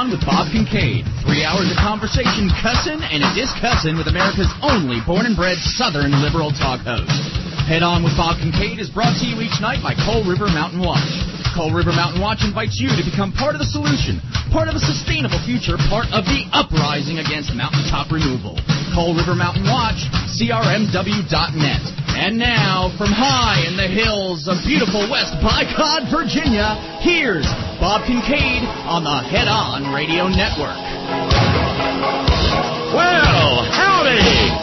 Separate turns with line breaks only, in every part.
On with Bob Kincaid. 3 hours of conversation, cussing, and a discussing with America's only born and bred Southern liberal talk host. Head On with Bob Kincaid is brought to you each night by Coal River Mountain Watch. Coal River Mountain Watch invites you to become part of the solution, part of a sustainable future, part of the uprising against mountaintop removal. Coal River Mountain Watch, crmw.net. And now, from high in the hills of beautiful West Bicod, Virginia, here's Bob Kincaid on the Head On Radio Network.
Well, howdy!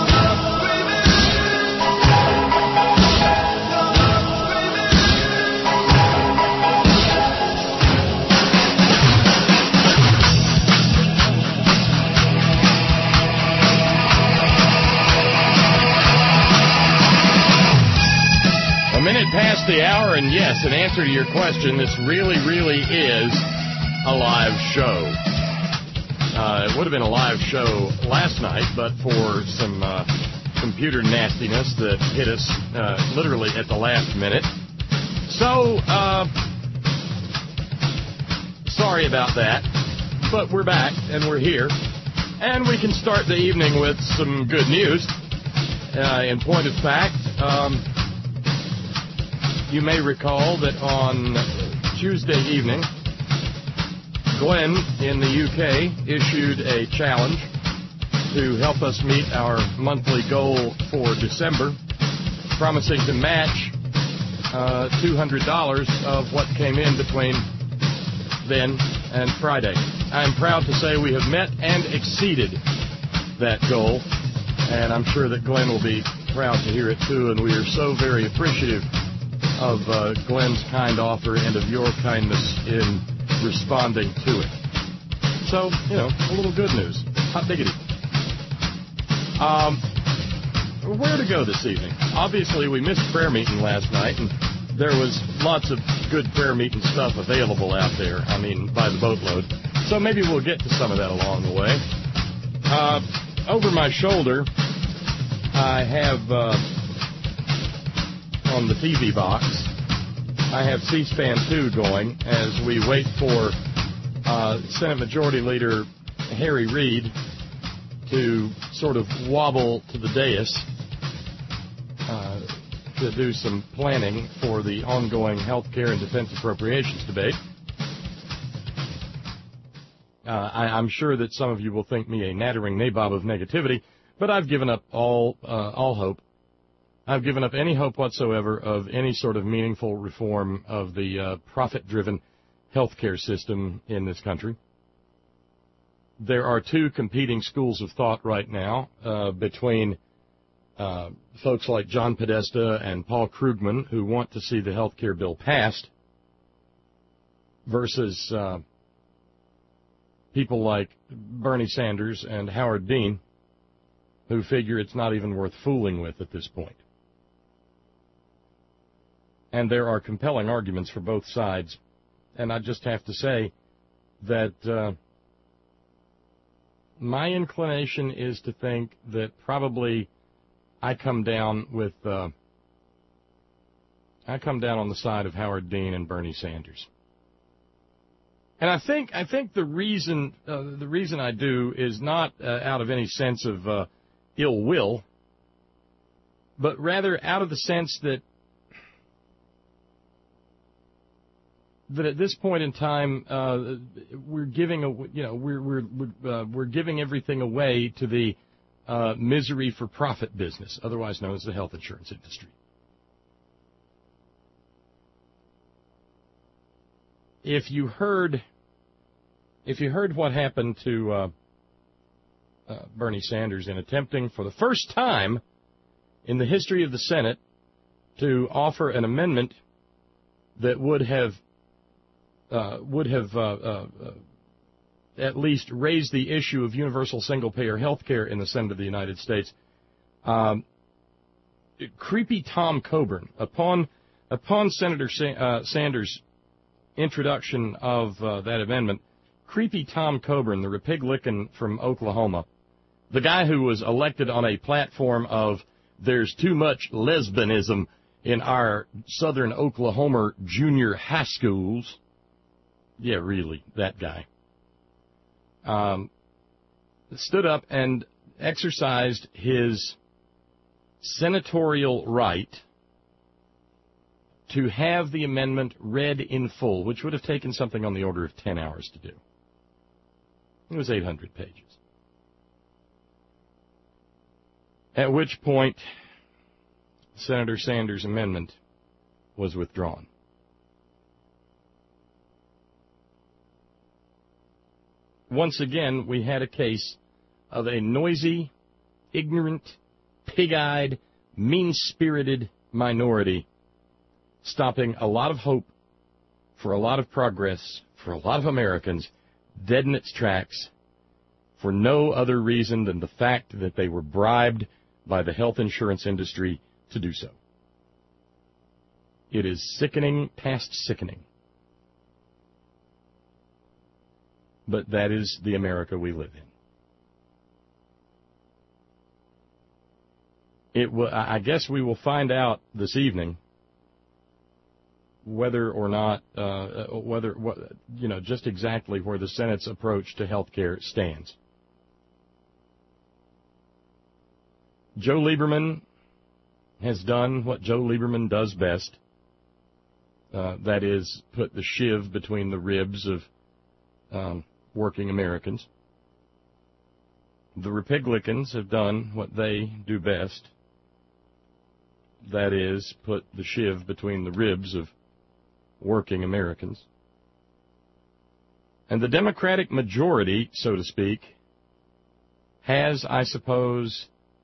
A minute past the hour, and yes, in answer to your question, this really is a live show. It would have been a live show last night, but for some computer nastiness that hit us literally at the last minute. So, sorry about that, but we're back, and we're here, and we can start the evening with some good news. In point of fact, you may recall that on Tuesday evening, Glenn in the UK issued a challenge to help us meet our monthly goal for December, promising to match $200 of what came in between then and Friday. I'm proud to say we have met and exceeded that goal, and I'm sure that Glenn will be proud to hear it too, and we are so very appreciative of Glenn's kind offer and of your kindness in responding to it. So, a little good news. Hot diggity. Where to go this evening? Obviously, we missed prayer meeting last night, and there was lots of good prayer meeting stuff available out there, by the boatload. So maybe we'll get to some of that along the way. Over my shoulder, I have... on the TV box, I have C-SPAN 2 going as we wait for Senate Majority Leader Harry Reid to sort of wobble to the dais to do some planning for the ongoing health care and defense appropriations debate. I'm sure that some of you will think me a nattering nabob of negativity, but I've given up all hope. I've given up any hope whatsoever of any sort of meaningful reform of the profit-driven healthcare system in this country. There are two competing schools of thought right now between folks like John Podesta and Paul Krugman, who want to see the healthcare bill passed, versus people like Bernie Sanders and Howard Dean, who figure it's not even worth fooling with at this point. And there are compelling arguments for both sides. And I just have to say that my inclination is to think that probably I come down on the side of Howard Dean and Bernie Sanders. And I think the reason I do is not out of any sense of ill will, but rather out of the sense that at this point in time, we're giving we're giving everything away to the misery for profit business, otherwise known as the health insurance industry. If you heard what happened to Bernie Sanders in attempting for the first time in the history of the Senate to offer an amendment that would have at least raised the issue of universal single-payer health care in the Senate of the United States. Creepy Tom Coburn, upon Senator Sanders' introduction of that amendment, Creepy Tom Coburn, the Rapig-lickin' from Oklahoma, the guy who was elected on a platform of there's too much lesbianism in our southern Oklahoma junior high schools. Yeah, really, that guy. stood up and exercised his senatorial right to have the amendment read in full, which would have taken something on the order of 10 hours to do. It was 800 pages. At which point, Senator Sanders' amendment was withdrawn. Once again, we had a case of a noisy, ignorant, pig-eyed, mean-spirited minority stopping a lot of hope for a lot of progress for a lot of Americans dead in its tracks for no other reason than the fact that they were bribed by the health insurance industry to do so. It is sickening past sickening. But that is the America we live in. I guess we will find out this evening whether or not, just exactly where the Senate's approach to health care stands. Joe Lieberman has done what Joe Lieberman does best, that is, put the shiv between the ribs of working Americans. The Republicans have done what they do best, that is, put the shiv between the ribs of working Americans. And the Democratic majority, so to speak, has, I suppose,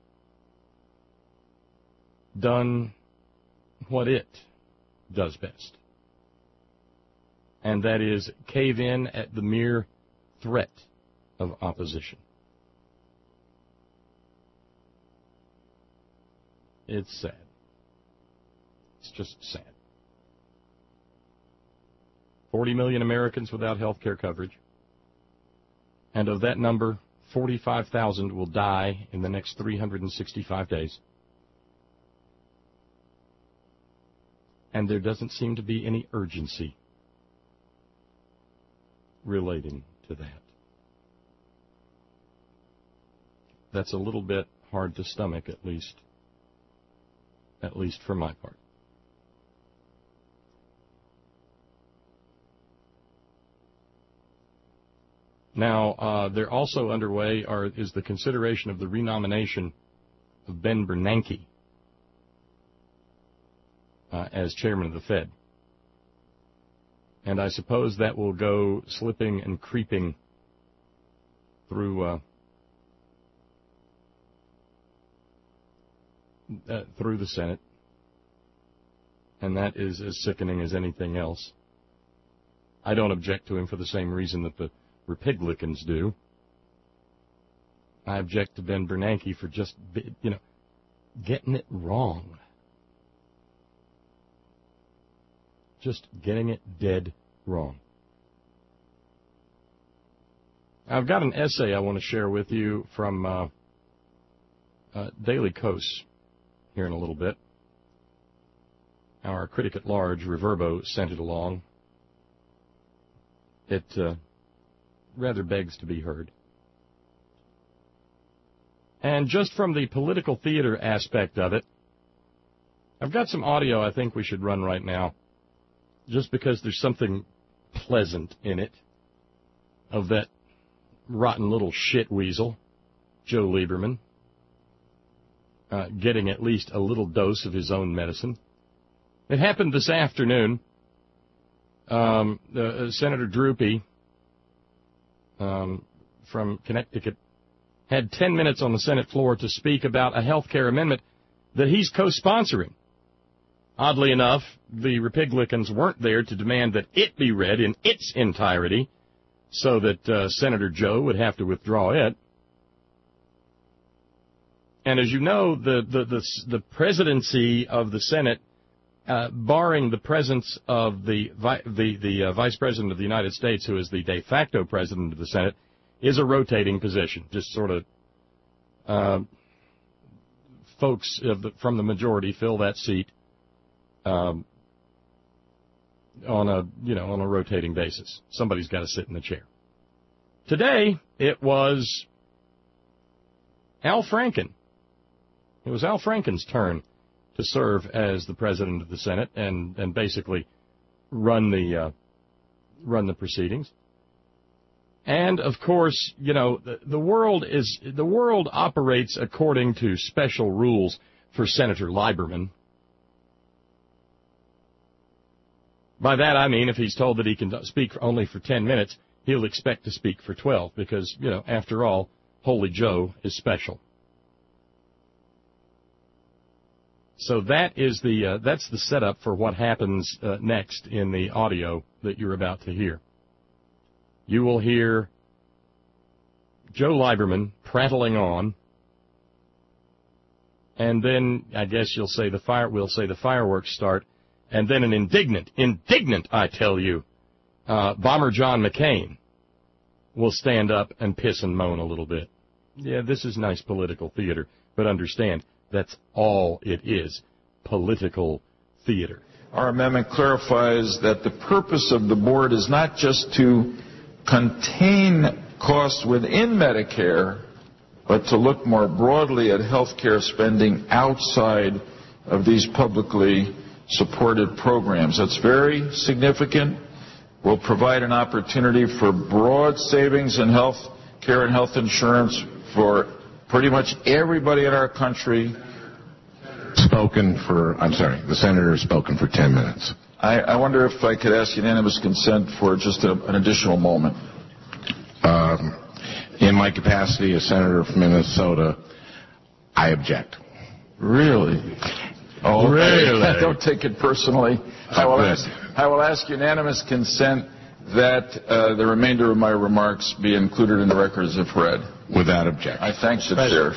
done what it does best. And that is cave in at the mere threat of opposition. It's sad. It's just sad. 40 million Americans without health care coverage. And of that number, 45,000 will die in the next 365 days. And there doesn't seem to be any urgency relating to that. That's a little bit hard to stomach, at least for my part. Now, they're also underway is the consideration of the renomination of Ben Bernanke as chairman of the Fed. And I suppose that will go slipping and creeping through the Senate. And that is as sickening as anything else. I don't object to him for the same reason that the Republicans do. I object to Ben Bernanke for just, getting it wrong. Just getting it dead wrong. I've got an essay I want to share with you from Daily Kos here in a little bit. Our critic at large, Reverbo, sent it along. It rather begs to be heard. And just from the political theater aspect of it, I've got some audio I think we should run right now, just because there's something pleasant in it of that rotten little shit weasel, Joe Lieberman, getting at least a little dose of his own medicine. It happened this afternoon. Senator Droopy from Connecticut had 10 minutes on the Senate floor to speak about a health care amendment that he's co-sponsoring. Oddly enough, the Republicans weren't there to demand that it be read in its entirety so that Senator Joe would have to withdraw it. And as you know, the presidency of the Senate, barring the presence of the Vice President of the United States, who is the de facto President of the Senate, is a rotating position. Just sort of folks from the majority fill that seat on a rotating basis. Somebody's got to sit in the chair. Today, it was Al Franken. It was Al Franken's turn to serve as the president of the Senate and basically run the proceedings. And of course, you know, the world operates according to special rules for Senator Lieberman. By that I mean if he's told that he can speak only for 10 minutes, he'll expect to speak for 12 because, you know, after all, Holy Joe is special. So that is that's the setup for what happens next in the audio that you're about to hear. You will hear Joe Lieberman prattling on, and then I guess we'll say the fireworks start, and then an indignant, I tell you, Bomber John McCain will stand up and piss and moan a little bit. Yeah, this is nice political theater, but understand, that's all it is, political theater.
Our amendment clarifies that the purpose of the board is not just to contain costs within Medicare, but to look more broadly at health care spending outside of these publicly supported programs. That's very significant. Will provide an opportunity for broad savings in health care and health insurance for pretty much everybody in our country.
The senator has spoken for 10 minutes.
I wonder if I could ask unanimous consent for just an additional moment.
In my capacity as senator from Minnesota, I object.
Really?
Oh, really?
Don't take it personally. I will ask unanimous consent that the remainder of my remarks be included in the records if read.
Without objection.
I thank the chair.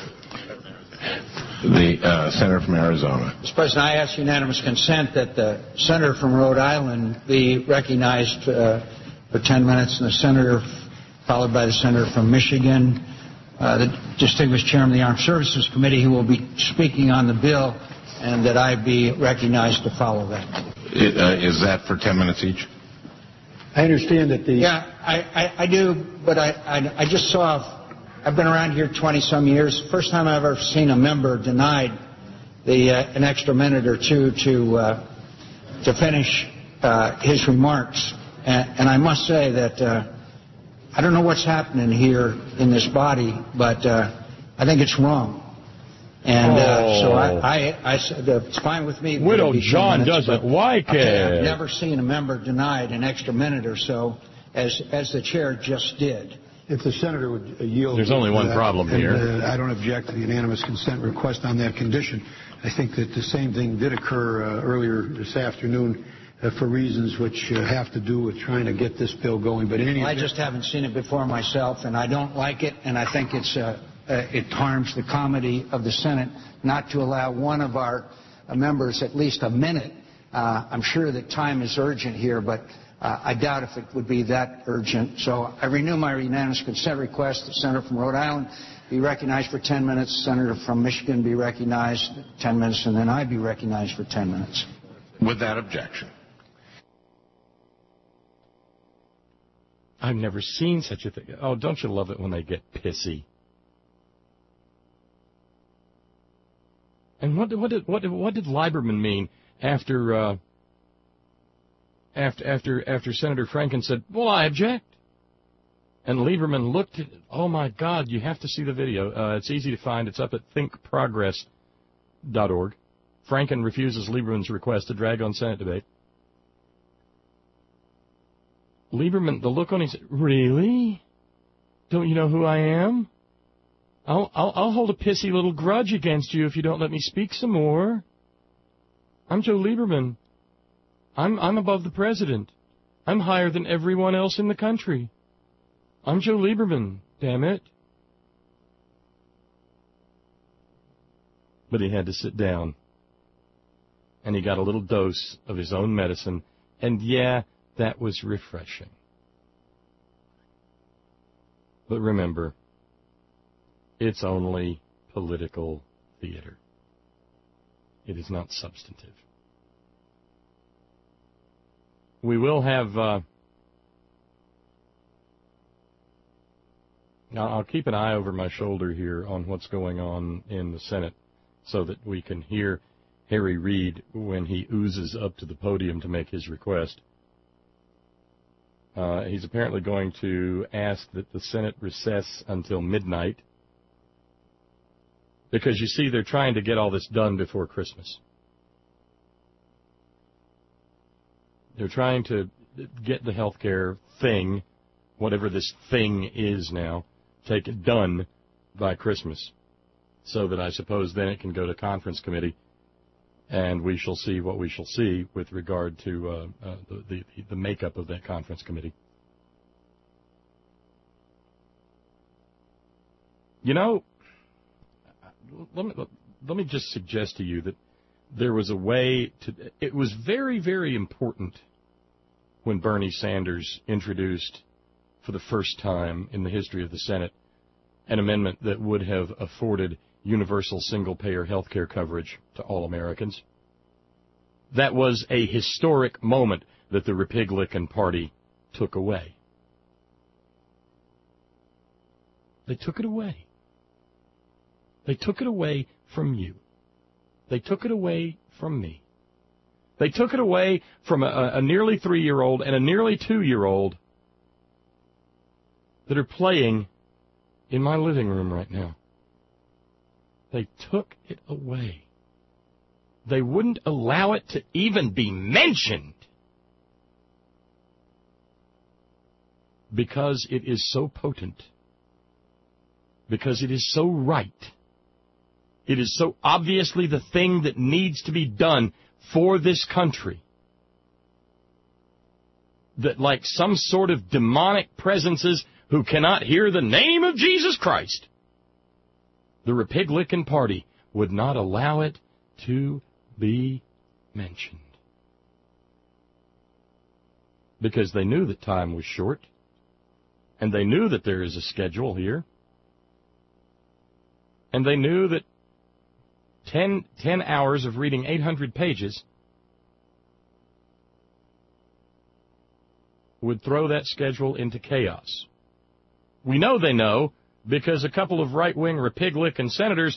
The senator from Arizona.
Mr. President, I ask unanimous consent that the senator from Rhode Island be recognized for 10 minutes, and the senator followed by the senator from Michigan, the distinguished chairman of the Armed Services Committee, who will be speaking on the bill, and that I be recognized to follow that.
Is that for 10 minutes each?
I understand that the... Yeah, I do, but I just saw... I've been around here 20-some years. First time I've ever seen a member denied an extra minute or two to finish his remarks. And I must say that I don't know what's happening here in this body, but I think it's wrong. And so I said it's fine with me.
Widow John doesn't like it.
I've never seen a member denied an extra minute or so, as the chair just did.
If the senator would yield...
There's only one problem here.
I don't object to the unanimous consent request on that condition. I think that the same thing did occur earlier this afternoon for reasons which have to do with trying to get this bill going. But
I just haven't seen it before myself, and I don't like it, and I think it harms the comity of the Senate not to allow one of our members at least a minute. I'm sure that time is urgent here, but I doubt if it would be that urgent. So I renew my unanimous consent request. The senator from Rhode Island be recognized for 10 minutes. The senator from Michigan be recognized 10 minutes, and then I be recognized for 10 minutes.
Without objection.
I've never seen such a thing. Oh, don't you love it when they get pissy? And what did Lieberman mean after Senator Franken said, "Well, I object," and Lieberman looked at it. Oh my God! You have to see the video. It's easy to find. It's up at thinkprogress.org. Franken refuses Lieberman's request to drag on Senate debate. Lieberman, the look on his, really? Don't you know who I am? I'll hold a pissy little grudge against you if you don't let me speak some more. I'm Joe Lieberman. I'm above the president. I'm higher than everyone else in the country. I'm Joe Lieberman, damn it. But he had to sit down. And he got a little dose of his own medicine. And yeah, that was refreshing. But remember, it's only political theater. It is not substantive. We will have Now, I'll keep an eye over my shoulder here on what's going on in the Senate so that we can hear Harry Reid when he oozes up to the podium to make his request. He's apparently going to ask that the Senate recess until midnight because, you see, they're trying to get all this done before Christmas. They're trying to get the health care thing, whatever this thing is now, take it done by Christmas so that I suppose then it can go to conference committee and we shall see what we shall see with regard to the makeup of that conference committee. You know, let me just suggest to you that there was a way to... It was very, very important when Bernie Sanders introduced, for the first time in the history of the Senate, an amendment that would have afforded universal single-payer health care coverage to all Americans. That was a historic moment that the Republican Party took away. They took it away. They took it away from you. They took it away from me. They took it away from a nearly 3-year-old and a nearly 2-year-old that are playing in my living room right now. They took it away. They wouldn't allow it to even be mentioned because it is so potent, because it is so right. It is so obviously the thing that needs to be done for this country that, like some sort of demonic presences who cannot hear the name of Jesus Christ, the Republican Party would not allow it to be mentioned. Because they knew that time was short, and they knew that there is a schedule here, and they knew that 10 hours of reading 800 pages would throw that schedule into chaos. We know they know because a couple of right-wing Republican senators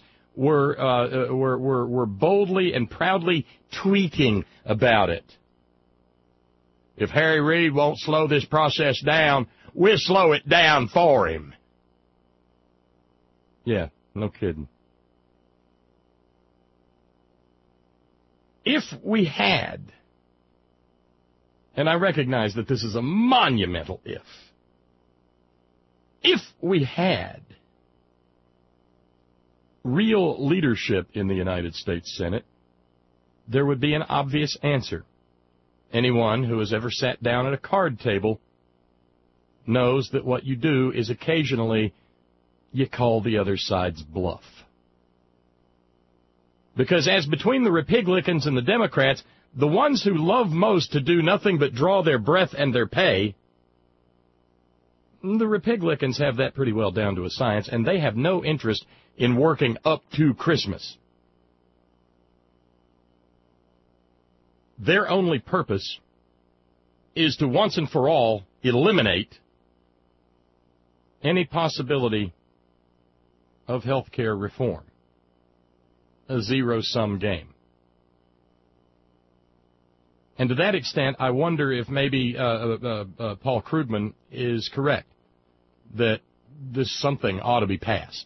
were boldly and proudly tweeting about it. If Harry Reid won't slow this process down, we'll slow it down for him. Yeah, no kidding. If we had, and I recognize that this is a monumental if we had real leadership in the United States Senate, there would be an obvious answer. Anyone who has ever sat down at a card table knows that what you do is occasionally you call the other side's bluff. Because as between the Republicans and the Democrats, the ones who love most to do nothing but draw their breath and their pay, the Republicans have that pretty well down to a science, and they have no interest in working up to Christmas. Their only purpose is to once and for all eliminate any possibility of health care reform. A zero-sum game. And to that extent, I wonder if maybe Paul Krugman is correct, that this something ought to be passed.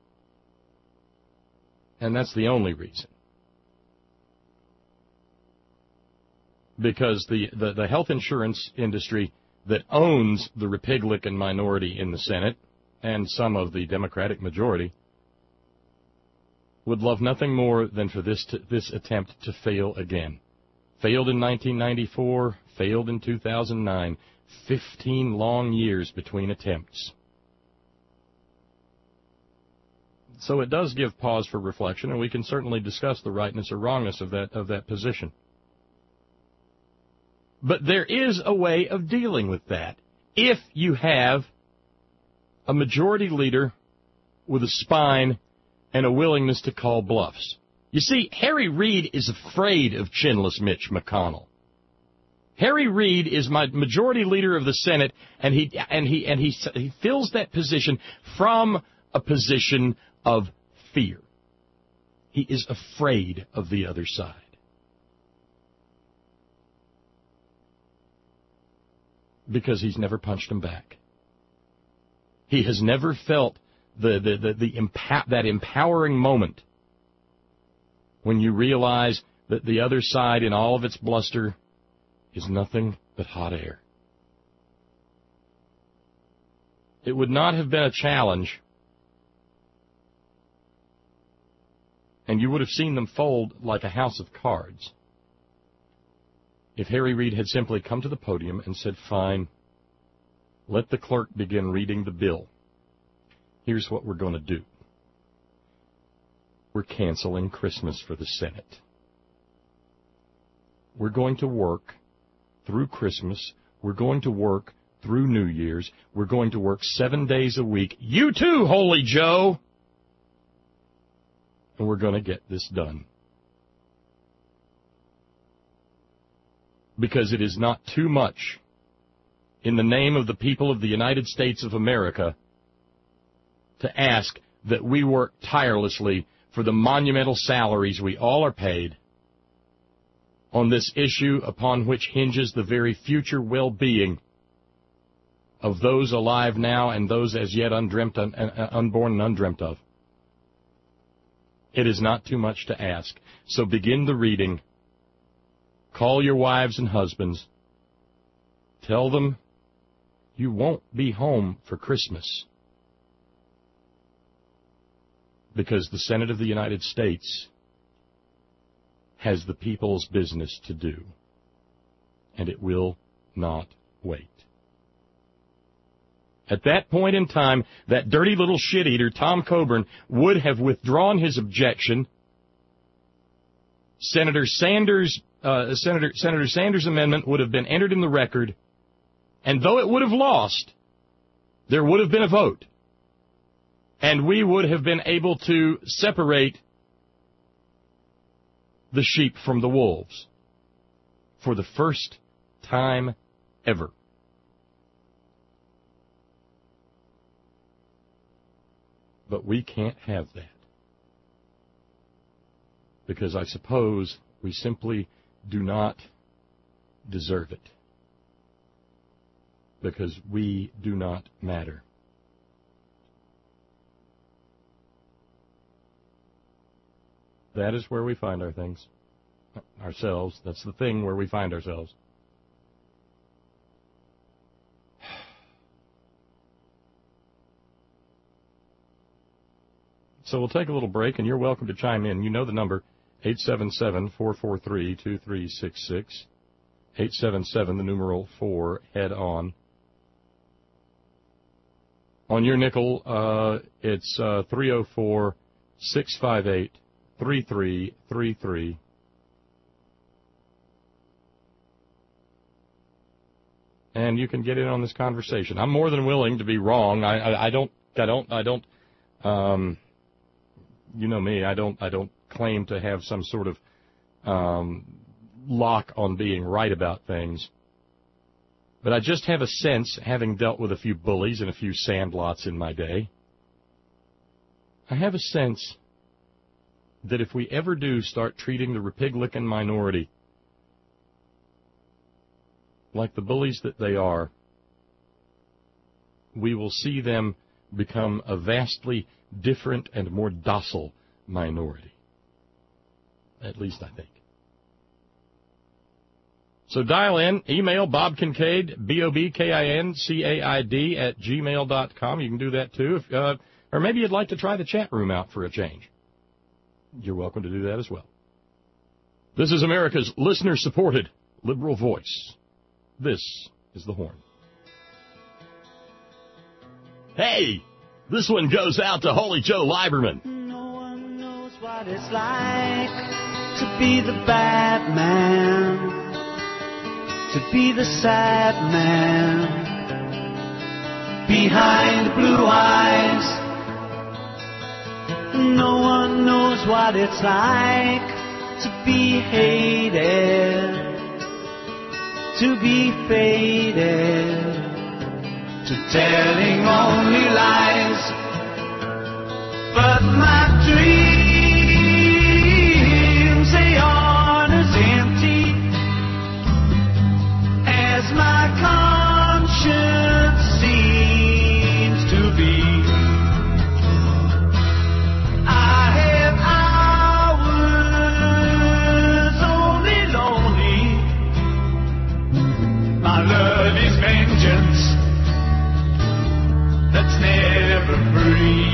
And that's the only reason. Because the health insurance industry that owns the Republican minority in the Senate and some of the Democratic majority would love nothing more than for this attempt to fail again. Failed in 1994, failed in 2009, 15 long years between attempts. So it does give pause for reflection, and we can certainly discuss the rightness or wrongness of that position. But there is a way of dealing with that if you have a majority leader with a spine and a willingness to call bluffs. You see, Harry Reid is afraid of chinless Mitch McConnell. Harry Reid is my majority leader of the Senate, and he fills that position from a position of fear. He is afraid of the other side. Because he's never punched him back. He has never felt that empowering moment when you realize that the other side, in all of its bluster, is nothing but hot air. It would not have been a challenge, and you would have seen them fold like a house of cards, if Harry Reid had simply come to the podium and said, fine, let the clerk begin reading the bill. Here's what we're going to do. We're canceling Christmas for the Senate. We're going to work through Christmas. We're going to work through New Year's. We're going to work 7 days a week. You too, Holy Joe! And we're going to get this done. Because it is not too much, in the name of the people of the United States of America, to ask that we work tirelessly for the monumental salaries we all are paid on this issue upon which hinges the very future well-being of those alive now and those as yet unborn and undreamt of. It is not too much to ask. So begin the reading. Call your wives and husbands. Tell them you won't be home for Christmas. Because the Senate of the United States has the people's business to do. And it will not wait. At that point in time, that dirty little shit-eater, Tom Coburn, would have withdrawn his objection. Senator Sanders' amendment would have been entered in the record, and though it would have lost, there would have been a vote. And we would have been able to separate the sheep from the wolves for the first time ever. But we can't have that. Because I suppose we simply do not deserve it. Because we do not matter. That is where we find ourselves. That's the thing where we find ourselves. So we'll take a little break, and you're welcome to chime in. You know the number, 877-443-2366. 877, the numeral 4, head on. On your nickel, it's 304-658-3333. And you can get in on this conversation. I'm more than willing to be wrong. I don't. You know me. I don't claim to have some sort of lock on being right about things. But I just have a sense, having dealt with a few bullies and a few sandlots in my day, I have a sense that if we ever do start treating the Republican minority like the bullies that they are, we will see them become a vastly different and more docile minority. At least I think. So dial in, email Bob Kincaid, BOBKINCAID @gmail.com. You can do that too. Or maybe you'd like to try the chat room out for a change. You're welcome to do that as well. This is America's listener-supported liberal voice. This is The Horn. Hey, this one goes out to Holy Joe Lieberman.
No one knows what it's like to be the bad man, to be the sad man, behind blue eyes. No one knows what it's like to be hated, to be faded, to telling only lies. But my dreams, they aren't as empty as my conscience seems to be. I have hours only lonely. My love is vengeance that's never free.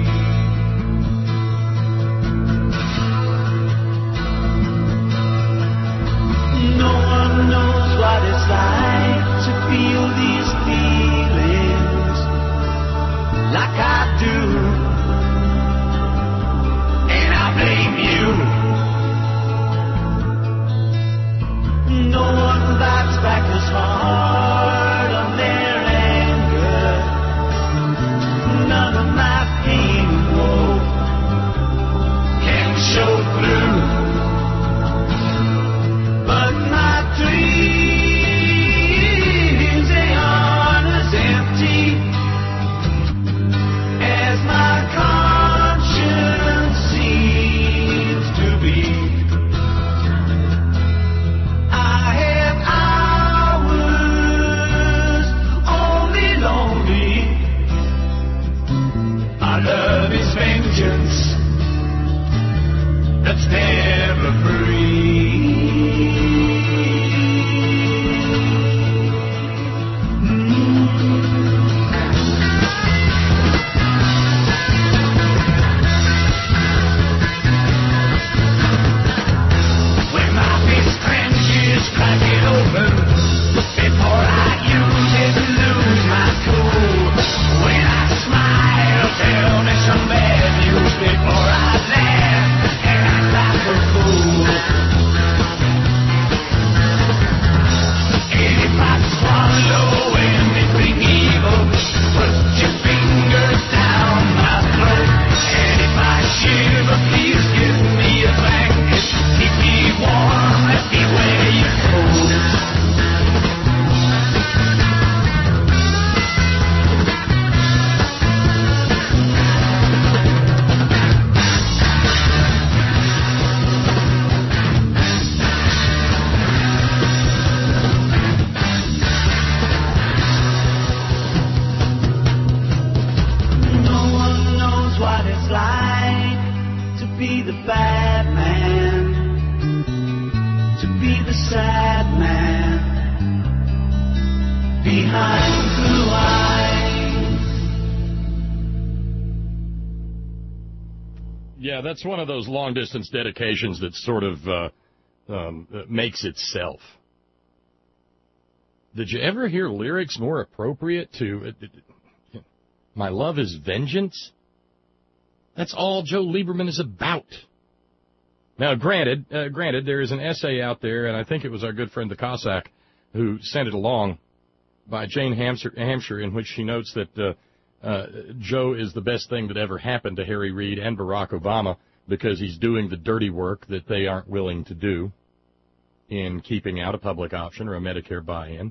No one knows what it's like to feel these feelings like I do. And I blame you. No one bites back as hard on their anger. None of my pain and woe can show through. But my dreams, they aren't as empty as my conscience seems to be. I have hours only lonely. My love is vengeance that's never free. When my fist clenches, crack it open before I use it and lose my cool. When I smile, tell me some bad news before I laugh and act like a fool. And if I swallow anything evil, put your fingers down my throat. And if I shiver, please give me a blanket. Keep me warm, let me wear your coat. No one knows what it's like to be the bad man, to be the sad man behind blue eyes.
Yeah, that's one of those long-distance dedications that sort of makes itself. Did you ever hear lyrics more appropriate to My Love is Vengeance? That's all Joe Lieberman is about. Now, granted, there is an essay out there, and I think it was our good friend the Cossack who sent it along, by Jane Hampshire, in which she notes that Joe is the best thing that ever happened to Harry Reid and Barack Obama because he's doing the dirty work that they aren't willing to do in keeping out a public option or a Medicare buy-in.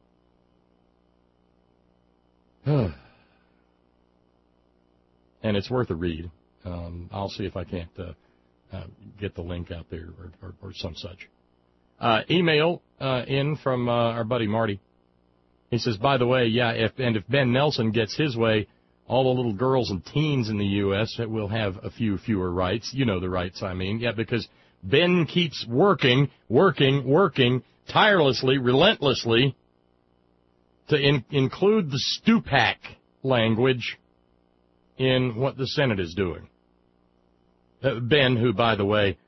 And it's worth a read. I'll see if I can't get the link out there or some such. Email in from our buddy Marty. He says, by the way, yeah, if Ben Nelson gets his way, all the little girls and teens in the U.S. will have a few fewer rights. You know the rights I mean. Yeah, because Ben keeps working tirelessly, relentlessly to include the Stupak language in what the Senate is doing. Ben, who, by the way,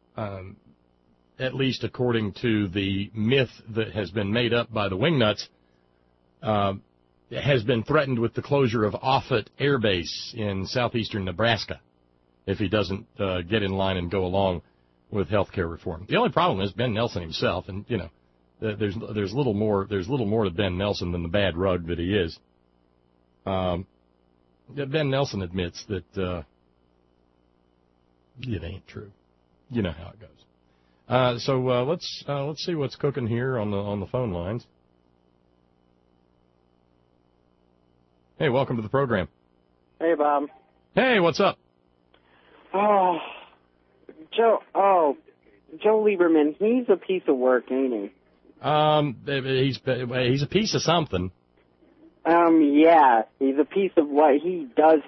at least according to the myth that has been made up by the Wingnuts, has been threatened with the closure of Offutt Air Base in southeastern Nebraska if he doesn't get in line and go along with health care reform. The only problem is Ben Nelson himself, and, you know, there's little more to Ben Nelson than the bad rug that he is. Ben Nelson admits that it ain't true. You know how it goes. So let's see what's cooking here on the phone lines. Hey, welcome to the program.
Hey, Bob.
Hey, what's up?
Oh, Joe Lieberman, he's a piece of work, ain't he?
He's a piece of something.
Yeah, he's a piece of what he does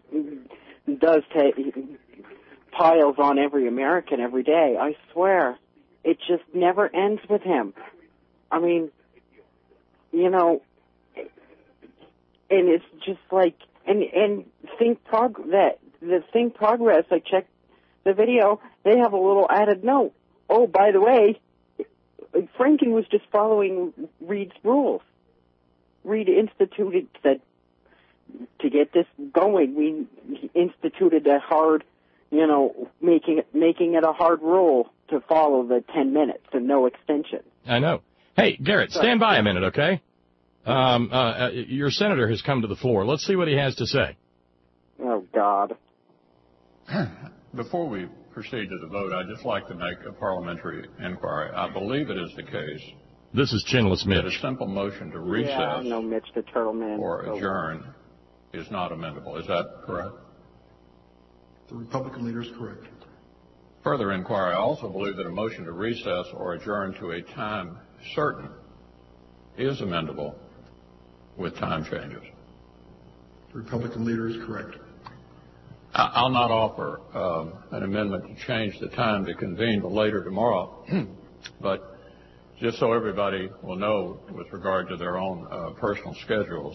to piles on every American every day. I swear, it just never ends with him. I mean, and it's just like, and Think Progress, I checked the video, they have a little added note. Oh, by the way, Franken was just following Reed's rules. Reed said, to get this going, we instituted a hard, making it a hard rule to follow the 10 minutes and no extension.
I know. Hey, Garrett, stand by a minute, okay? Your senator has come to the floor. Let's see what he has to say.
Oh, God.
Before we proceed to the vote, I'd just like to make a parliamentary inquiry. I believe it is the case.
This is Chinless Mitch.
That a simple motion to recess
Mitch the Turtle Man
or adjourn is not amendable. Is that correct?
The Republican leader is correct.
Further inquiry, I also believe that a motion to recess or adjourn to a time certain is amendable with time changes.
The Republican leader is correct.
I'll not offer an amendment to change the time to convene to later tomorrow, but just so everybody will know with regard to their own personal schedules,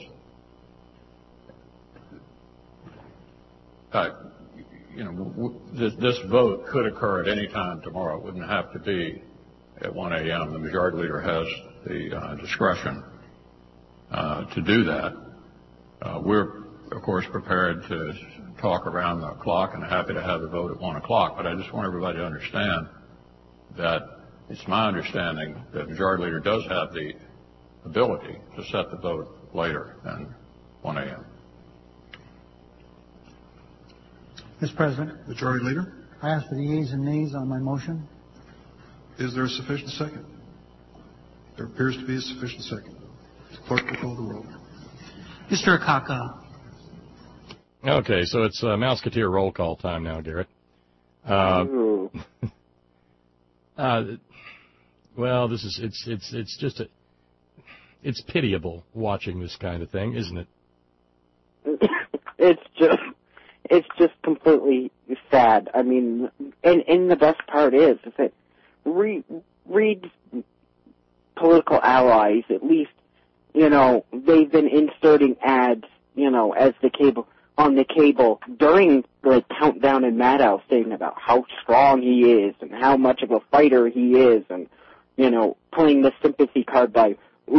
this vote could occur at any time tomorrow. It wouldn't have to be at 1 a.m. The majority leader has the discretion to do that. We're, of course, prepared to talk around the clock and happy to have the vote at 1 o'clock, but I just want everybody to understand that it's my understanding that the majority leader does have the ability to set the vote later than 1 a.m.
Mr. President.
Majority Leader.
I ask for the yeas and nays on my motion.
Is there a sufficient second? There appears to be a sufficient second. The clerk will call the roll.
Mr. Akaka.
Okay, so it's Mouseketeer roll call time now, Garrett. Well, this is it's just it's pitiable watching this kind of thing, isn't it?
It's just completely sad. I mean, and the best part is that Reed's political allies, at least, they've been inserting ads, as on the cable during the countdown in Maddow, saying about how strong he is and how much of a fighter he is, and playing the sympathy card by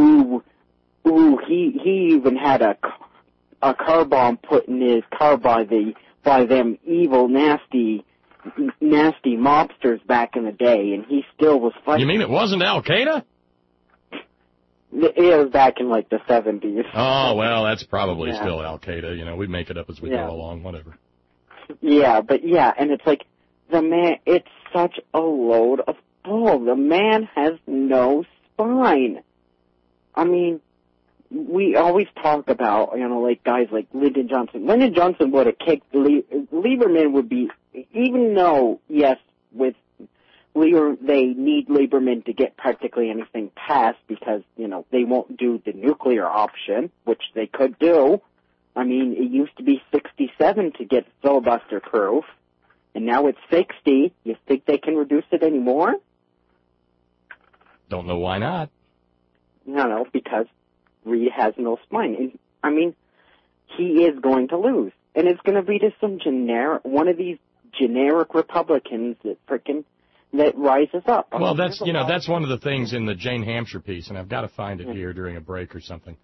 he even had a car bomb put in his car by them evil, nasty mobsters back in the day, and he still was fighting.
You mean it wasn't Al-Qaeda?
It was back in, like, the 70s.
Oh, well, that's probably still Al-Qaeda. We make it up as we go along, whatever.
Yeah, and it's like, the man, it's such a load of bull. The man has no spine. I mean, we always talk about, like guys like Lyndon Johnson. Lyndon Johnson would have kicked Lieberman would be, even though, yes, with they need Lieberman to get practically anything passed because, they won't do the nuclear option, which they could do. I mean, it used to be 67 to get filibuster proof, and now it's 60. You think they can reduce it anymore?
Don't know why not.
No, because Reed has no spine. And, I mean, he is going to lose. And it's going to be to some one of these generic Republicans that rises up.
Well, that's one of the things in the Jane Hampshire piece, and I've got to find it here during a break or something.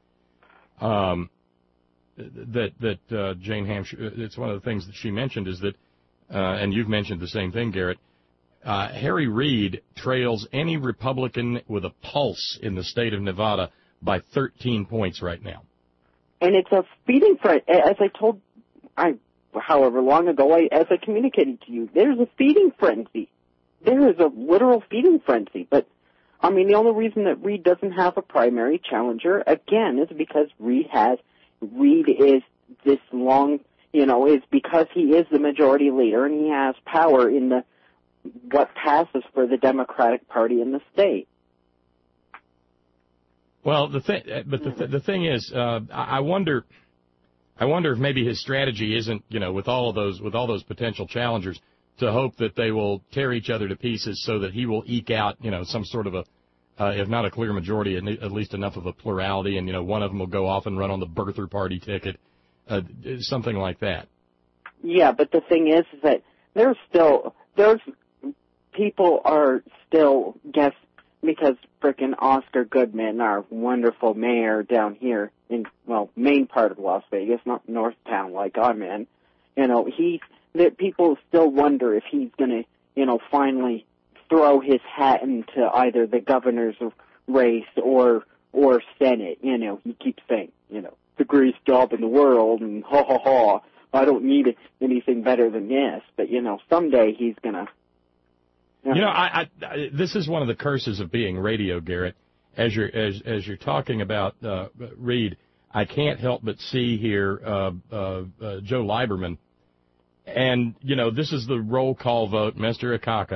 Jane Hampshire, it's one of the things that she mentioned is that, and you've mentioned the same thing, Garrett, Harry Reid trails any Republican with a pulse in the state of Nevada by 13 points right now. And
it's a feeding frenzy, as I told, however long ago, as I communicated to you, there's a feeding frenzy. there is a literal feeding frenzy. But, I mean, the only reason that Reed doesn't have a primary challenger, again, is because Reed is this long, is because he is the majority leader and he has power in what passes for the Democratic Party in the state.
Well, the thing is, I wonder if maybe his strategy isn't, with all those potential challengers, to hope that they will tear each other to pieces so that he will eke out, some sort of if not a clear majority, at least enough of a plurality, and one of them will go off and run on the birther party ticket, something like that.
Yeah, but the thing is that people are still because frickin' Oscar Goodman, our wonderful mayor down here in, main part of Las Vegas, not North Town like I'm in, that people still wonder if he's gonna, finally throw his hat into either the governor's race or Senate. He keeps saying, the greatest job in the world, and ha ha ha, I don't need anything better than this. But, someday he's gonna. This
is one of the curses of being radio, Garrett. As you're talking about Reed, I can't help but see here Joe Lieberman. And, this is the roll call vote, Mr. Akaka,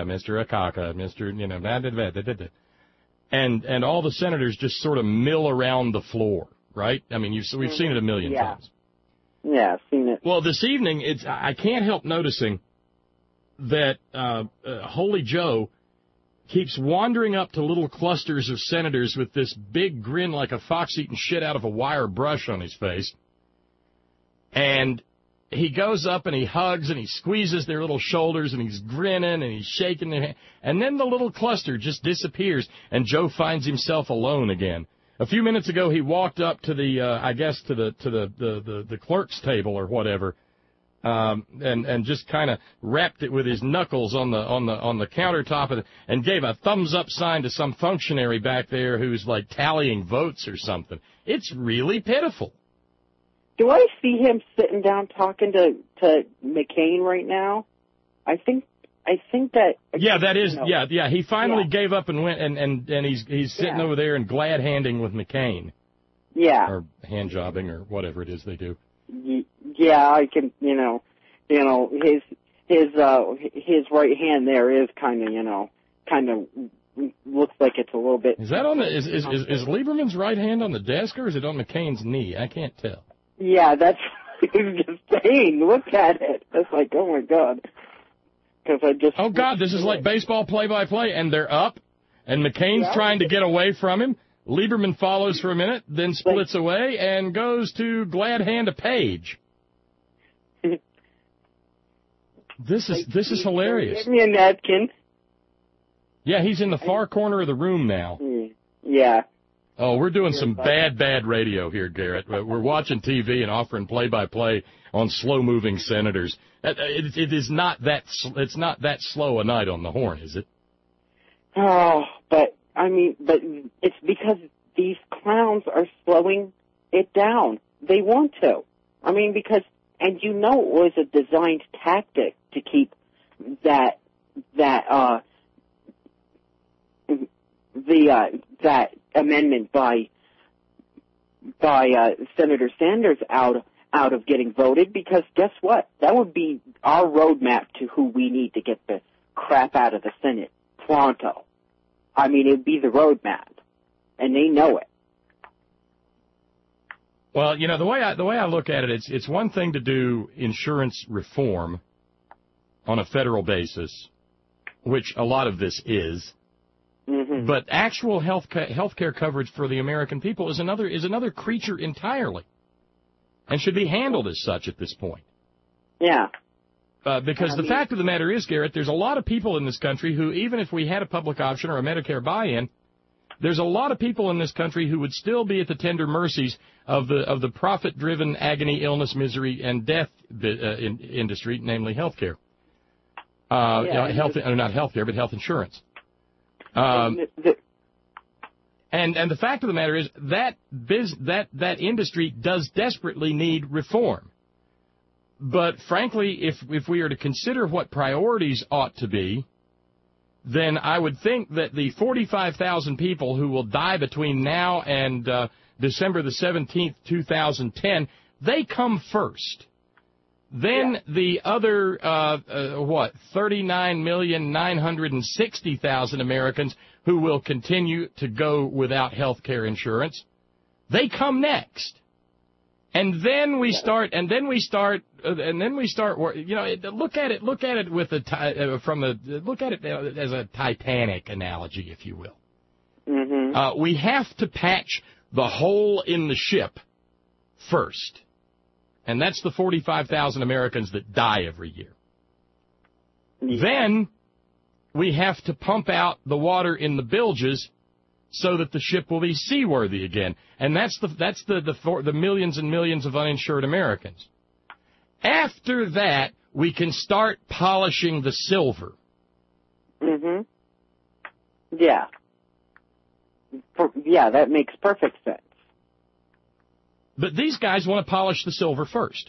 Mr. And all the senators just sort of mill around the floor, right? I mean, we've seen it a million times.
Yeah, I've seen it.
Well, this evening, I can't help noticing that Holy Joe keeps wandering up to little clusters of senators with this big grin like a fox eating shit out of a wire brush on his face. And he goes up and he hugs and he squeezes their little shoulders and he's grinning and he's shaking their hand. And then the little cluster just disappears and Joe finds himself alone again. A few minutes ago, he walked up to the clerk's table or whatever, and just kind of rapped it with his knuckles on the countertop and gave a thumbs up sign to some functionary back there who's like tallying votes or something. It's really pitiful.
Do I see him sitting down talking to McCain right now? I think that. Yeah,
that is. Yeah. He finally gave up and went, and he's sitting over there and glad handing with McCain.
Yeah.
Or hand jobbing or whatever it is they do.
Yeah, I can. His right hand there is kind of looks like it's a little bit.
Is that on the is Lieberman's right hand on the desk or is it on McCain's knee? I can't tell.
Yeah, that's what I was just saying. Look at it. It's like, oh my God.
Oh, God, this is like baseball play-by-play, and they're up, and McCain's trying to get away from him. Lieberman follows for a minute, then splits away, and goes to glad hand a page. This is hilarious.
Give me a napkin.
Yeah, he's in the far corner of the room now.
Yeah.
Oh, we're doing some bad radio here, Garrett. We're watching TV and offering play-by-play on slow-moving senators. It's not that slow a night on the horn, is it?
Oh, but it's because these clowns are slowing it down. They want to. And it was a designed tactic to keep that amendment by Senator Sanders out of getting voted, because guess what? That would be our roadmap to who we need to get the crap out of the Senate pronto. It would be the roadmap, and they know it.
Well, the way I look at it, it's one thing to do insurance reform on a federal basis, which a lot of this is. Mm-hmm. But actual health care coverage for the American people is another creature entirely, and should be handled as such at this point.
Yeah.
Because the fact of the matter is, Garrett, there's a lot of people in this country who, even if we had a public option or a Medicare buy-in, there's a lot of people in this country who would still be at the tender mercies of the profit-driven agony, illness, misery, and death industry, namely health care. Not health care, but health insurance. And the fact of the matter is that industry does desperately need reform. But frankly, if we are to consider what priorities ought to be, then I would think that the 45,000 people who will die between now and December the 17th, 2010, they come first. Then the other, 39,960,000 Americans who will continue to go without health care insurance, they come next. And then we start, you know, look at it with look at it as a Titanic analogy, if you will.
Mm-hmm.
We have to patch the hole in the ship first. And that's the 45,000 Americans that die every year.
Yeah.
Then we have to pump out the water in the bilges so that the ship will be seaworthy again. And that's the millions and millions of uninsured Americans. After that, we can start polishing the silver.
Mm-hmm. Yeah. Yeah, that makes perfect sense.
But these guys want to polish the silver first.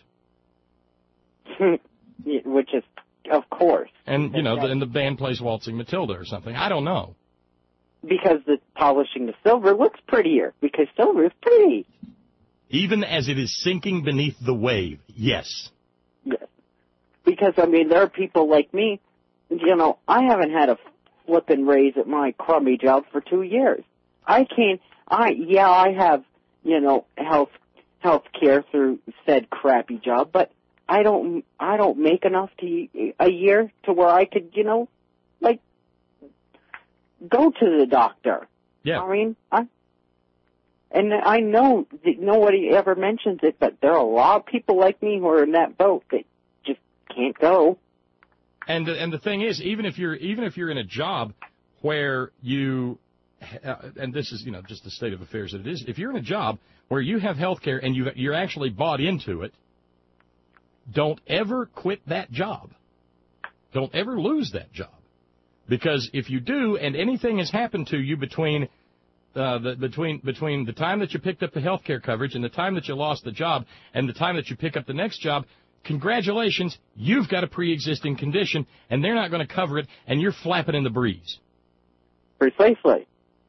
Which is, of course.
And, you know, and the band plays Waltzing Matilda or something. I don't know.
Because the polishing the silver looks prettier. Because silver is pretty.
Even as it is sinking beneath the wave, yes.
Yes. Because, I mean, there are people like me, you know, I haven't had a flippin' raise at my crummy job for 2 years. I have, you know, health care through said crappy job, but I don't make enough a year to where I could, you know, like, go to the doctor.
Yeah.
I mean, and I know that nobody ever mentions it, but there are a lot of people like me who are in that boat that just can't go.
And the thing is, even if you're in a job where you, and this is, you know, just the state of affairs that it is, if you're in a job where you have health care and you're actually bought into it, don't ever quit that job. Don't ever lose that job. Because if you do, and anything has happened to you between the time that you picked up the health care coverage and the time that you lost the job and the time that you pick up the next job, congratulations, you've got a pre-existing condition, and they're not going to cover it, and you're flapping in the breeze.
Precisely.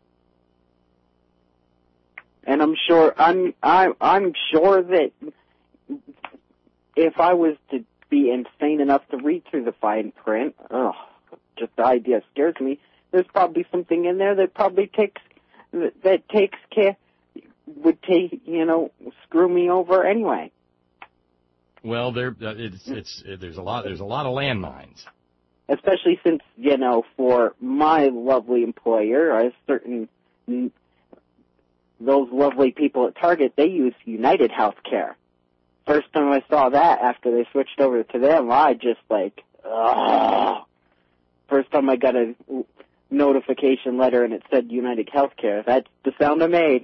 And I'm sure that if I was to be insane enough to read through the fine print, just the idea scares me. There's probably something in there that probably screw me over anyway.
Well, there's a lot of landmines.
Especially since, you know, for my lovely employer, those lovely people at Target, they use United Healthcare. First time I saw that after they switched over to them, I just first time I got a notification letter and it said United Healthcare. That's the sound I made.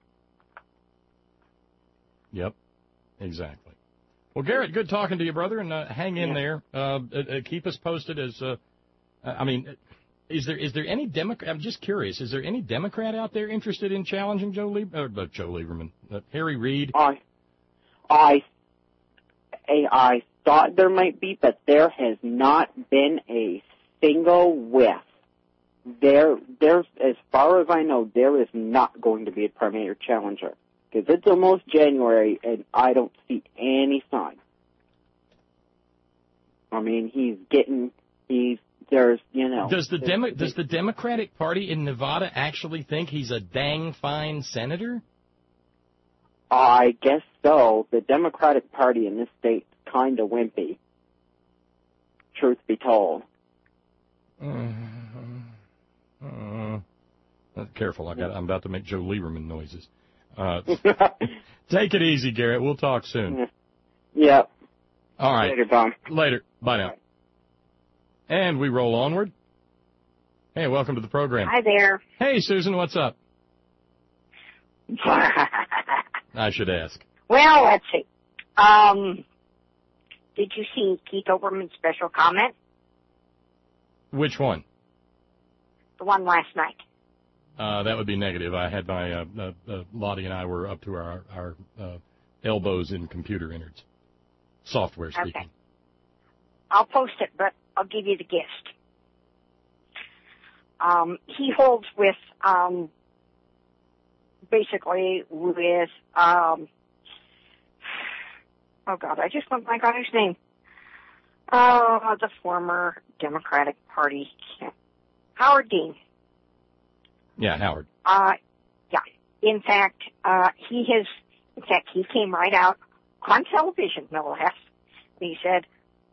Yep, exactly. Well, Garrett, good talking to you, brother, and hang in there. Keep us posted as, is there any Democrat? I'm just curious. Is there any Democrat out there interested in challenging Joe Lieberman, Harry Reid?
I thought there might be, but there has not been a single whiff. There's, as far as I know, there is not going to be a primary challenger. Because it's almost January, and I don't see any sign. I mean, there's, you know.
Does the Democratic Party in Nevada actually think he's a dang fine senator?
I guess so. The Democratic Party in this state is kind of wimpy. Truth be told.
Careful, I'm about to make Joe Lieberman noises. Take it easy, Garrett. We'll talk soon.
Yep.
All right.
Later, Tom.
Later. Bye now. And we roll onward. Hey, welcome to the program.
Hi there.
Hey, Susan, what's up? I should ask.
Well, let's see. Did you see Keith Olbermann's special comment?
Which one?
The one last night.
That would be negative. I had my Lottie and I were up to our elbows in computer innards, software speaking.
Okay. I'll post it, but I'll give you the gist. He holds with, basically with, oh God, I just went blank on his name. The former Democratic Party, Howard Dean.
Yeah, Howard.
Yeah. In fact, he came right out on television, no less. He said,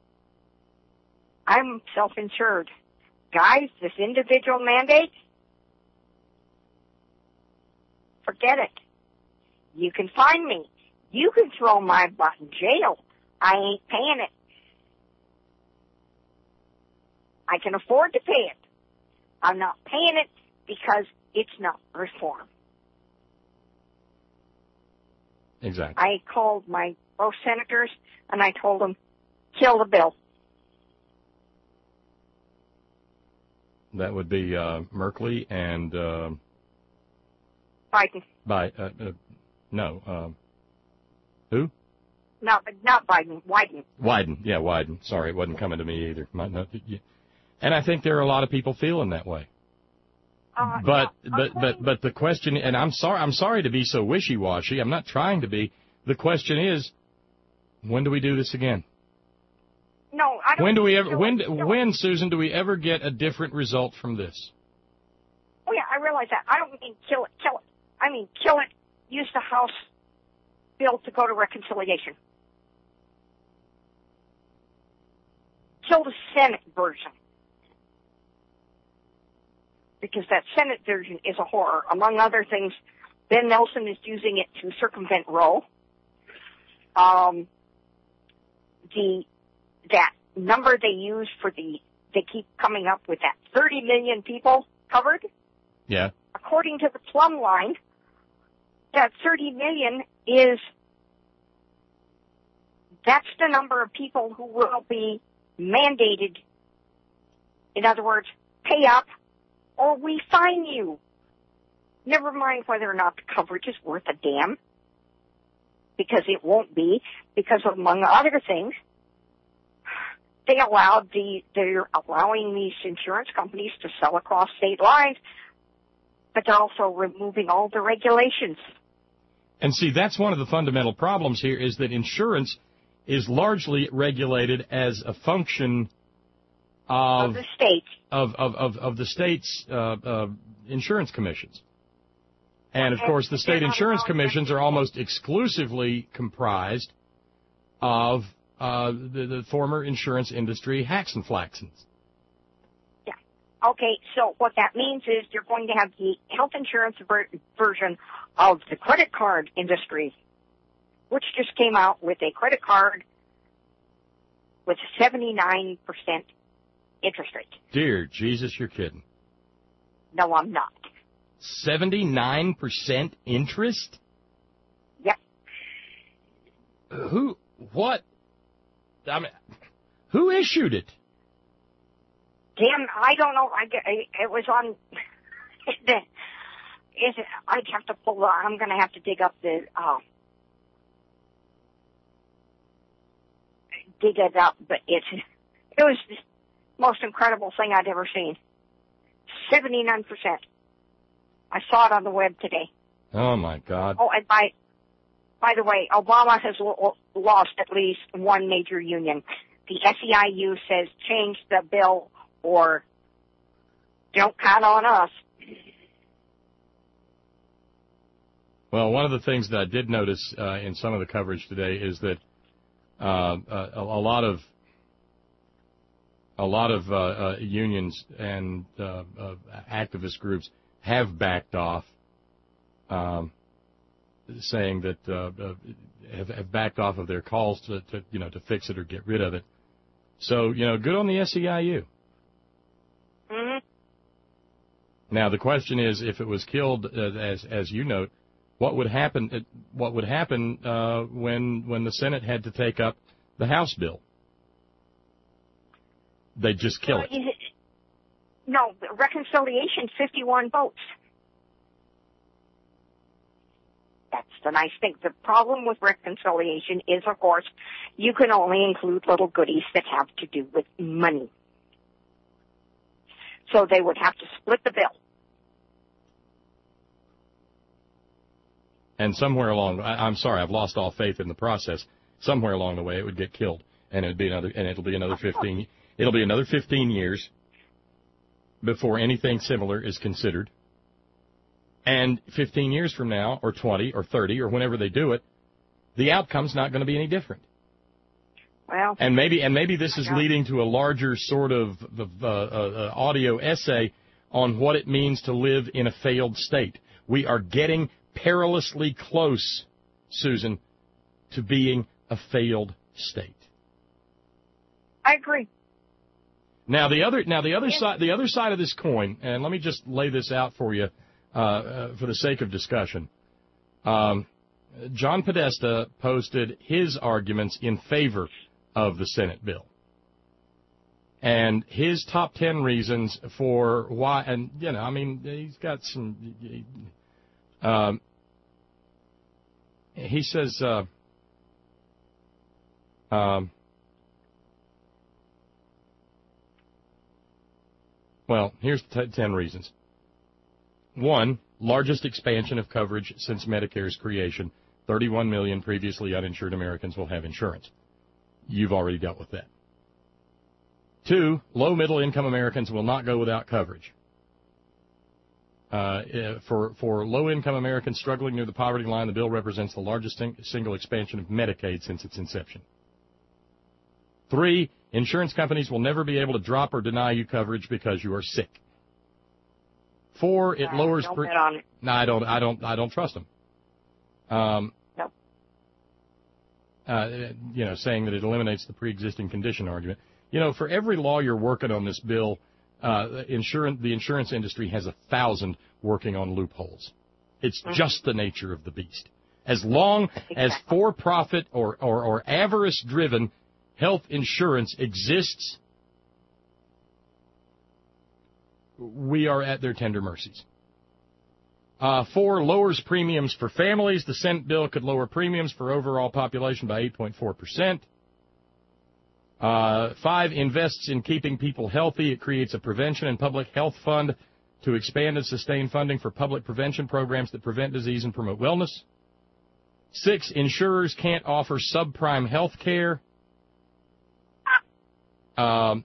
I'm self-insured. Guys, this individual mandate, forget it. You can find me. You can throw my butt in jail. I ain't paying it. I can afford to pay it. I'm not paying it because it's not reform.
Exactly.
I called my both senators and I told them, kill the bill.
That would be Merkley and
Biden.
Who?
No, not Biden. Wyden.
Wyden. Yeah, Wyden. Sorry, it wasn't coming to me either. And I think there are a lot of people feeling that way. But the question, and I'm sorry to be so wishy-washy. I'm not trying to be. The question is, when do we do this again?
No, I don't.
When, Susan, do we ever get a different result from this?
Oh yeah, I realize that. I don't mean kill it. I mean kill it. Use the House bill to go to reconciliation. Kill the Senate version. Because that Senate version is a horror. Among other things, Ben Nelson is using it to circumvent Roe. That number they use they keep coming up with that 30 million people covered.
Yeah.
According to the plumb line, that 30 million that's the number of people who will be mandated. In other words, pay up or we fine you. Never mind whether or not the coverage is worth a damn. Because it won't be. Because among other things, they're allowing these insurance companies to sell across state lines, but they're also removing all the regulations.
And see, that's one of the fundamental problems here is that insurance is largely regulated as a function of
the state.
Of the state's insurance commissions. And, of course, the state insurance commissions are almost exclusively comprised of the former insurance industry hacks and flaxens.
Yeah. Okay, so what that means is you're going to have the health insurance version of the credit card industry, which just came out with a credit card with 79% interest rate.
Dear Jesus, you're kidding.
No, I'm not.
79% interest?
Yep.
What? I mean, who issued it?
Damn, I don't know. It was on. I'd have to pull. I'm going to have to dig up the. Dig it up, but it was the most incredible thing I'd ever seen. 79%. I saw it on the web today.
Oh my God.
Oh, and by the way, Obama has lost at least one major union. The SEIU says change the bill or don't count on us.
Well, one of the things that I did notice in some of the coverage today is that a lot of unions and activist groups have backed off, saying that have backed off of their calls to fix it or get rid of it. So good on the SEIU.
Mm-hmm.
Now the question is, if it was killed, as you note, what would happen? What would happen when the Senate had to take up the House bill? They'd just kill it.
No, reconciliation, 51 votes. That's the nice thing. The problem with reconciliation is, of course, you can only include little goodies that have to do with money. So they would have to split the bill.
And somewhere along, I'm sorry, I've lost all faith in the process. Somewhere along the way, it would get killed, and it'll be another 15. It'll be another 15 years before anything similar is considered. And 15 years from now, or 20, or 30, or whenever they do it, the outcome's not going to be any different.
Well,
and maybe this is leading to a larger sort of audio essay on what it means to live in a failed state. We are getting perilously close, Susan, to being a failed state.
I agree.
Now the other side of this coin, and let me just lay this out for you for the sake of discussion. John Podesta posted his arguments in favor of the Senate bill. And his top 10 reasons for why, and, you know, I mean, he's got some, he says, well, here's 10 reasons. 1, largest expansion of coverage since Medicare's creation. 31 million previously uninsured Americans will have insurance. You've already dealt with that. 2, low middle-income Americans will not go without coverage. For low-income Americans struggling near the poverty line, the bill represents the largest single expansion of Medicaid since its inception. 3, insurance companies will never be able to drop or deny you coverage because you are sick. 4, it lowers. No, I don't trust them.
No.
You know, saying that it eliminates the pre-existing condition argument. You know, for every lawyer working on this bill, the insurance industry has 1,000 working on loopholes. It's just the nature of the beast. As long as for-profit or avarice-driven health insurance exists, we are at their tender mercies. 4, lowers premiums for families. The Senate bill could lower premiums for overall population by 8.4%. 5, invests in keeping people healthy. It creates a prevention and public health fund to expand and sustain funding for public prevention programs that prevent disease and promote wellness. 6, insurers can't offer subprime health care. 7,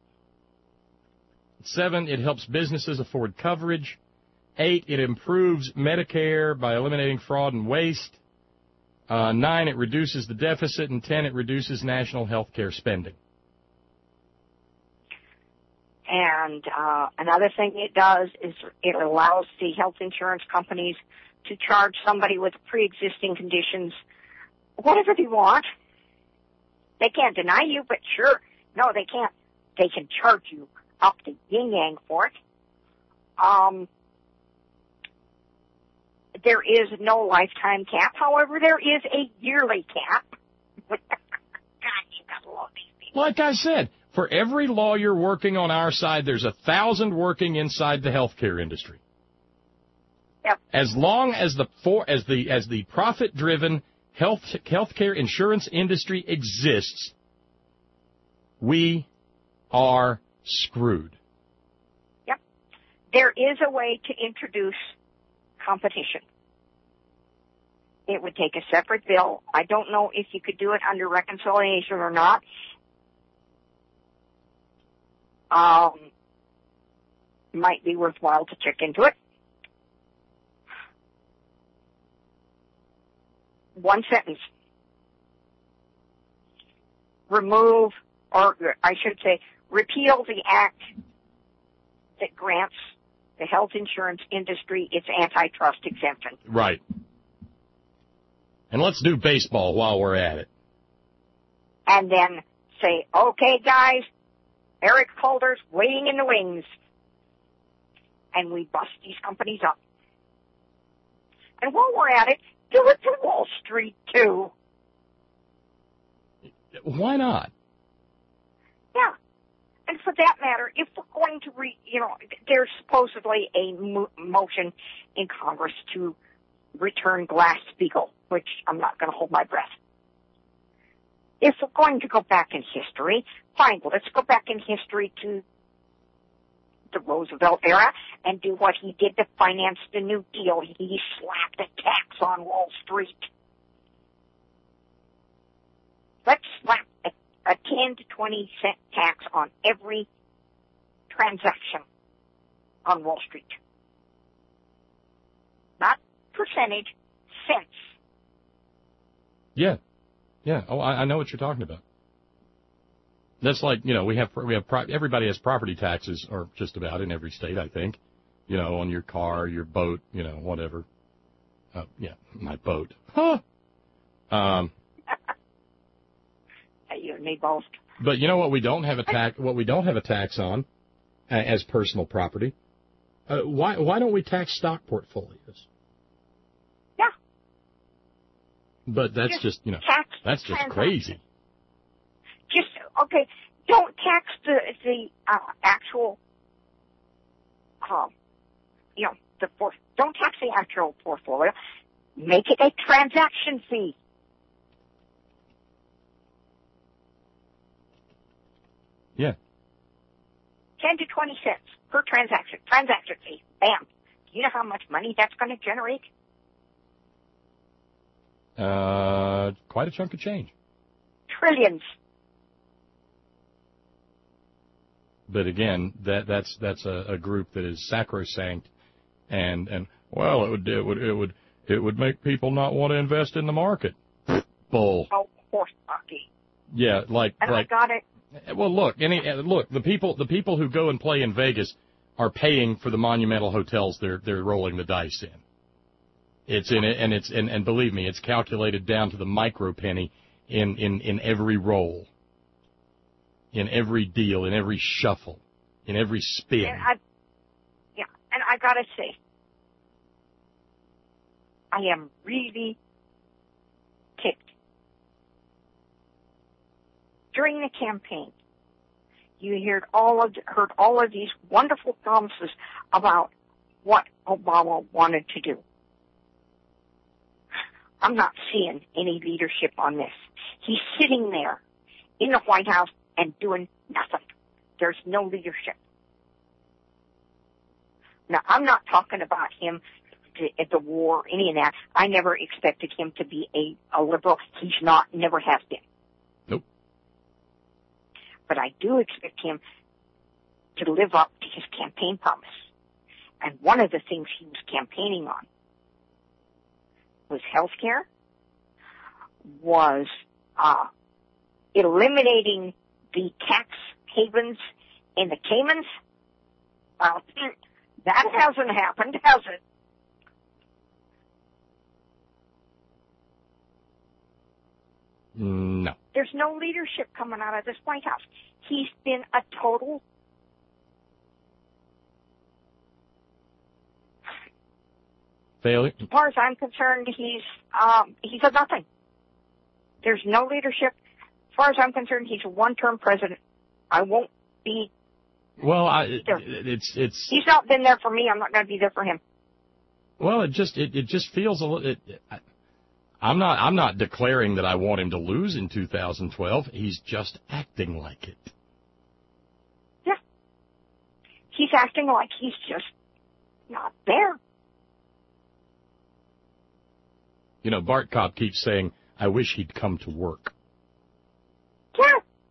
it helps businesses afford coverage. 8, it improves Medicare by eliminating fraud and waste. 9, it reduces the deficit. And 10, it reduces national health care spending.
And another thing it does is it allows the health insurance companies to charge somebody with pre-existing conditions whatever they want. They can't deny you, but sure, no, they can't. They can charge you up the yin-yang for it. There is no lifetime cap. However, there is a yearly cap. God, you gotta love these people.
Like I said, for every lawyer working on our side, there's 1,000 working inside the healthcare industry.
Yep.
As long as the profit-driven healthcare insurance industry exists, we are screwed.
Yep. There is a way to introduce competition. It would take a separate bill. I don't know if you could do it under reconciliation or not. Might be worthwhile to check into it. One sentence. Remove, or I should say, repeal the act that grants the health insurance industry its antitrust exemption.
Right. And let's do baseball while we're at it.
And then say, okay, guys, Eric Holder's waiting in the wings. And we bust these companies up. And while we're at it, do it to Wall Street, too.
Why not?
Yeah. And for that matter, if we're going to there's supposedly a motion in Congress to return Glass-Steagall, which I'm not going to hold my breath. If we're going to go back in history, fine, well, let's go back in history to the Roosevelt era and do what he did to finance the New Deal. He slapped a tax on Wall Street. Let's slap a 10 to 20 cent tax on every transaction on Wall Street. Not percentage, cents.
Yeah. Yeah. Oh, I know what you're talking about. That's like, we have everybody has property taxes, or just about in every state, I think, on your car, your boat, whatever. Yeah, my boat. Huh.
You and me both.
But you know what we don't have a tax on as personal property? Why don't we tax stock portfolios?
Yeah.
But that's just that's just crazy.
Okay, don't tax the actual, don't tax the actual portfolio. Make it a transaction fee.
Yeah.
10 to 20 cents per transaction. Transaction fee. Bam. Do you know how much money that's going to generate?
Quite a chunk of change.
Trillions.
But again, that's a group that is sacrosanct, and well, it would make people not want to invest in the market. Bull.
Oh, horse hockey.
Yeah,
I got it.
Well, look, the people who go and play in Vegas are paying for the monumental hotels they're rolling the dice in. It's in it, and believe me, it's calculated down to the micro penny in every roll. In every deal, in every shuffle, in every spin.
And I gotta say, I am really ticked. During the campaign, you heard all of these wonderful promises about what Obama wanted to do. I'm not seeing any leadership on this. He's sitting there in the White House and doing nothing. There's no leadership. Now, I'm not talking about him at the war, any of that. I never expected him to be a liberal. He's not, never has been.
Nope.
But I do expect him to live up to his campaign promise. And one of the things he was campaigning on was health care, was eliminating the tax havens in the Caymans. That hasn't happened, has it?
No.
There's no leadership coming out of this White House. He's been a total
failure.
As far as I'm concerned, he's a nothing. There's no leadership. As far as I'm concerned, he's a one-term president. I won't be.
Well,
it's. He's not been there for me. I'm not going to be there for him.
Well, it just feels a little. I'm not declaring that I want him to lose in 2012. He's just acting like it.
Yeah. He's acting like he's just not there.
Bart Kopp keeps saying, "I wish he'd come to work."
Yeah.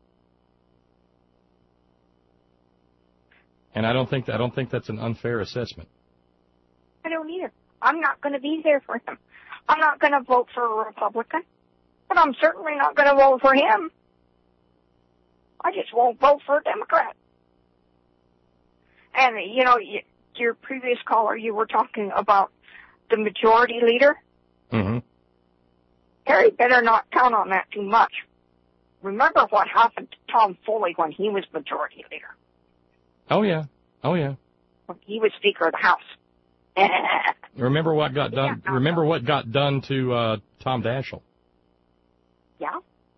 And I don't think that's an unfair assessment.
I don't either. I'm not going to be there for him. I'm not going to vote for a Republican, but I'm certainly not going to vote for him. I just won't vote for a Democrat. And, your previous caller, you were talking about the majority leader.
Mm-hmm.
Harry better not count on that too much. Remember what happened to Tom Foley when he was majority leader.
Oh, yeah.
He was Speaker of the House.
Remember what got done?
Yeah,
remember what got done to Tom Daschle?
Yeah.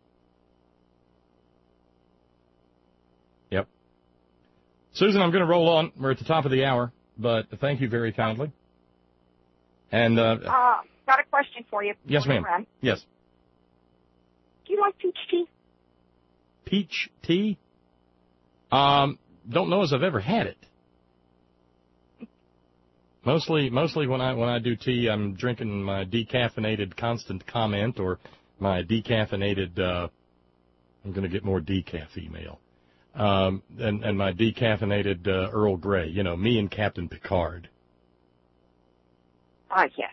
Yep. Susan, I'm going to roll on. We're at the top of the hour, but thank you very kindly. And
got a question for you.
Yes, ma'am. Yes.
Do you like peach tea?
Peach tea? Don't know as I've ever had it. Mostly when I do tea, I'm drinking my decaffeinated Constant Comment or my decaffeinated. I'm going to get more decaf email. And my decaffeinated Earl Grey. You know, me and Captain Picard.
Yes.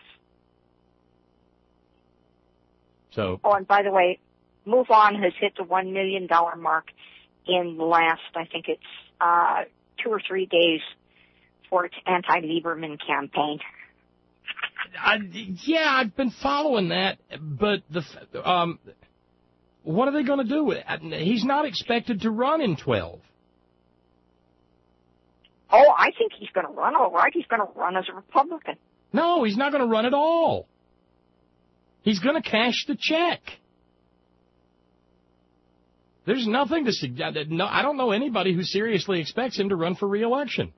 So.
Oh, and by the way, Move On has hit the $1 million mark in the last, I think it's 2 or 3 days for its anti-Lieberman campaign.
Yeah, I've been following that, but what are they going to do with it? He's not expected to run in 12.
Oh, I think he's going to run all right. He's going to run as a Republican.
No, he's not going to run at all. He's going to cash the check. There's nothing to suggest. No, I don't know anybody who seriously expects him to run for re-election.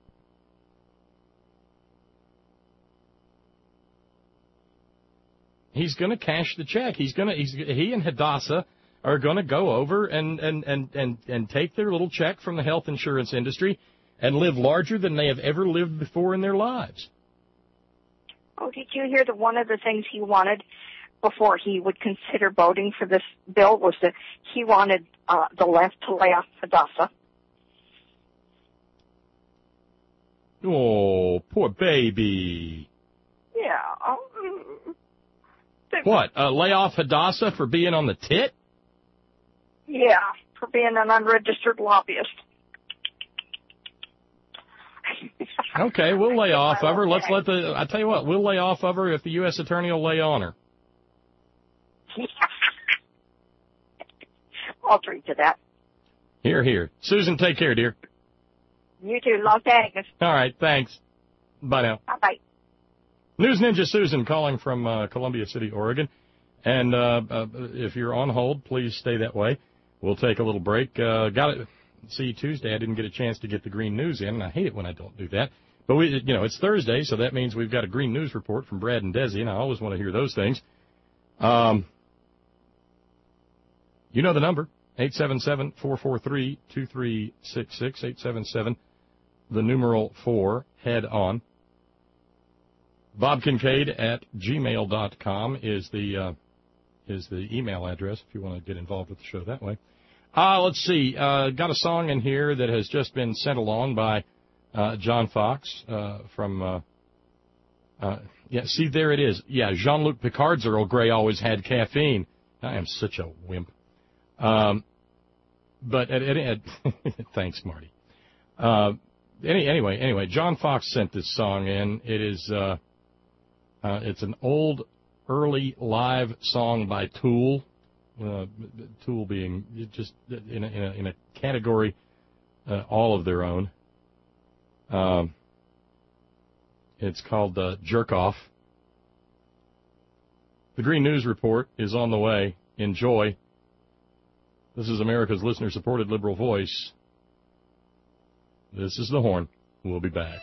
He's going to cash the check. He and Hadassah are going to go over and take their little check from the health insurance industry and live larger than they have ever lived before in their lives.
Oh, did you hear that one of the things he wanted before he would consider voting for this bill was that he wanted the left to lay off Hadassah?
Oh, poor baby.
Yeah.
What, lay off Hadassah for being on the tit?
Yeah, for being an unregistered lobbyist.
Okay, we'll lay off of her. I tell you what, we'll lay off of her if the U.S. Attorney will lay on her.
I'll agree to that.
Here, here. Susan, take care, dear.
You too. Los Angeles.
All right, thanks. Bye now.
Bye-bye.
News Ninja Susan calling from Columbia City, Oregon. And if you're on hold, please stay that way. We'll take a little break. See, Tuesday I didn't get a chance to get the green news in, and I hate it when I don't do that. But it's Thursday, so that means we've got a green news report from Brad and Desi, and I always want to hear those things. You know the number, 877-443-2366, 877, the numeral 4, head on. Bob Kincaid at gmail.com is the email address if you want to get involved with the show that way. Let's see. Got a song in here that has just been sent along by John Fox from. See, there it is. Yeah, Jean-Luc Picard's Earl Grey always had caffeine. I am such a wimp. But thanks, Marty. Anyway, John Fox sent this song in. It is it's an old, early live song by Tool. Tool being just in a category all of their own. It's called Jerk Off. The Green News Report is on the way. Enjoy. This is America's listener-supported liberal voice. This is The Horn. We'll be back.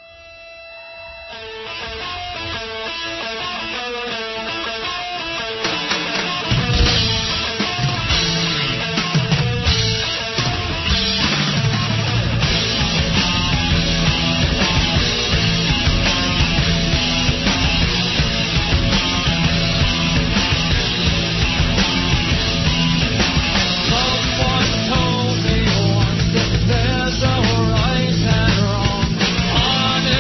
There's a right and wrong on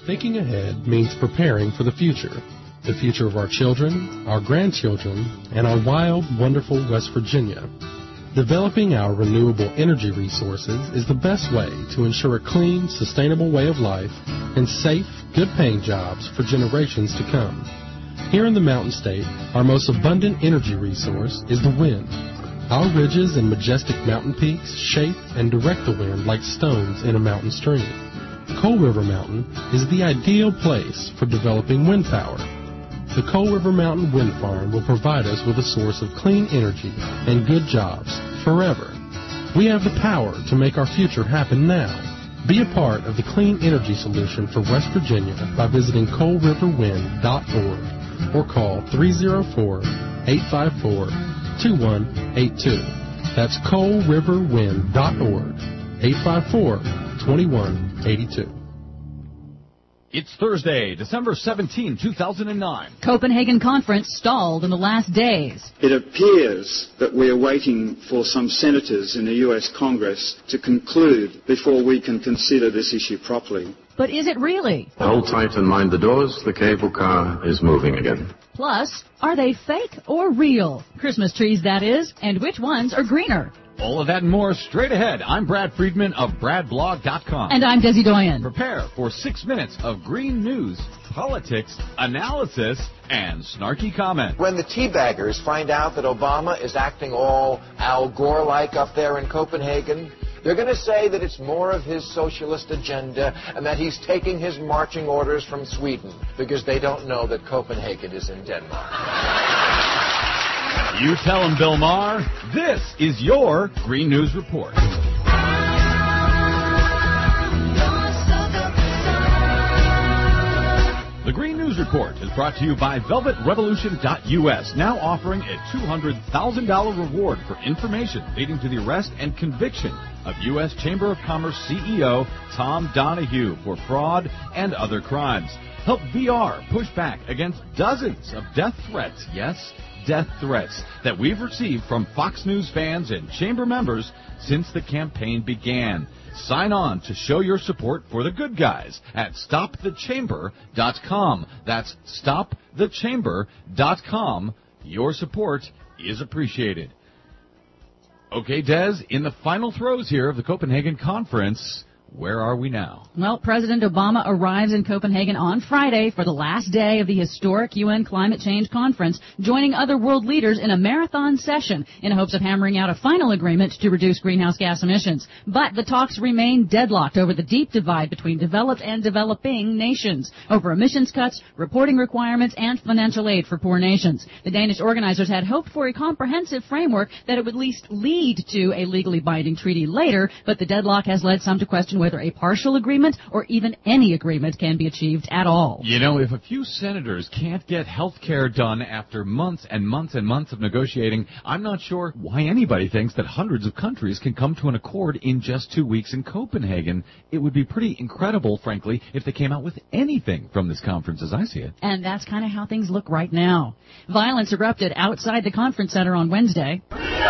Thinking ahead means preparing for the future of our children, our grandchildren, and our wild, wonderful West Virginia. Developing our renewable energy resources is the best way to ensure a clean, sustainable way of life and safe, good-paying jobs for generations to come. Here in the Mountain State, our most abundant energy resource is the wind. Our ridges and majestic mountain peaks shape and direct the wind like stones in a mountain stream. Coal River Mountain is the ideal place for developing wind power. The Coal River Mountain Wind Farm will provide us with a source of clean energy and good jobs forever. We have the power to make our future happen now. Be a part of the clean energy solution for West Virginia by visiting coalriverwind.org or call 304-854-2182. That's coalriverwind.org, 854-2182.
It's Thursday, December 17, 2009.
Copenhagen conference stalled in the last days.
It appears that we are waiting for some senators in the U.S. Congress to conclude before we can consider this issue properly.
But is it really?
Hold tight and mind the doors. The cable car is moving again.
Plus, are they fake or real? Christmas trees, that is. And which ones are greener?
All of that and more straight ahead. I'm Brad Friedman of BradBlog.com.
And I'm Desi Doyen.
Prepare for 6 minutes of green news, politics, analysis, and snarky comment.
When the teabaggers find out that Obama is acting all Al Gore-like up there in Copenhagen, they're going to say that it's more of his socialist agenda and that he's taking his marching orders from Sweden because they don't know that Copenhagen is in Denmark.
You tell him, Bill Maher. This is your Green News Report. The Green News Report is brought to you by VelvetRevolution.us, now offering a $200,000 reward for information leading to the arrest and conviction of U.S. Chamber of Commerce CEO Tom Donahue for fraud and other crimes. Help VR push back against dozens of death threats, yes, death threats, that we've received from Fox News fans and Chamber members since the campaign began. Sign on to show your support for the good guys at StopTheChamber.com. That's StopTheChamber.com. Your support is appreciated. Okay, Des, in the final throes here of the Copenhagen Conference, where are we now?
Well, President Obama arrives in Copenhagen on Friday for the last day of the historic UN Climate Change Conference, joining other world leaders in a marathon session in hopes of hammering out a final agreement to reduce greenhouse gas emissions. But the talks remain deadlocked over the deep divide between developed and developing nations, over emissions cuts, reporting requirements, and financial aid for poor nations. The Danish organizers had hoped for a comprehensive framework that would at least lead to a legally binding treaty later, but the deadlock has led some to question whether a partial agreement or even any agreement can be achieved at all.
You know, if a few senators can't get health care done after months and months and months of negotiating, I'm not sure why anybody thinks that hundreds of countries can come to an accord in just 2 weeks in Copenhagen. It would be pretty incredible, frankly, if they came out with anything from this conference as I see it.
And that's kind of how things look right now. Violence erupted outside the conference center on Wednesday.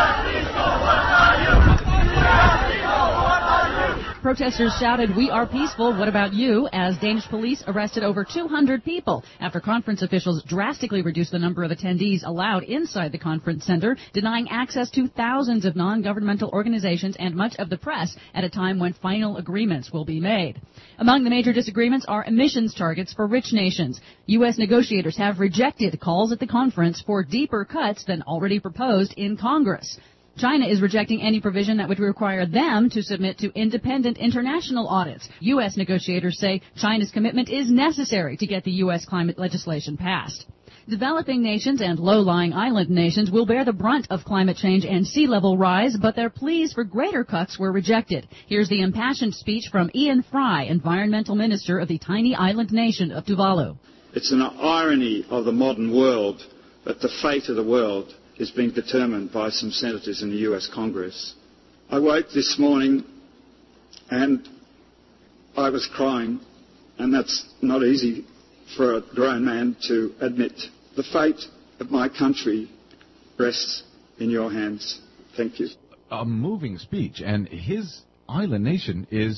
Protesters shouted, "We are peaceful, what about you?" as Danish police arrested over 200 people after conference officials drastically reduced the number of attendees allowed inside the conference center, denying access to thousands of non-governmental organizations and much of the press at a time when final agreements will be made. Among the major disagreements are emissions targets for rich nations. U.S. negotiators have rejected calls at the conference for deeper cuts than already proposed in Congress. China is rejecting any provision that would require them to submit to independent international audits. U.S. negotiators say China's commitment is necessary to get the U.S. climate legislation passed. Developing nations and low-lying island nations will bear the brunt of climate change and sea level rise, but their pleas for greater cuts were rejected. Here's the impassioned speech from Ian Fry, Environmental Minister of the tiny island nation of Tuvalu.
It's an irony of the modern world that the fate of the world is being determined by some senators in the US Congress. I woke this morning and I was crying, and that's not easy for a grown man to admit. The fate of my country rests in your hands. Thank you.
A moving speech, and his island nation is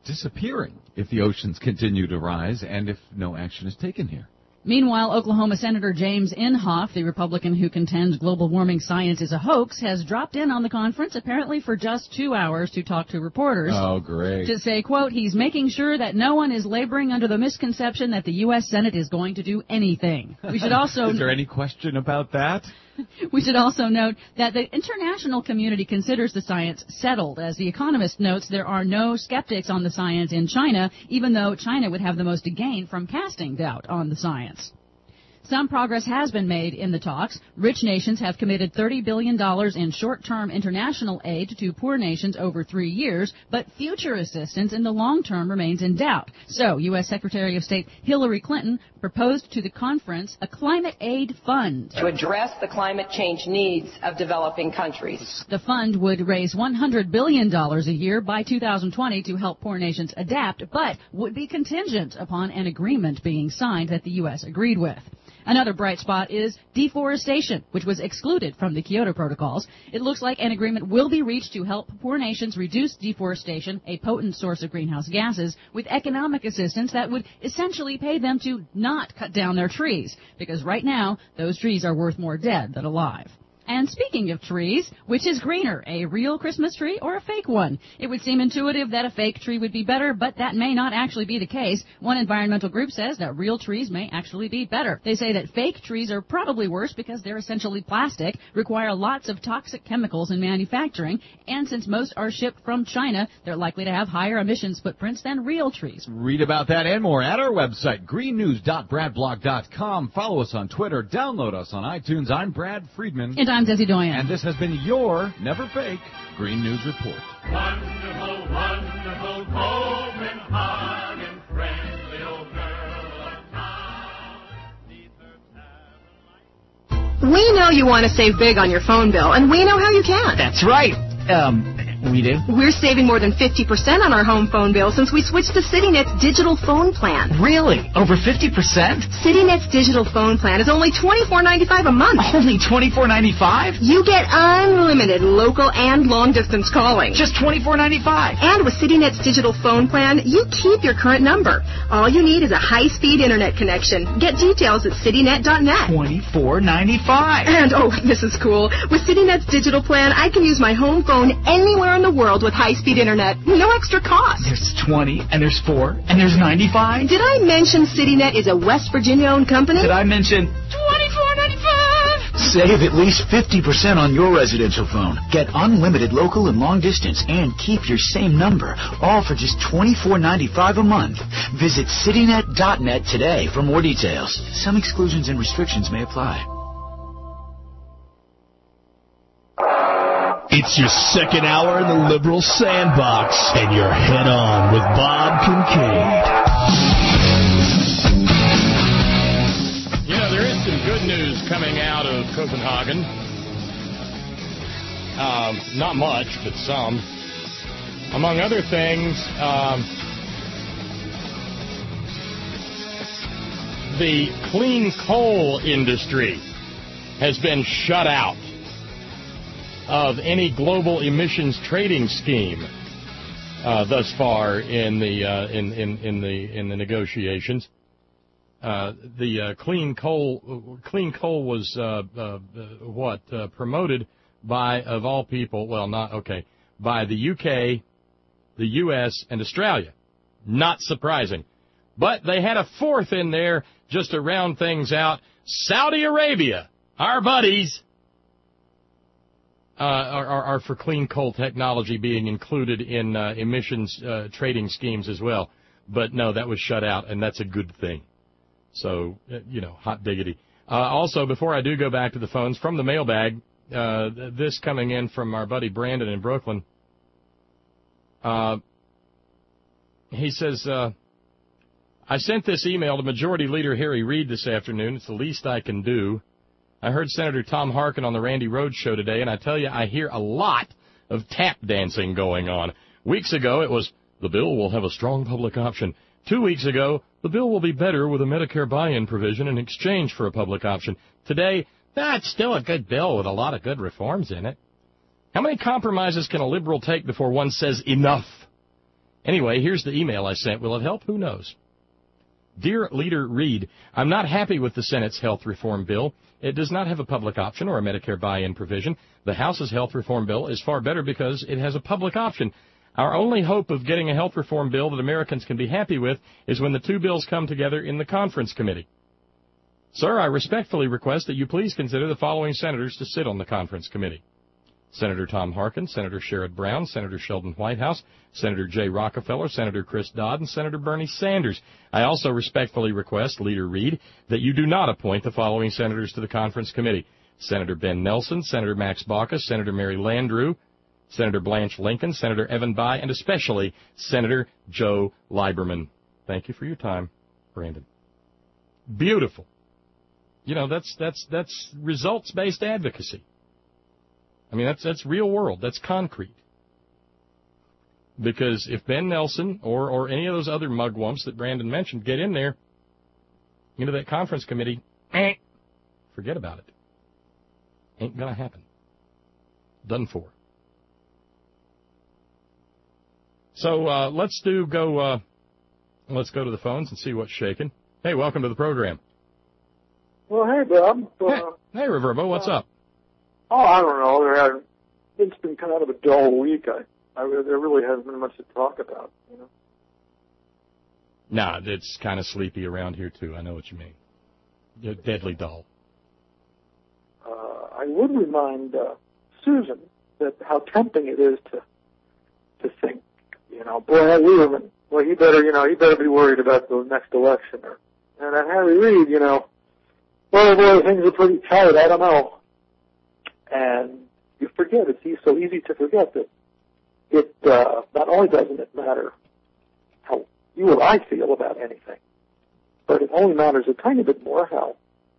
disappearing if the oceans continue to rise and if no action is taken here.
Meanwhile, Oklahoma Senator James Inhofe, the Republican who contends global warming science is a hoax, has dropped in on the conference apparently for just 2 hours to talk to reporters.
Oh, great.
To say, quote, he's making sure that no one is laboring under the misconception that the U.S. Senate is going to do anything. We should also...
Is there any question about that?
We should also note that the international community considers the science settled. As The Economist notes, there are no skeptics on the science in China, even though China would have the most to gain from casting doubt on the science. Some progress has been made in the talks. Rich nations have committed $30 billion in short-term international aid to poor nations over 3 years, but future assistance in the long term remains in doubt. So, U.S. Secretary of State Hillary Clinton proposed to the conference a climate aid fund
to address the climate change needs of developing countries.
The fund would raise $100 billion a year by 2020 to help poor nations adapt, but would be contingent upon an agreement being signed that the U.S. agreed with. Another bright spot is deforestation, which was excluded from the Kyoto Protocols. It looks like an agreement will be reached to help poor nations reduce deforestation, a potent source of greenhouse gases, with economic assistance that would essentially pay them to not cut down their trees, because right now those trees are worth more dead than alive. And speaking of trees, which is greener, a real Christmas tree or a fake one? It would seem intuitive that a fake tree would be better, but that may not actually be the case. One environmental group says that real trees may actually be better. They say that fake trees are probably worse because they're essentially plastic, require lots of toxic chemicals in manufacturing, and since most are shipped from China, they're likely to have higher emissions footprints than real trees.
Read about that and more at our website, greennews.bradblog.com. Follow us on Twitter. Download us on iTunes. I'm Brad Friedman.
And I'm Desi Doyen.
And this has been your Never Fake Green News Report.
Wonderful, wonderful Copenhagen, friendly old girl of town.
We know you want to save big on your phone bill, and we know how you can.
That's right. We do.
We're saving more than 50% on our home phone bill since we switched to CityNet's digital phone plan.
Really? Over 50%?
CityNet's digital phone plan is only $24.95 a month.
Only $24.95?
You get unlimited local and long-distance calling.
Just $24.95.
And with CityNet's digital phone plan, you keep your current number. All you need is a high-speed internet connection. Get details at citynet.net.
$24.95.
And, oh, this is cool. With CityNet's digital plan, I can use my home phone anywhere in the world with high-speed internet. No extra cost.
There's 20, and there's 4, and there's 95.
Did I mention CityNet is a West Virginia-owned company?
Did I mention
$24.95?
Save at least 50% on your residential phone. Get unlimited local and long distance and keep your same number, all for just $24.95 a month. Visit citynet.net today for more details. Some exclusions and restrictions may apply.
It's your second hour in the Liberal Sandbox, and you're head on with Bob Kincaid.
You know, there is some good news coming out of Copenhagen. Not much, but some. Among other things, the clean coal industry has been shut out of any global emissions trading scheme thus far in the negotiations. The clean coal was promoted by, of all people, by the UK, the US, and Australia. Not surprising. But they had a fourth in there just to round things out. Saudi Arabia, our buddies, are for clean coal technology being included in emissions trading schemes as well. But no, that was shut out, and that's a good thing. So, hot diggity. Also, before I do go back to the phones, from the mailbag, this coming in from our buddy Brandon in Brooklyn. He says, I sent this email to Majority Leader Harry Reid this afternoon. It's the least I can do. I heard Senator Tom Harkin on the Randy Rhoads show today, and I tell you, I hear a lot of tap dancing going on. Weeks ago, it was, the bill will have a strong public option. 2 weeks ago, the bill will be better with a Medicare buy-in provision in exchange for a public option. Today, that's still a good bill with a lot of good reforms in it. How many compromises can a liberal take before one says enough? Anyway, here's the email I sent. Will it help? Who knows? Dear Leader Reed, I'm not happy with the Senate's health reform bill. It does not have a public option or a Medicare buy-in provision. The House's health reform bill is far better because it has a public option. Our only hope of getting a health reform bill that Americans can be happy with is when the two bills come together in the conference committee. Sir, I respectfully request that you please consider the following senators to sit on the conference committee: Senator Tom Harkin, Senator Sherrod Brown, Senator Sheldon Whitehouse, Senator Jay Rockefeller, Senator Chris Dodd, and Senator Bernie Sanders. I also respectfully request, Leader Reed, that you do not appoint the following senators to the conference committee: Senator Ben Nelson, Senator Max Baucus, Senator Mary Landrieu, Senator Blanche Lincoln, Senator Evan Bayh, and especially Senator Joe Lieberman. Thank you for your time, Brandon. Beautiful. You know, that's results-based advocacy. I mean, that's real world. That's concrete. Because if Ben Nelson or any of those other mugwumps that Brandon mentioned get in there, into that conference committee, forget about it. Ain't going to happen. Done for. So let's go to the phones and see what's shaking. Hey, welcome to the program.
Well, hey, Bob.
Hey, Reverbo, what's up?
Oh, I don't know. It's been kind of a dull week. There really hasn't been much to talk about, you know.
Nah, it's kind of sleepy around here, too. I know what you mean. You're deadly dull.
I would remind Susan that how tempting it is to think, you know, boy, Lieberman, well, he better be worried about the next election. And Harry Reid, you know, boy, things are pretty tight. I don't know. And you forget, it's so easy to forget that it, not only doesn't it matter how you or I feel about anything, but it only matters a tiny bit more how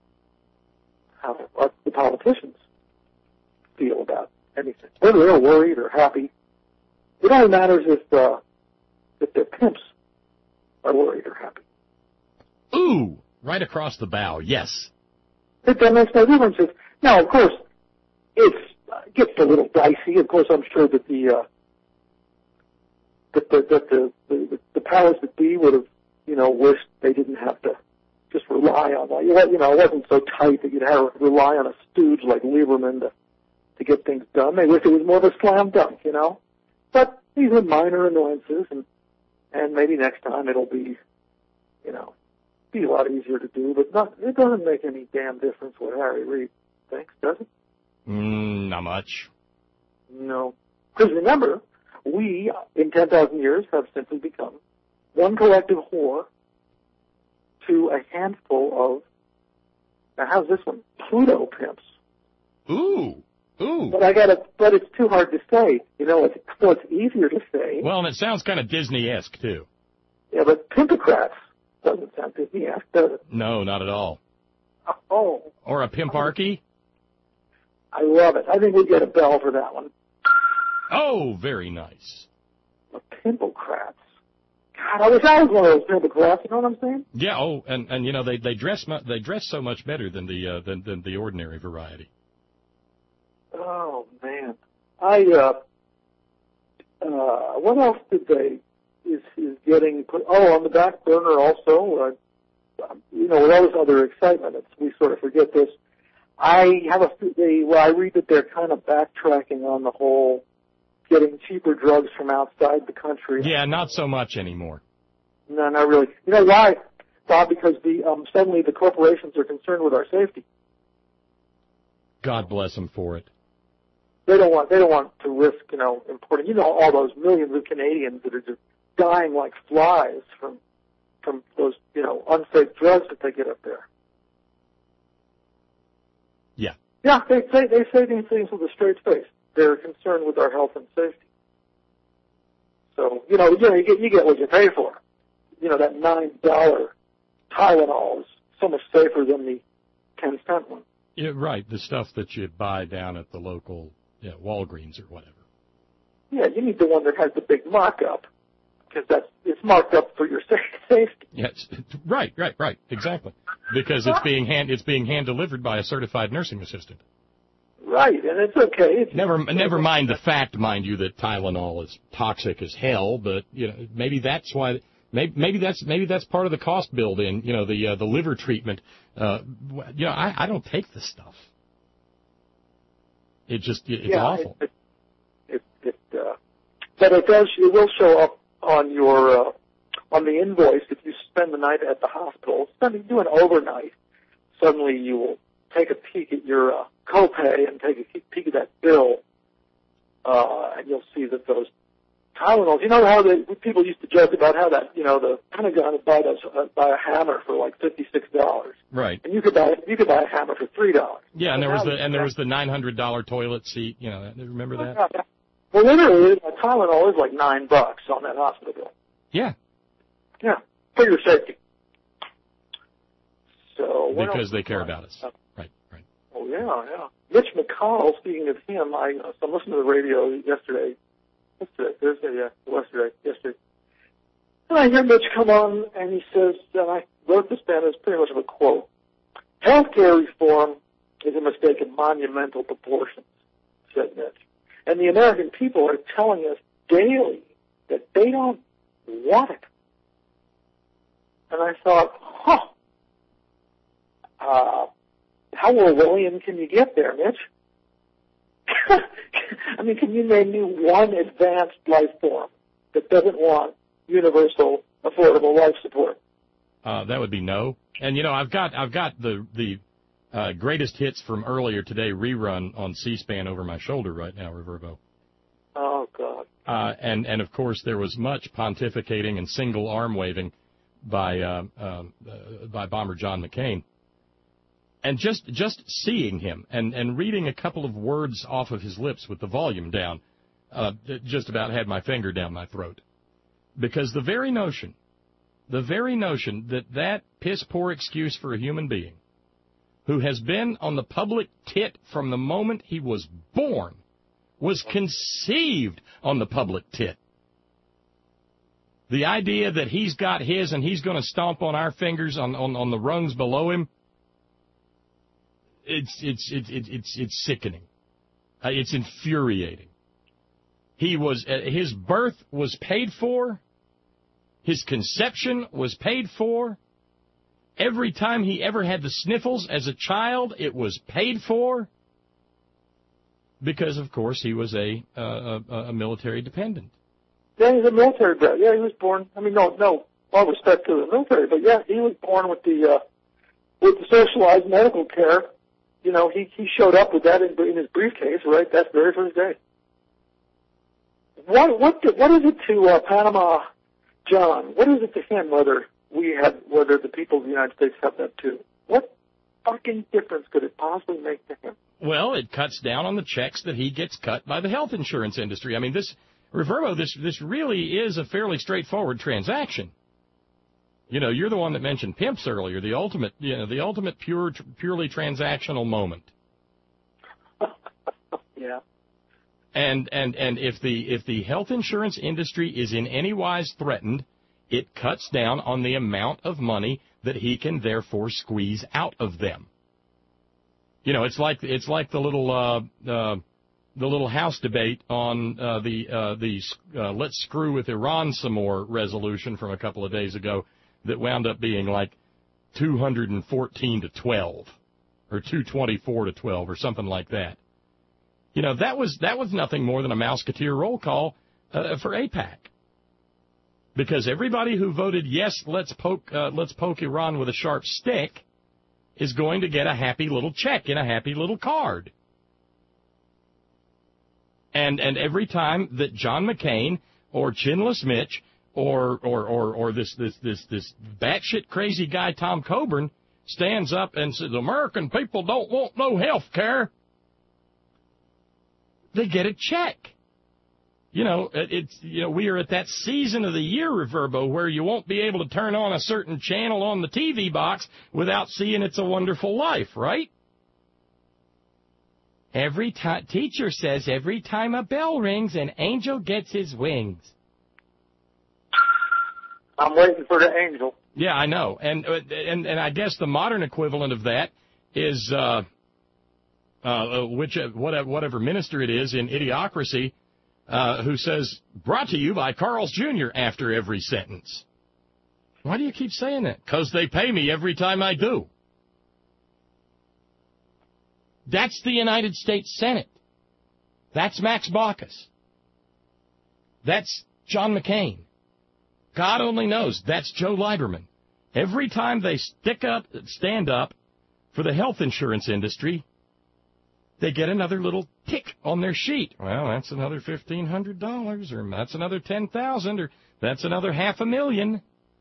the politicians feel about anything. Whether they're worried or happy, it only matters if their pimps are worried or happy.
Ooh, right across the bow, yes.
That makes no difference. Now, of course, it gets a little dicey. Of course, I'm sure that the powers that be would have, you know, wished they didn't have to just rely on that. You know, it wasn't so tight that you'd have to rely on a stooge like Lieberman to get things done. They wish it was more of a slam dunk, you know. But these are minor annoyances, and maybe next time it'll be, you know, be a lot easier to do. But it doesn't make any damn difference what Harry Reid thinks, does it?
Not much.
No. Because remember, we, in 10,000 years, have simply become one collective whore to a handful of, now how's this one? Pluto pimps.
Ooh.
But it's too hard to say. You know, it's easier to say.
Well, and it sounds kind of Disney-esque, too.
Yeah, but pimpocrats doesn't sound Disney-esque, does it?
No, not at all.
Oh.
Or a pimparchy?
I love it. I think we'd get a bell for that one.
Oh, very nice.
The pimpocrats. God, I wish I was one of those pimpocrats. You know what I'm saying?
Yeah. Oh, and you know they dress so much better than the ordinary variety.
Oh man, what else is getting put? Oh, on the back burner also. You know, with all this other excitement, we sort of forget this. I read that they're kind of backtracking on the whole getting cheaper drugs from outside the country.
Yeah, not so much anymore.
No, not really. You know why, Bob? Because suddenly the corporations are concerned with our safety.
God bless them for it.
They don't want to risk, you know, importing. You know, all those millions of Canadians that are just dying like flies from those, you know, unsafe drugs that they get up there.
Yeah.
Yeah, they say these things with a straight face. They're concerned with our health and safety. So, you get what you pay for. You know, that $9 Tylenol is so much safer than the 10-cent one.
Yeah, right. The stuff that you buy down at the local Walgreens or whatever.
Yeah, you need the one that has the big markup, because it's marked up for your safety.
Yes, right, exactly. Because it's being hand delivered by a certified nursing assistant.
Right, and it's okay.
Never mind the fact, mind you, that Tylenol is toxic as hell. But maybe that's why. Maybe that's part of the cost build in. The liver treatment. I don't take this stuff. It's awful.
But it will show up on your on the invoice if you spend the night at the hospital. Do an overnight. Suddenly you will take a peek at your copay and take a peek at that bill, and you'll see that those Tylenols. You know how people used to joke about how that the Pentagon would buy a hammer for like $56.
Right.
And you could buy a hammer for $3.
Yeah, and there was the $900 toilet seat. Remember that?
Yeah. Well, literally, a Tylenol is like $9 on that hospital bill.
Yeah.
Yeah, for your safety. So
because they care about us. Right.
Oh yeah. Mitch McConnell. Speaking of him, I'm listening to the radio yesterday. Yesterday. And I hear Mitch come on, and he says, and I wrote this down as pretty much of a quote: "Healthcare reform is a mistake in monumental proportions," said Mitch. And the American people are telling us daily that they don't want it. And I thought, how Orwellian can you get there, Mitch? I mean, can you name me one advanced life form that doesn't want universal, affordable life support?
That would be no. And I've got the greatest hits from earlier today rerun on C-SPAN over my shoulder right now, Reverbo.
Oh God.
And of course there was much pontificating and single arm waving by Bomber John McCain. And just seeing him and reading a couple of words off of his lips with the volume down, just about had my finger down my throat. Because the very notion that piss-poor excuse for a human being who has been on the public tit from the moment he was born was conceived on the public tit. The idea that he's got his and he's going to stomp on our fingers on the rungs below him, it's sickening. It's infuriating. His birth was paid for. His conception was paid for. Every time he ever had the sniffles as a child, it was paid for. Because, of course, he was a military dependent.
Yeah, he's a military brat. Yeah, he was born. I mean, no, all respect to the military, but yeah, he was born with the socialized medical care. He showed up with that in his briefcase, right? That very first day. What is it to Panama John? What is it to him whether the people of the United States have that too? What fucking difference could it possibly make to him?
Well, it cuts down on the checks that he gets cut by the health insurance industry. I mean, this really is a fairly straightforward transaction. You're the one that mentioned pimps earlier, the ultimate purely transactional moment.
Yeah.
And if the health insurance industry is in any wise threatened, it cuts down on the amount of money that he can therefore squeeze out of them. It's like the little House debate on the let's screw with Iran some more resolution from a couple of days ago that wound up being like 214 to 12 or 224 to 12 or something like that. That was nothing more than a Mouseketeer roll call for AIPAC. Because everybody who voted yes, let's poke Iran with a sharp stick is going to get a happy little check in a happy little card. And every time that John McCain or Chinless Mitch or this batshit crazy guy Tom Coburn stands up and says, American people don't want no health care, they get a check. We are at that season of the year, Reverbo, where you won't be able to turn on a certain channel on the TV box without seeing It's a Wonderful Life, right? Teacher says every time a bell rings, an angel gets his wings.
I'm waiting for the angel.
Yeah, I know. And I guess the modern equivalent of that is whatever minister it is in Idiocracy, who says, brought to you by Carl's Jr. after every sentence. Why do you keep saying that? Because they pay me every time I do. That's the United States Senate. That's Max Baucus. That's John McCain. God only knows. That's Joe Lieberman. Every time they stand up for the health insurance industry, they get another little tick on their sheet. Well, that's another $1,500, or that's another $10,000, or that's another $500,000.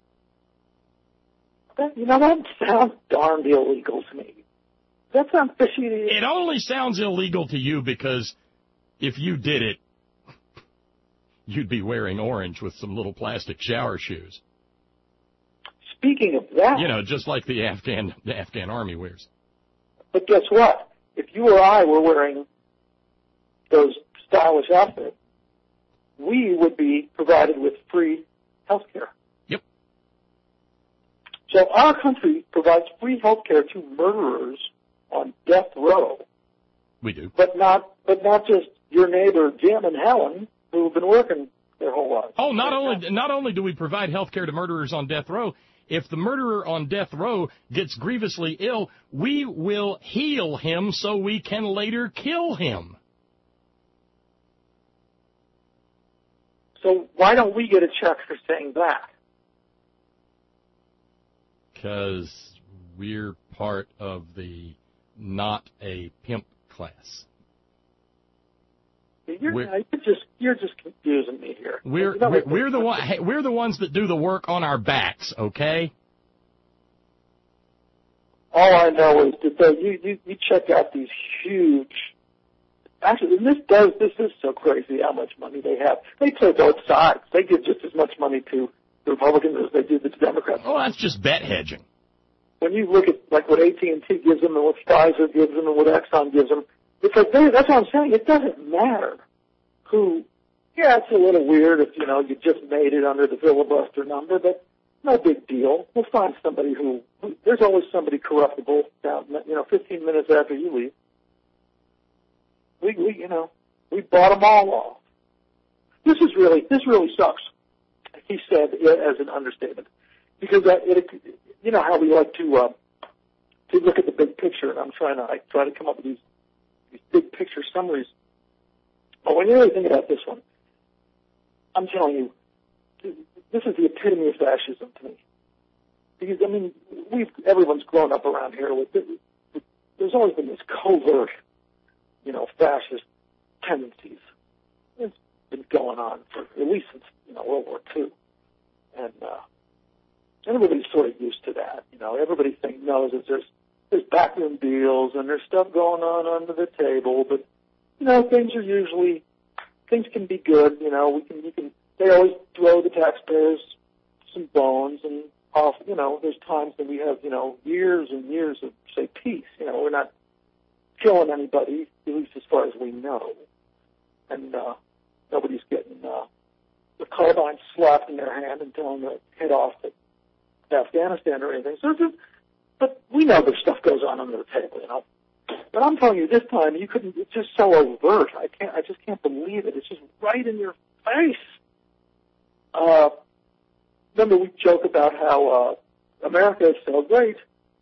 That sounds darned illegal to me. That sounds fishy to you.
It only sounds illegal to you because if you did it, you'd be wearing orange with some little plastic shower shoes.
Speaking of that...
just like the Afghan army wears.
But guess what? If you or I were wearing those stylish outfits, we would be provided with free health care.
Yep.
So our country provides free health care to murderers on death row.
We do.
But not just your neighbor Jim and Helen, who've been working their whole lives.
Oh, not only do we provide health care to murderers on death row, if the murderer on death row gets grievously ill, we will heal him so we can later kill him.
So why don't we get a check for saying that? Because
we're part of the not a pimp class.
You're just confusing me here.
We're the ones that do the work on our backs, okay?
All I know is that you check out these huge. Actually, this is so crazy how much money they have. They play both sides. They give just as much money to the Republicans as they do to the Democrats.
Oh, that's just bet hedging.
When you look at like what AT&T gives them and what Pfizer gives them and what Exxon gives them, it's like that's what I'm saying. It doesn't matter who. Yeah, it's a little weird if you just made it under the filibuster number, but no big deal. We'll find somebody who there's always somebody corruptible down 15 minutes after you leave. We bought them all off. This really sucks. He said as an understatement, because you know how we like to look at the big picture, and I try to come up with these big picture summaries. But when you really think about this one, I'm telling you, this is the epitome of fascism to me. Because everyone's grown up around here with there's always been this covert, fascist tendencies. It's been going on for at least since World War II, and everybody's sort of used to that. Everybody knows that there's backroom deals and there's stuff going on under the table, but things can be good. They always throw the taxpayers some bones, and there's times that we have years and years of say peace. We're not killing anybody, at least as far as we know, and nobody's getting the carbine slapped in their hand and telling them to head off to Afghanistan or anything. But we know there's stuff goes on under the table, But I'm telling you, this time you couldn't. It's just so overt. I just can't believe it. It's just right in your face. Remember we joke about how America is so great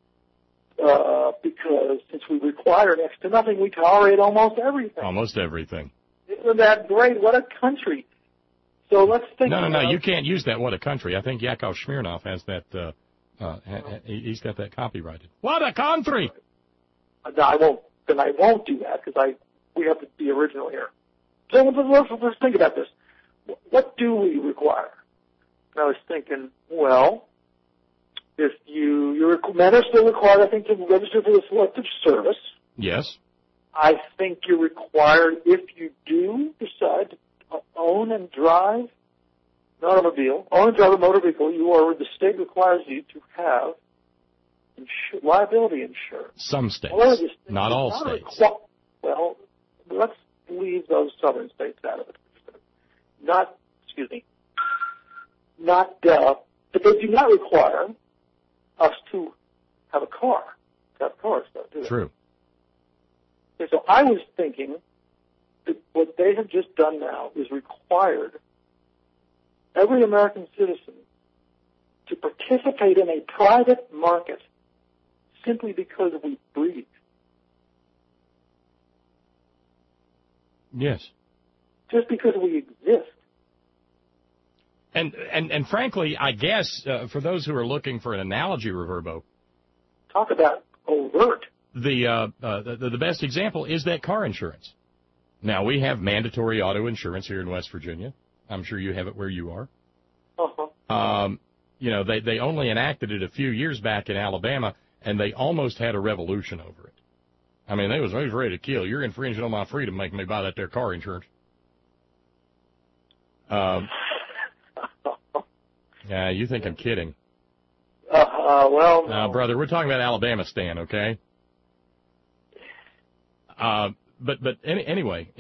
because since we require next to nothing, we tolerate almost everything.
Almost everything.
Isn't that great? What a country. So let's think.
No, you can't use that. What a country. I think Yakov Smirnoff has that. He's got that copyrighted. What a country.
I won't do that because we have to be original here. So let's think about this. What do we require? And I was thinking, well, if your men are still required, I think, to register for the Selective Service.
Yes.
I think you're required, if you do decide to own and drive an automobile, own and drive a motor vehicle, the state requires you to have liability insurance.
Some states, not all states.
Well, let's leave those southern states out of it. But they do not require us to have a car. To have cars, though, do they?
True.
And so I was thinking that what they have just done now is required every American citizen to participate in a private market simply because we breathe.
Yes.
Just because we exist.
And frankly, I guess, for those who are looking for an analogy, Reverbo,
talk about overt.
The best example is that car insurance. Now, we have mandatory auto insurance here in West Virginia. I'm sure you have it where you are.
Uh-huh.
They only enacted it a few years back in Alabama, and they almost had a revolution over it. I mean, they was ready to kill. You're infringing on my freedom making me buy that there car insurance. Yeah, you think I'm kidding.
Well, no.
Brother, we're talking about Alabama, Stan, okay? Anyway.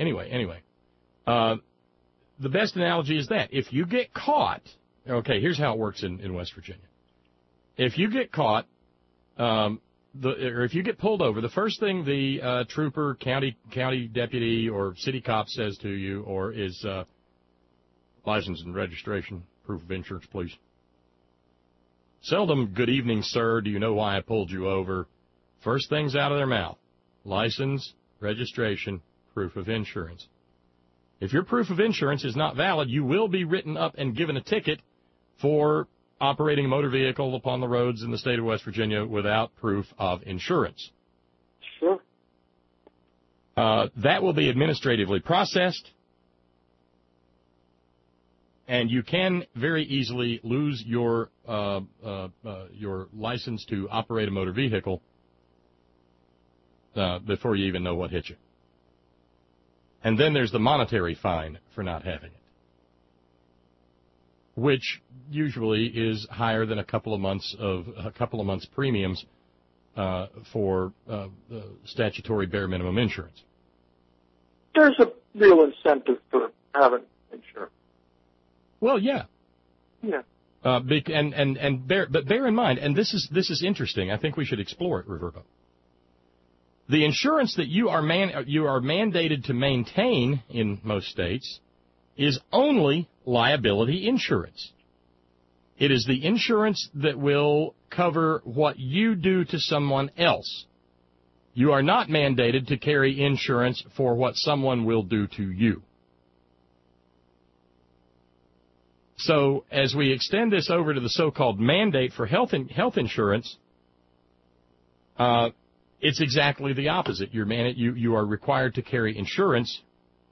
The best analogy is that if you get caught, okay, here's how it works in West Virginia. If you get caught, or if you get pulled over, the first thing the trooper, county deputy, or city cop says to you, or is license and registration, proof of insurance, please. Seldom, good evening, sir, do you know why I pulled you over? First things out of their mouth, license, registration, proof of insurance. If your proof of insurance is not valid, you will be written up and given a ticket for operating a motor vehicle upon the roads in the state of West Virginia without proof of insurance.
Sure.
That will be administratively processed, and you can very easily lose your license to operate a motor vehicle before you even know what hit you. And then there's the monetary fine for not having it, which usually is higher than a couple of months premiums for statutory bare minimum insurance.
There's a real incentive for having insurance.
Well, yeah.
Yeah.
But bear in mind, and this is interesting. I think we should explore it, Reverbo. The insurance that you are mandated to maintain in most states is only liability insurance. It is the insurance that will cover what you do to someone else. You are not mandated to carry insurance for what someone will do to you. So as we extend this over to the so-called mandate for health insurance, it's exactly the opposite. You are required to carry insurance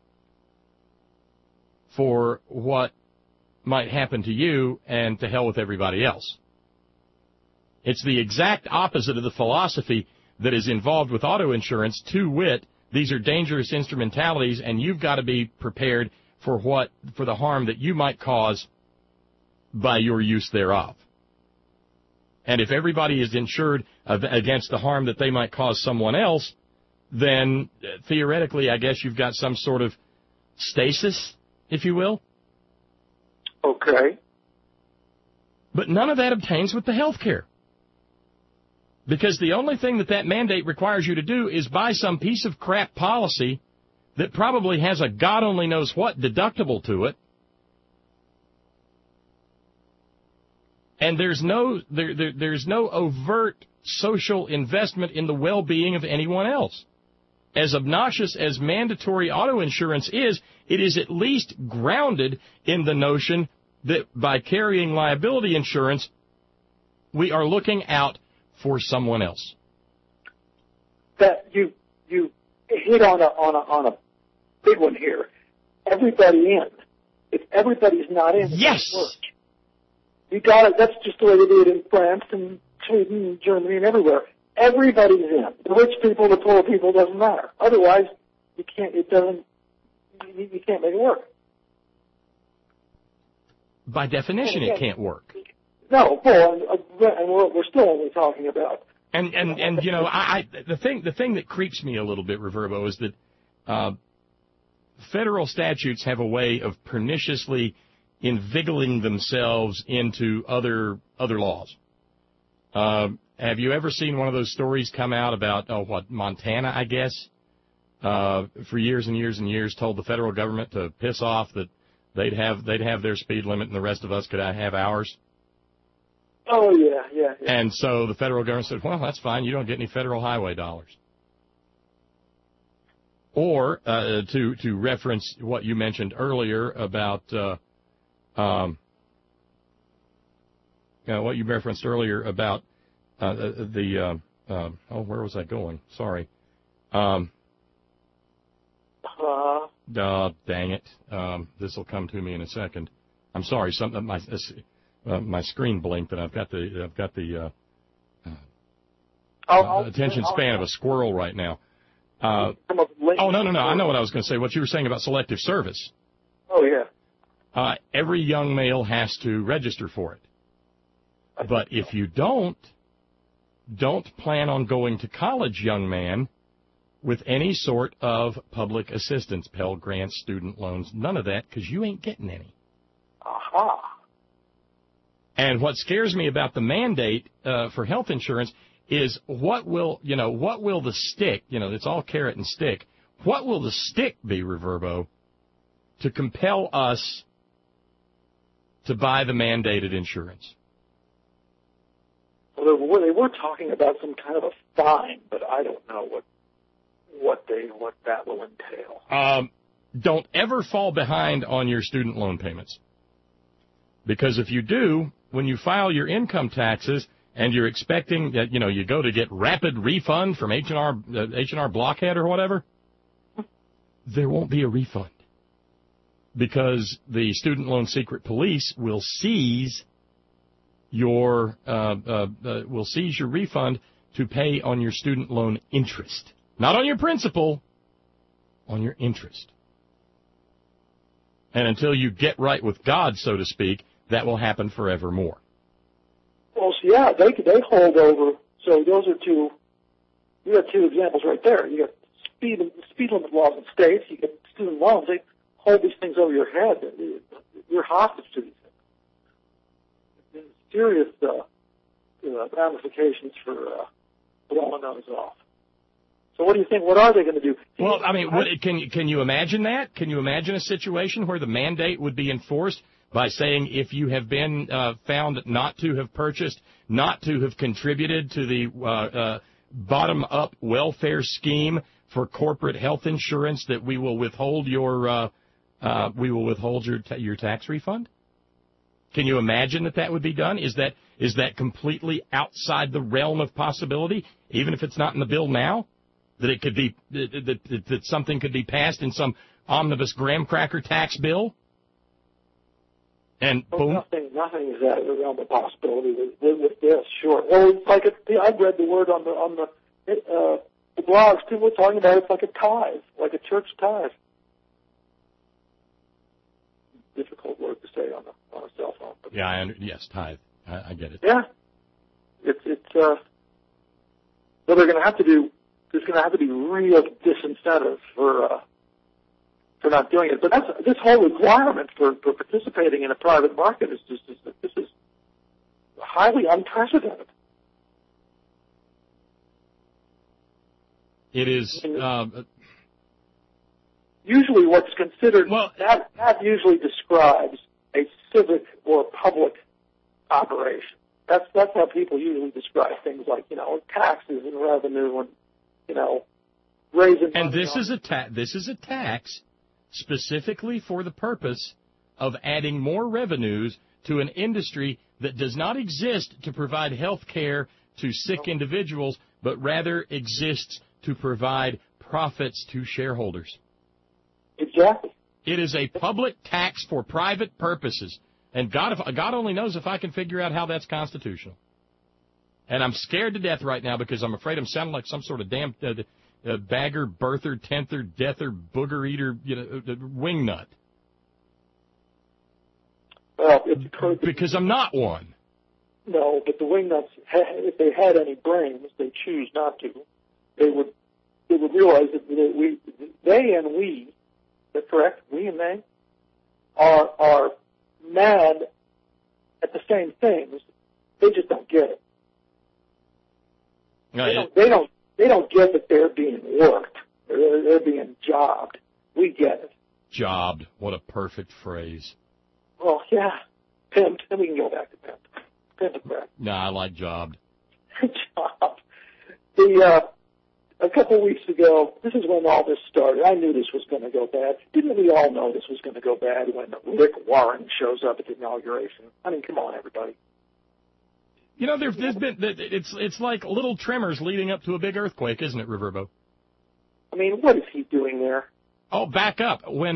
for what might happen to you and to hell with everybody else. It's the exact opposite of the philosophy that is involved with auto insurance, to wit, these are dangerous instrumentalities and you've got to be prepared for the harm that you might cause by your use thereof. And if everybody is insured against the harm that they might cause someone else, then theoretically, I guess you've got some sort of stasis, if you will.
Okay.
But none of that obtains with the health care. Because the only thing that mandate requires you to do is buy some piece of crap policy that probably has a God only knows what deductible to it. And there's no overt social investment in the well-being of anyone else. As obnoxious as mandatory auto insurance is, it is at least grounded in the notion that by carrying liability insurance, we are looking out for someone else.
That you hit on a big one here. Everybody in. If everybody's not in,
yes.
You got it. That's just the way they do it in France and Sweden and Germany and everywhere. Everybody's in. The rich people, the poor people, doesn't matter. Otherwise, you can't. You can't make it work.
By definition, it can't work.
No, well, and we're still only talking about.
And you know, the thing that creeps me a little bit, Reverbo, is that federal statutes have a way of perniciously invigilating themselves into other laws. Have you ever seen one of those stories come out about Montana, I guess, for years and years and years told the federal government to piss off, that they'd have their speed limit and the rest of us could have ours.
Oh, yeah.
And so the federal government said, well, that's fine. You don't get any federal highway dollars. Or to reference what you mentioned earlier about where was I going? Sorry. Dang it. This will come to me in a second. I'm sorry. My screen blinked, and I've got the attention span of a squirrel right now. No. I know what I was going to say. What you were saying about selective service.
Oh, yeah.
Every young male has to register for it. But if you don't plan on going to college, young man, with any sort of public assistance, Pell Grants, student loans, none of that, because you ain't getting any.
Aha.
And what scares me about the mandate for health insurance is what will the stick, it's all carrot and stick, what will the stick be, Reverbo, to compel us to buy the mandated insurance?
Well, they were talking about some kind of a fine, but I don't know what that will entail.
Don't ever fall behind on your student loan payments. Because if you do, when you file your income taxes and you're expecting that, you go to get rapid refund from H&R Blockhead or whatever, there won't be a refund. Because the student loan secret police will seize your refund to pay on your student loan interest. Not on your principal, on your interest. And until you get right with God, so to speak, that will happen forevermore.
Well, so yeah, they hold over. So those are two. You got two examples right there. You got speed limit laws in states. You get student loans. They hold these things over your head. You're hostage to these things. Serious ramifications for blowing those off. So what do you think? What are they going to do?
Well, I mean, can you imagine that? Can you imagine a situation where the mandate would be enforced by saying if you have been found not to have purchased, not to have contributed to the bottom-up welfare scheme for corporate health insurance, that we will withhold your tax refund? Can you imagine that would be done? Is that completely outside the realm of possibility, even if it's not in the bill now? That it could be that something could be passed in some omnibus graham cracker tax bill, and boom.
Nothing is out of the realm of possibility with this. Sure. Well, it's like I've read the word on the blogs too. We're talking about it's like a tithe, like a church tithe. Difficult word to say on a cell phone.
Yeah, yes, tithe. I get it.
Yeah, it's so they're going to have to do. There's going to have to be real disincentive for not doing it. But this whole requirement for participating in a private market is this is highly unprecedented.
It is.
Usually, what's considered that usually describes a civic or public operation. That's how people usually describe things like taxes and revenue and raising.
And this is a tax specifically for the purpose of adding more revenues to an industry that does not exist to provide health care to sick individuals, but rather exists to provide profits to shareholders.
Exactly.
It is a public tax for private purposes. And God only knows if I can figure out how that's constitutional. And I'm scared to death right now because I'm afraid I'm sounding like some sort of damn bagger, birther, tenther, deather, booger eater, wingnut.
Well,
because I'm not one.
No, but the wingnuts, if they had any brains, they choose not to. They would realize that they and we, that's correct, we and they, are mad at the same things. They just don't get it. They don't get that they're being worked. They're being jobbed. We get it.
Jobbed. What a perfect phrase.
Well, yeah. Pimped. Then we can go back to pimp. Pimp and crap.
Nah, I like jobbed.
Jobbed. A couple of weeks ago, this is when all this started. I knew this was going to go bad. Didn't we all know this was going to go bad when Rick Warren shows up at the inauguration? I mean, come on, everybody.
You know, there's been it's like little tremors leading up to a big earthquake, isn't it, Riverbo?
I mean, what is he doing there?
Oh, back up. Okay,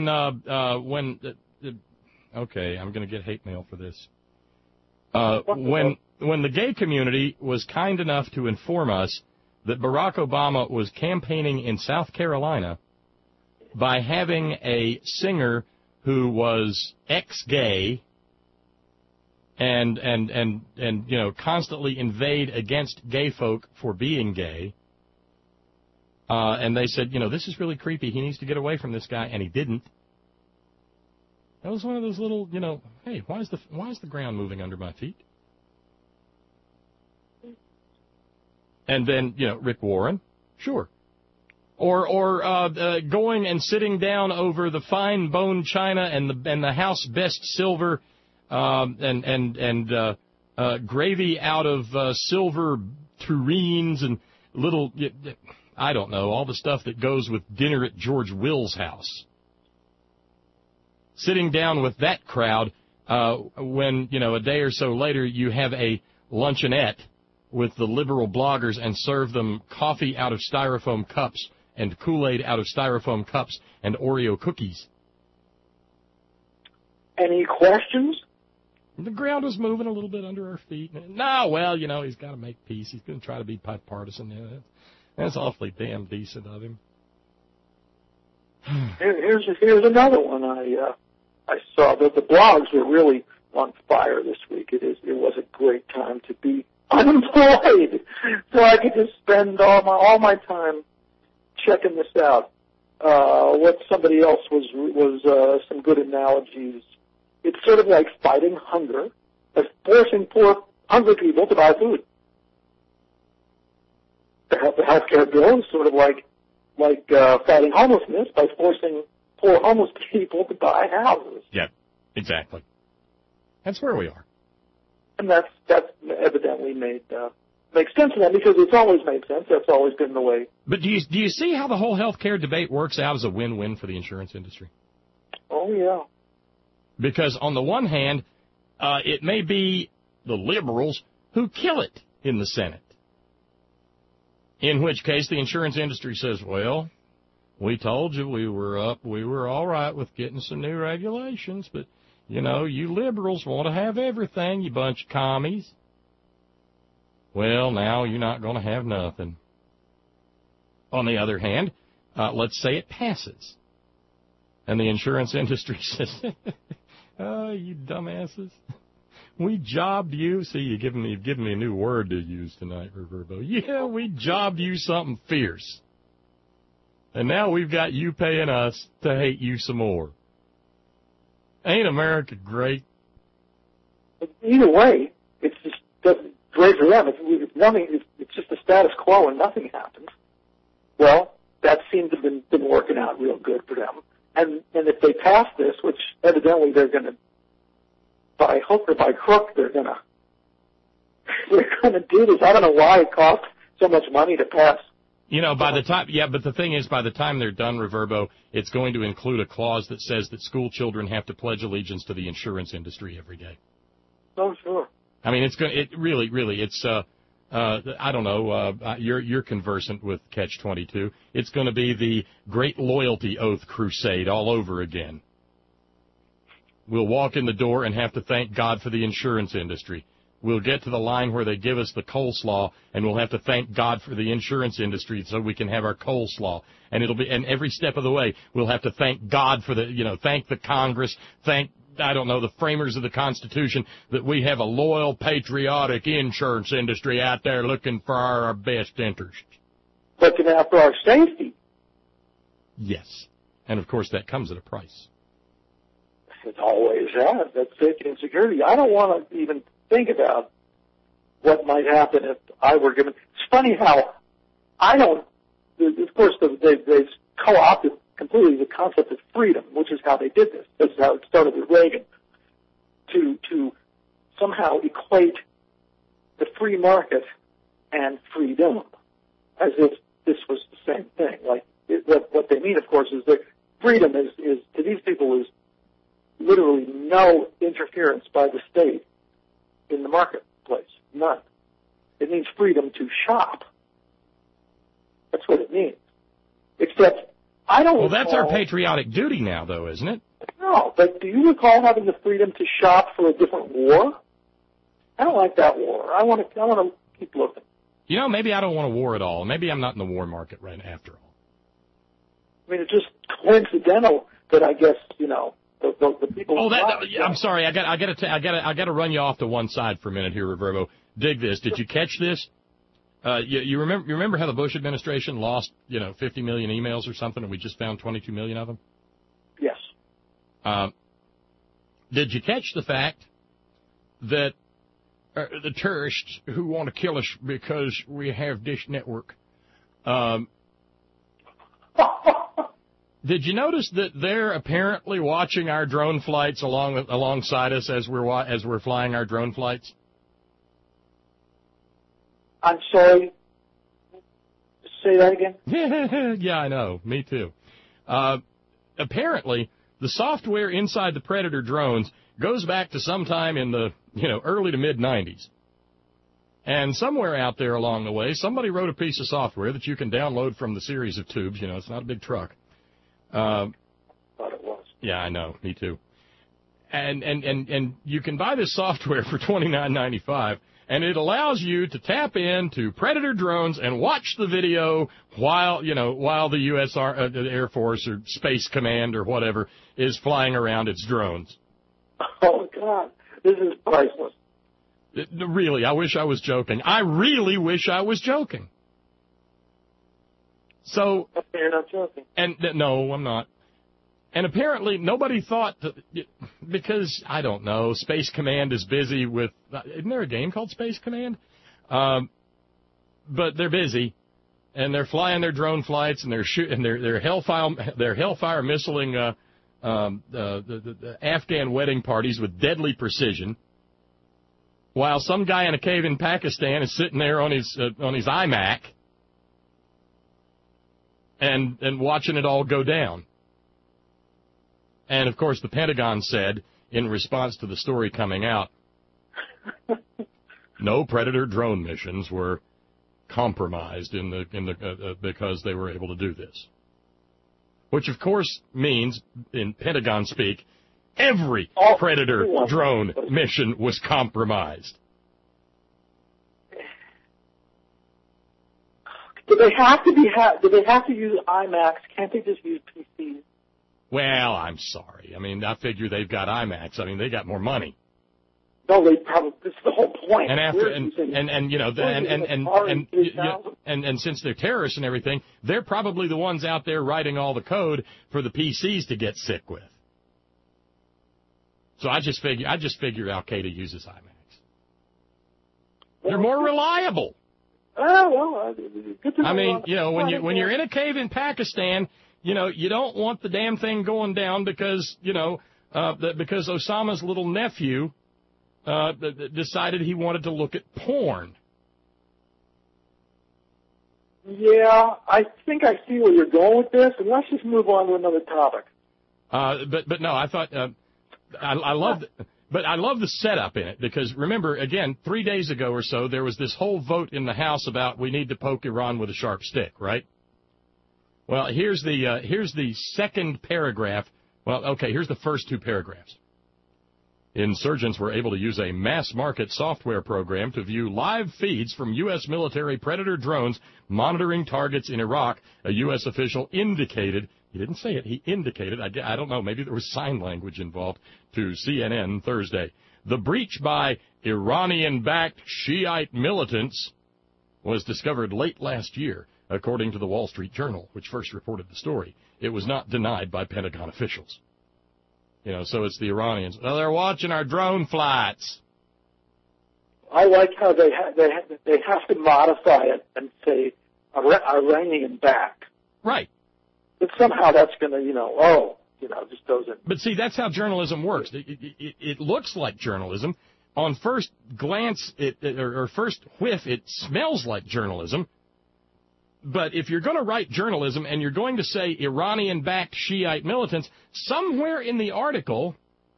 I'm going to get hate mail for this. When the gay community was kind enough to inform us that Barack Obama was campaigning in South Carolina by having a singer who was ex-gay and you know, constantly inveighed against gay folk for being gay. And they said, you know, this is really creepy. He needs to get away from this guy, and he didn't. That was one of those little, you know, hey, why is the ground moving under my feet? And then, you know, Rick Warren, sure. Or going and sitting down over the fine bone china and the house best silver gravy out of silver tureens and little, I don't know, all the stuff that goes with dinner at George Will's house. Sitting down with that crowd when, you know, a day or so later you have a luncheonette with the liberal bloggers and serve them coffee out of styrofoam cups and Kool-Aid out of styrofoam cups and Oreo cookies.
Any questions?
The ground was moving a little bit under our feet. No, well, you know, he's got to make peace. He's going to try to be bipartisan. Yeah, that's awfully damn decent of him.
Here's another one I saw. That the blogs were really on fire this week. It was a great time to be unemployed, so I could just spend all my time checking this out. What somebody else was some good analogies. It's sort of like fighting hunger, by forcing poor hungry people to buy food. The health care bill is sort of like fighting homelessness by forcing poor homeless people to buy houses.
Yeah, exactly. That's where we are.
And that's evidently makes sense to them because it's always made sense. That's always been the way.
But do you see how the whole health care debate works out as a win-win for the insurance industry?
Oh, yeah.
Because on the one hand, it may be the liberals who kill it in the Senate. In which case the insurance industry says, well, we told you we were all right with getting some new regulations, but, you know, you liberals want to have everything, you bunch of commies. Well, now you're not going to have nothing. On the other hand, let's say it passes. And the insurance industry says, oh, you dumbasses. We jobbed you. See, you've given me a new word to use tonight, Reverbo. Yeah, we jobbed you something fierce. And now we've got you paying us to hate you some more. Ain't America great?
Either way, it's just great for them. It's just the status quo and nothing happens. Well, that seems to have been working out real good for them. And if they pass this, which evidently they're going to, by hook or by crook, they're going to do this. I don't know why it costs so much money to pass.
You know, by the time, yeah, but the thing is, by the time they're done, Reverbo, it's going to include a clause that says that school children have to pledge allegiance to the insurance industry every day.
Oh, sure.
I mean, it's I don't know, you're conversant with Catch-22. It's going to be the great loyalty oath crusade all over again. We'll walk in the door and have to thank God for the insurance industry. We'll get to the line where they give us the coleslaw, and we'll have to thank God for the insurance industry so we can have our coleslaw. And every step of the way, we'll have to thank God for thank the Congress, thank, I don't know, the framers of the Constitution, that we have a loyal, patriotic insurance industry out there looking for our best interests.
Looking out for our safety.
Yes. And, of course, that comes at a price.
It always has. That's safety and security. I don't want to even think about what might happen if I were given. It's funny how I don't. Of course, they've co-opted completely the concept of freedom, which is how they did this. This is how it started with Reagan, to somehow equate the free market and freedom, as if this was the same thing. Like what they mean, of course, is that freedom is to these people is literally no interference by the state in the marketplace, none. It means freedom to shop. That's what it means. Except I don't.
Well, that's our patriotic duty now, though, isn't it?
No, but do you recall having the freedom to shop for a different war? I don't like that war. I want to keep looking.
You know, maybe I don't want a war at all. Maybe I'm not in the war market right after all.
I mean, it's just coincidental that I guess the people.
Oh, I'm sorry. I got to run you off to one side for a minute here, Reverbo. Dig this. Did you catch this? You remember how the Bush administration lost 50 million emails or something, and we just found 22 million of them?
Yes.
Did you catch the fact that the terrorists who want to kill us because we have Dish Network? Did you notice that they're apparently watching our drone flights alongside us as we're flying our drone flights?
I'm sorry. Say that again?
Yeah, I know. Me too. Apparently, the software inside the Predator drones goes back to sometime in the early to mid-'90s. And somewhere out there along the way, somebody wrote a piece of software that you can download from the series of tubes. It's not a big truck.
Thought it was.
Yeah, I know. Me too. And you can buy this software for $29.95. And it allows you to tap into Predator drones and watch the video while the U.S. Air Force or Space Command or whatever is flying around its drones.
Oh, God. This is priceless.
Really, I wish I was joking. I really wish I was joking. So.
You're not joking.
No, I'm not. And apparently nobody thought that, because, I don't know, Space Command is busy with, isn't there a game called Space Command? But they're busy, and they're flying their drone flights, and they're shooting, they're Hellfire missiling the Afghan wedding parties with deadly precision, while some guy in a cave in Pakistan is sitting there on his iMac and watching it all go down. And, of course, the Pentagon said, in response to the story coming out, no Predator drone missions were compromised because they were able to do this. Which, of course, means, in Pentagon speak, every Predator drone mission was compromised.
Do they have to use iMacs? Can't they just use PCs?
Well, I'm sorry. I mean, I figure they've got IMAX. I mean, they got more money.
No, they probably. This is the whole point.
And since they're terrorists and everything, they're probably the ones out there writing all the code for the PCs to get sick with. So I just figure Al-Qaeda uses IMAX. They're more reliable.
Oh, well, good to know.
I mean, when you're in a cave in Pakistan, you don't want the damn thing going down because Osama's little nephew decided he wanted to look at porn.
Yeah, I think I see where you're going with this, and let's just move on to another topic.
But no, I thought I love the setup in it because remember again 3 days ago or so there was this whole vote in the House about we need to poke Iran with a sharp stick, right? Well, here's the second paragraph. Well, okay, here's the first two paragraphs. Insurgents were able to use a mass-market software program to view live feeds from U.S. military Predator drones monitoring targets in Iraq, a U.S. official indicated. He didn't say it. He indicated. I don't know. Maybe there was sign language involved to CNN Thursday. The breach by Iranian-backed Shiite militants was discovered late last year, according to the Wall Street Journal, which first reported the story. It was not denied by Pentagon officials. So it's the Iranians. Well, they're watching our drone flights.
I like how they have to modify it and say Iranian back.
Right.
But somehow that's going to, just doesn't.
But see, that's how journalism works. It looks like journalism. On first glance, or first whiff, it smells like journalism. But if you're going to write journalism and you're going to say Iranian-backed Shiite militants, somewhere in the article,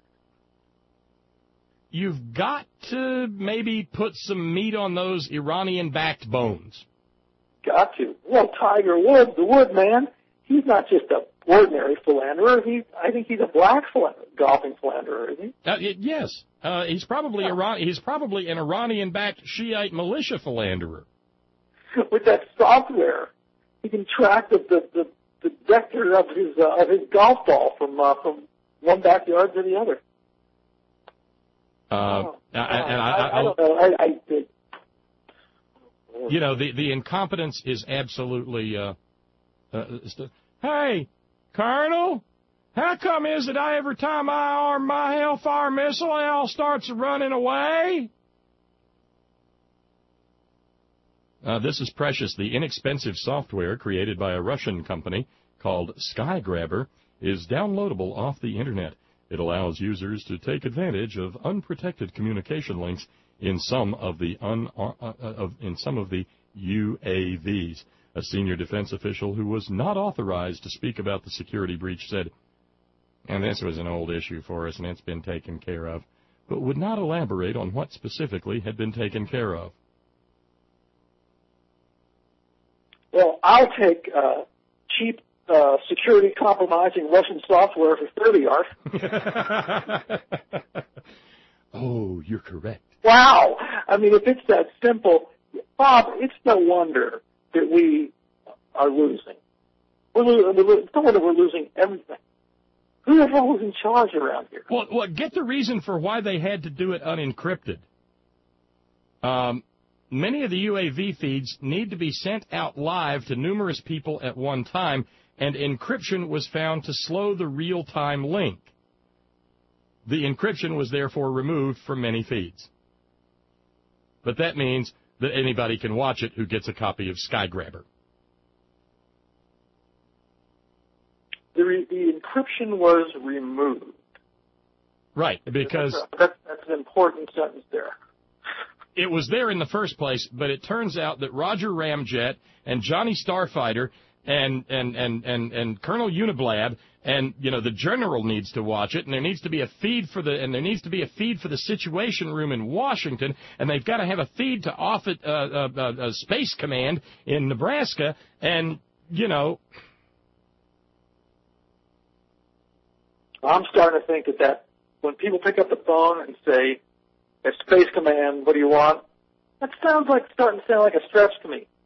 you've got to maybe put some meat on those Iranian-backed bones.
Got to. Well, Tiger Woods, the Woodman, he's not just a ordinary philanderer. I think he's a black golfing philanderer, isn't he?
Yes. He's probably an Iranian-backed Shiite militia philanderer.
With that software, he can track the vector of his golf ball from one backyard to the other. I don't know.
The incompetence is absolutely. Hey, Colonel, how come is it every time I arm my Hellfire missile, it all starts running away? This is Precious. The inexpensive software created by a Russian company called Skygrabber is downloadable off the Internet. It allows users to take advantage of unprotected communication links in some of the UAVs. A senior defense official who was not authorized to speak about the security breach said, and this was an old issue for us and it's been taken care of, but would not elaborate on what specifically had been taken care of.
Well, I'll take cheap, security-compromising Russian software for 30 yards.
Oh, you're correct.
Wow. I mean, if it's that simple, Bob, it's no wonder that we are losing. It's no wonder we're losing everything. Who the hell is in charge around here?
Well, get the reason for why they had to do it unencrypted. Many of the UAV feeds need to be sent out live to numerous people at one time, and encryption was found to slow the real-time link. The encryption was therefore removed from many feeds. But that means that anybody can watch it who gets a copy of Skygrabber.
The encryption was removed.
Right, because
that's an important sentence there.
It was there in the first place, but it turns out that Roger Ramjet and Johnny Starfighter and Colonel Uniblab and the general needs to watch it, and there needs to be a feed for the Situation Room in Washington, and they've got to have a feed to Offutt Space Command in Nebraska, and
I'm starting to think that when people pick up the phone and say, "At Space Command, what do you want?" That starting to sound like a stretch to me.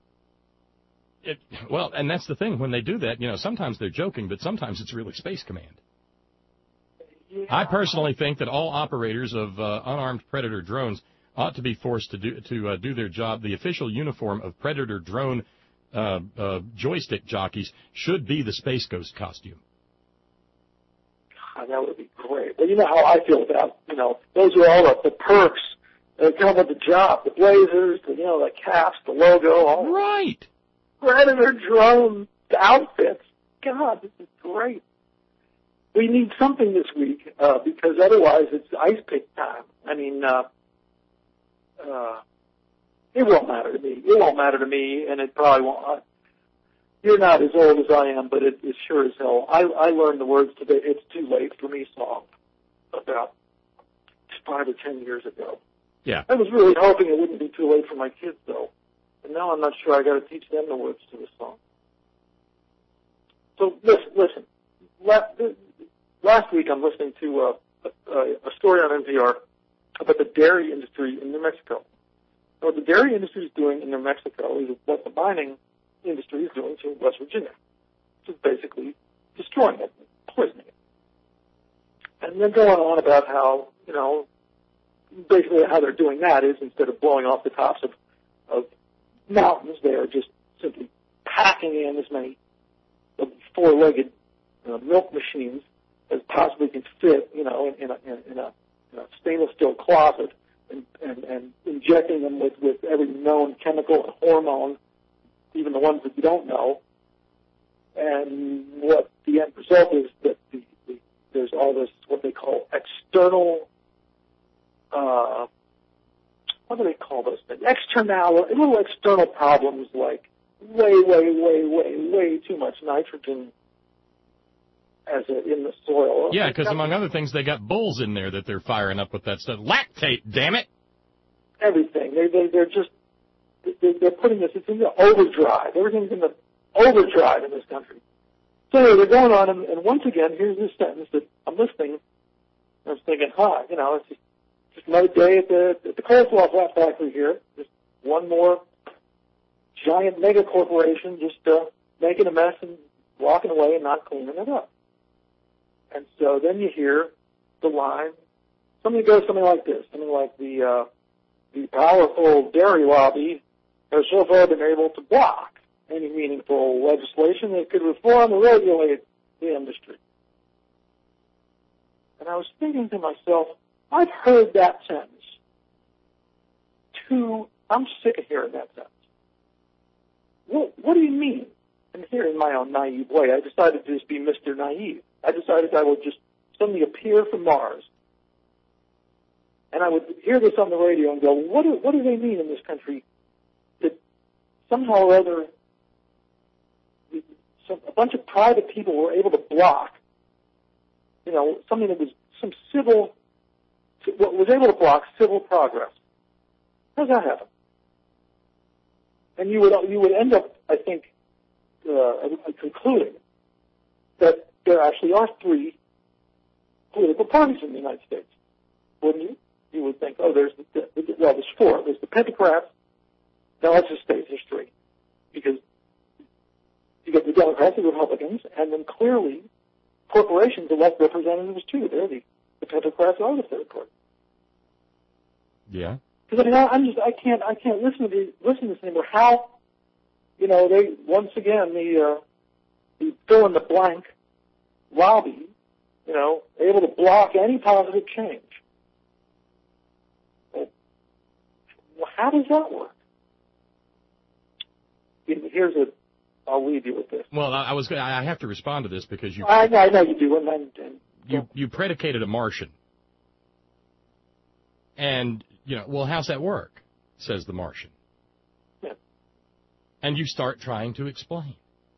Well, and that's the thing. When they do that, sometimes they're joking, but sometimes it's really Space Command. Yeah. I personally think that all operators of unarmed Predator drones ought to be forced to do their job. The official uniform of Predator drone joystick jockeys should be the Space Ghost costume.
God, that would be great. Well, you know how I feel about, those are all the perks that come with the job. The blazers, the caps, the logo. All
right.
Predator drone outfits. God, this is great. We need something this week, because otherwise it's ice pick time. I mean, it won't matter to me. It won't matter to me, and it probably won't. You're not as old as I am, but it sure as hell. I learned the words to the "It's Too Late for Me" song about 5 or 10 years ago.
Yeah.
I was really hoping it wouldn't be too late for my kids, though. And now I'm not sure I got to teach them the words to the song. So listen. Last week I'm listening to a story on NPR about the dairy industry in New Mexico. So what the dairy industry is doing in New Mexico is what the mining industry is doing to West Virginia, which is basically destroying it, poisoning it. And they're going on about how, basically how they're doing that is instead of blowing off the tops of mountains, they are just simply packing in as many four-legged milk machines as possibly can fit, in a stainless steel closet, and injecting them with every known chemical and hormone, even the ones that you don't know, And what the end result is that there's all this, what they call external, what do they call those things? Little external problems like way too much nitrogen in the soil.
Yeah, because among other things, they got bulls in there that they're firing up with that stuff. Lactate, damn it!
Everything. They're putting this, it's in the overdrive. Everything's in the overdrive in this country. So they're going on, and once again, here's this sentence that I'm listening, and I was thinking, it's just another day at the coleslaw flat factory here. Just one more giant mega corporation just making a mess and walking away and not cleaning it up. And so then you hear the line, something goes something like this, something like the powerful dairy lobby has so far been able to block any meaningful legislation that could reform or regulate the industry. And I was thinking to myself, I've heard that sentence. I'm sick of hearing that sentence. What do you mean? And here in my own naive way, I decided to just be Mr. Naive. I decided I would just suddenly appear from Mars. And I would hear this on the radio and go, what do they mean in this country that somehow or other a bunch of private people were able to block, something that was was able to block civil progress? How does that happen? And you would end up, I think, concluding that there actually are 3 political parties in the United States, wouldn't you? You would think, there's 4. There's the Pentecrats. Now let's just say there's 3, because you get the Democrats, the Republicans, and then clearly corporations elect representatives too. They're the Pentecrats are the third party.
Yeah.
Because I can't listen to this anymore. How, they once again the fill in the blank lobby, able to block any positive change. Well, how does that work? I'll leave you with this.
Well, I have to respond to this because you.
I know you do,
you predicated a Martian, and how's that work? Says the Martian.
Yeah.
And you start trying to explain,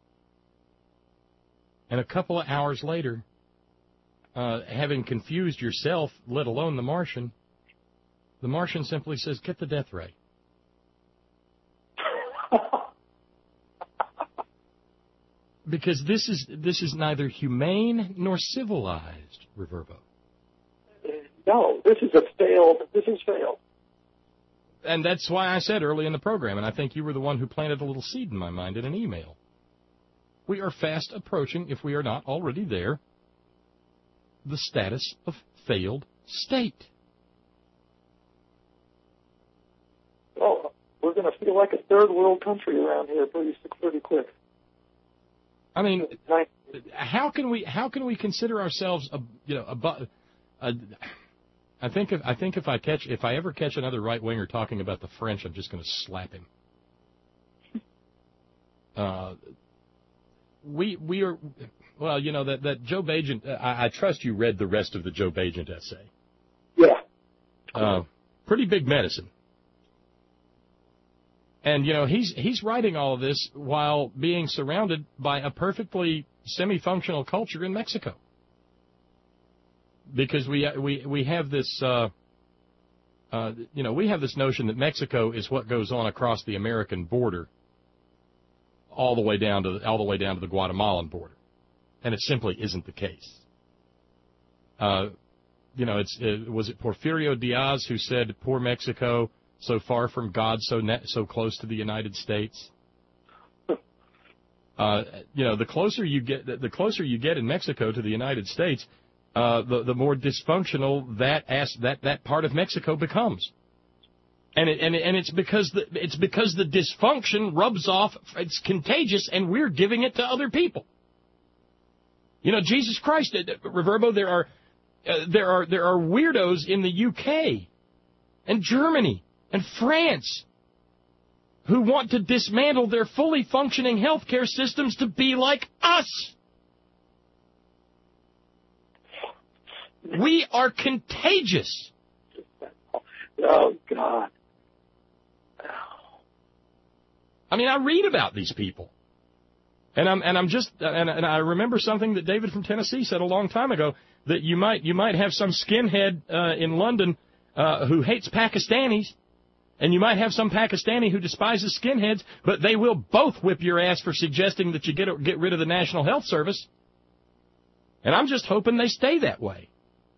and a couple of hours later, having confused yourself, let alone the Martian simply says, "Get the death ray." Because this is neither humane nor civilized, Reverbo.
No, this is failed.
And that's why I said early in the program, and I think you were the one who planted a little seed in my mind in an email. We are fast approaching, if we are not already there, the status of failed state.
Well, we're going to feel like a third world country around here pretty quick.
I mean, how can we consider ourselves I think if I ever catch another right winger talking about the French, I'm just going to slap him. We are that Joe Bagent. I trust you read the rest of the Joe Bagent essay.
Yeah.
Pretty big medicine. And, he's writing all of this while being surrounded by a perfectly semi-functional culture in Mexico. Because we have this, we have this notion that Mexico is what goes on across the American border all the way down to the Guatemalan border. And it simply isn't the case. Was it Porfirio Diaz who said, "Poor Mexico, so far from God, so close to the United States"? The closer you get in Mexico to the United States, the more dysfunctional that part of Mexico becomes. And it's because the dysfunction rubs off. It's contagious, and we're giving it to other people. Jesus Christ, Reverbo, there are weirdos in the UK and Germany and France who want to dismantle their fully functioning healthcare systems to be like us. We are contagious.
Oh, God.
I mean, I read about these people. And I remember something that David from Tennessee said a long time ago, that you might have some skinhead in London who hates Pakistanis, and you might have some Pakistani who despises skinheads, but they will both whip your ass for suggesting that you get rid of the National Health Service. And I'm just hoping they stay that way.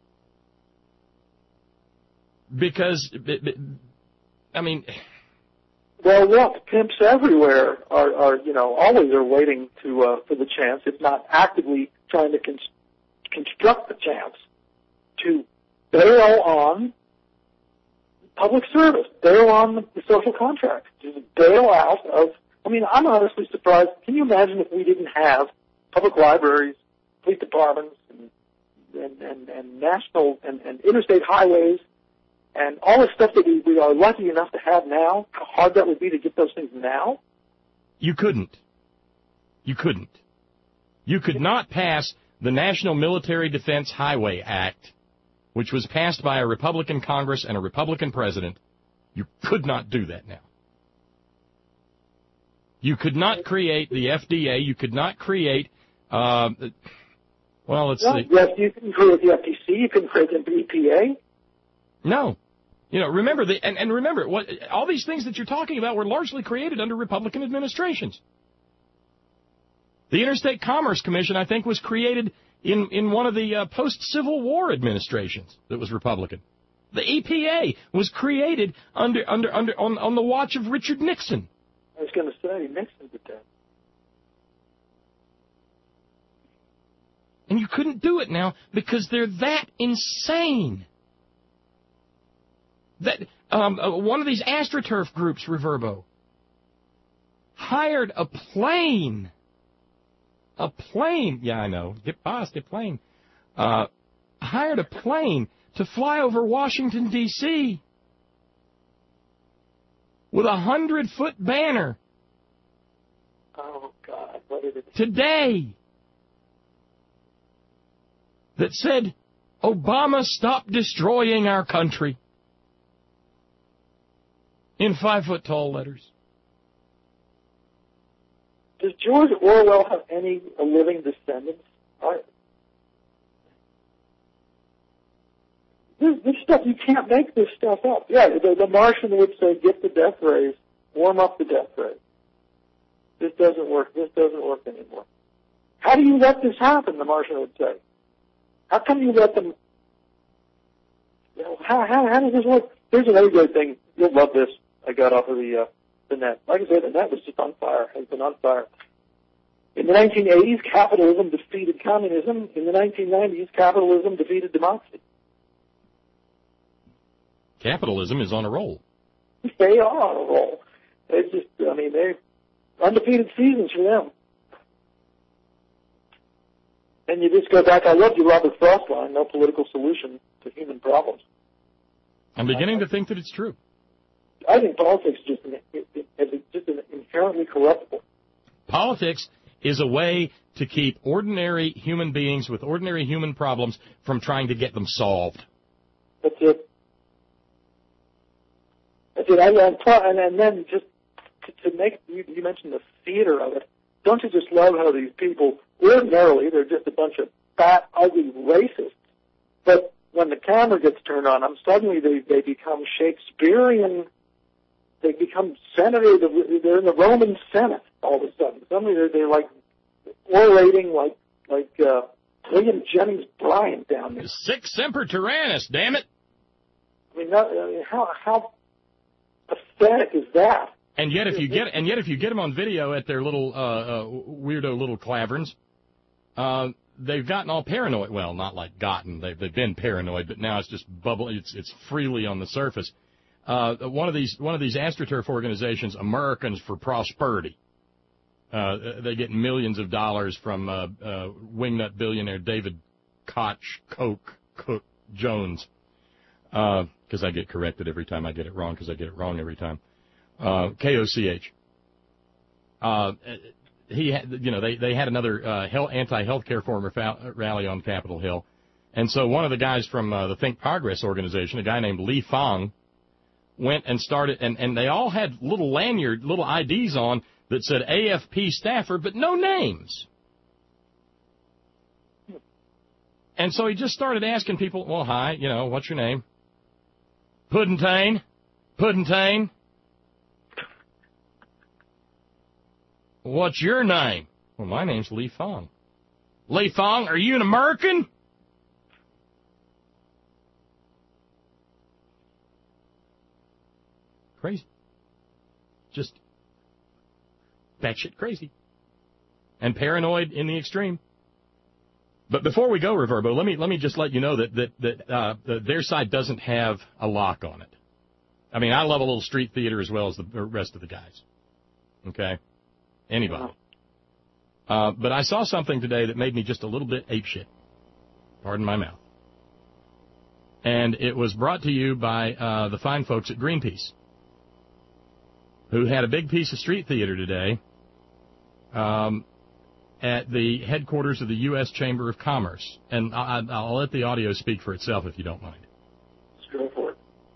Because, I mean...
Well, look, pimps everywhere are always are waiting for the chance, if not actively trying to construct the chance, to bail on public service, bail on the social contract, just bail out of... I mean, I'm honestly surprised. Can you imagine if we didn't have public libraries, police departments, and national and interstate highways, and all the stuff that we are lucky enough to have now, how hard that would be to get those things now?
You couldn't. You couldn't. You could not pass the National Military Defense Highway Act, which was passed by a Republican Congress and a Republican president. You could not do that now. You could not create the FDA. You could not create, let's see.
Yes, you can create the FTC. You can create the EPA.
No. Remember, remember, all these things that you're talking about were largely created under Republican administrations. The Interstate Commerce Commission, I think, was created in one of the post-Civil War administrations that was Republican. The EPA was created on the watch of Richard Nixon.
I was going to say, Nixon did that.
And you couldn't do it now because they're that insane. That one of these AstroTurf groups, Reverbo, hired a plane. Yeah, I know. The plane. Hired a plane to fly over Washington, D.C. with a 100-foot banner.
Oh, God. What did it...
Today. That said, Obama, stop destroying our country. In 5-foot-tall letters.
Does George Orwell have any living descendants? This stuff, you can't make this stuff up. Yeah, the Martian would say, get the death rays, warm up the death rays. This doesn't work. This doesn't work anymore. How do you let this happen, the Martian would say? How come you let them... How does this work? Here's another good thing. You'll love this. I got off of the net. Like I said, the net was just on fire, has been on fire. In the 1980s, capitalism defeated communism. In the 1990s, capitalism defeated democracy.
Capitalism is on a roll.
They are on a roll. They're undefeated seasons for them. And you just go back, I love you, Robert Frost line, no political solution to human problems.
I'm beginning to think that it's true.
I think politics is just inherently corruptible.
Politics is a way to keep ordinary human beings with ordinary human problems from trying to get them solved.
That's it. And then just to make, you mentioned the theater of it. Don't you just love how these people, ordinarily, they're just a bunch of fat, ugly racists, but when the camera gets turned on them, suddenly they become Shakespearean. They become senators. They're in the Roman Senate all of a sudden. Suddenly they're like orating like William Jennings Bryan down there.
Sic semper tyrannis, damn it!
I mean, how pathetic is that?
And yet, if you get them on video at their little weirdo little claverns, they've gotten all paranoid. Well, not like gotten. They've been paranoid, but now it's just bubbling. It's freely on the surface. One of these AstroTurf organizations, Americans for Prosperity. They get millions of dollars from wingnut billionaire David Koch Cook Jones. Because I get corrected every time I get it wrong, because I get it wrong every time. KOCH. He had, they had another anti-healthcare reformer rally on Capitol Hill. And so one of the guys from the Think Progress organization, a guy named Li Fang, went and started, and they all had little IDs on that said AFP staffer, but no names. And so he just started asking people, well, hi, what's your name? Puddentane. What's your name? Well, my name's Li Fang. Li Fang, are you an American? Crazy. Just batshit crazy. And paranoid in the extreme. But before we go, Reverbo, let me just let you know that their side doesn't have a lock on it. I mean, I love a little street theater as well as the rest of the guys. Okay? Anybody. But I saw something today that made me just a little bit apeshit. Pardon my mouth. And it was brought to you by the fine folks at Greenpeace, who had a big piece of street theater today at the headquarters of the U.S. Chamber of Commerce. And I'll let the audio speak for itself if you don't mind.
Let's go for it.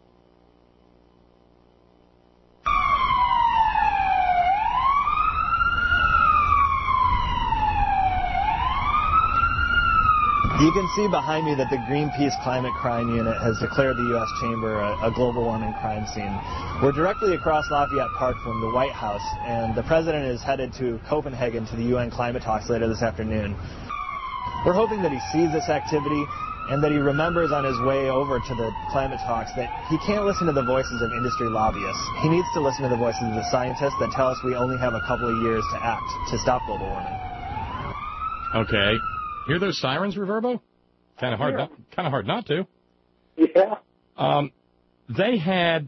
You can see behind me that the Greenpeace Climate Crime Unit has declared the U.S. Chamber a global warming crime scene. We're directly across Lafayette Park from the White House, and the President is headed to Copenhagen to the UN climate talks later this afternoon. We're hoping that he sees this activity and that he remembers on his way over to the climate talks that he can't listen to the voices of industry lobbyists. He needs to listen to the voices of the scientists that tell us we only have a couple of years to act to stop global warming.
Okay. Hear those sirens, Reverbo? Kind of hard not to.
Yeah.
They had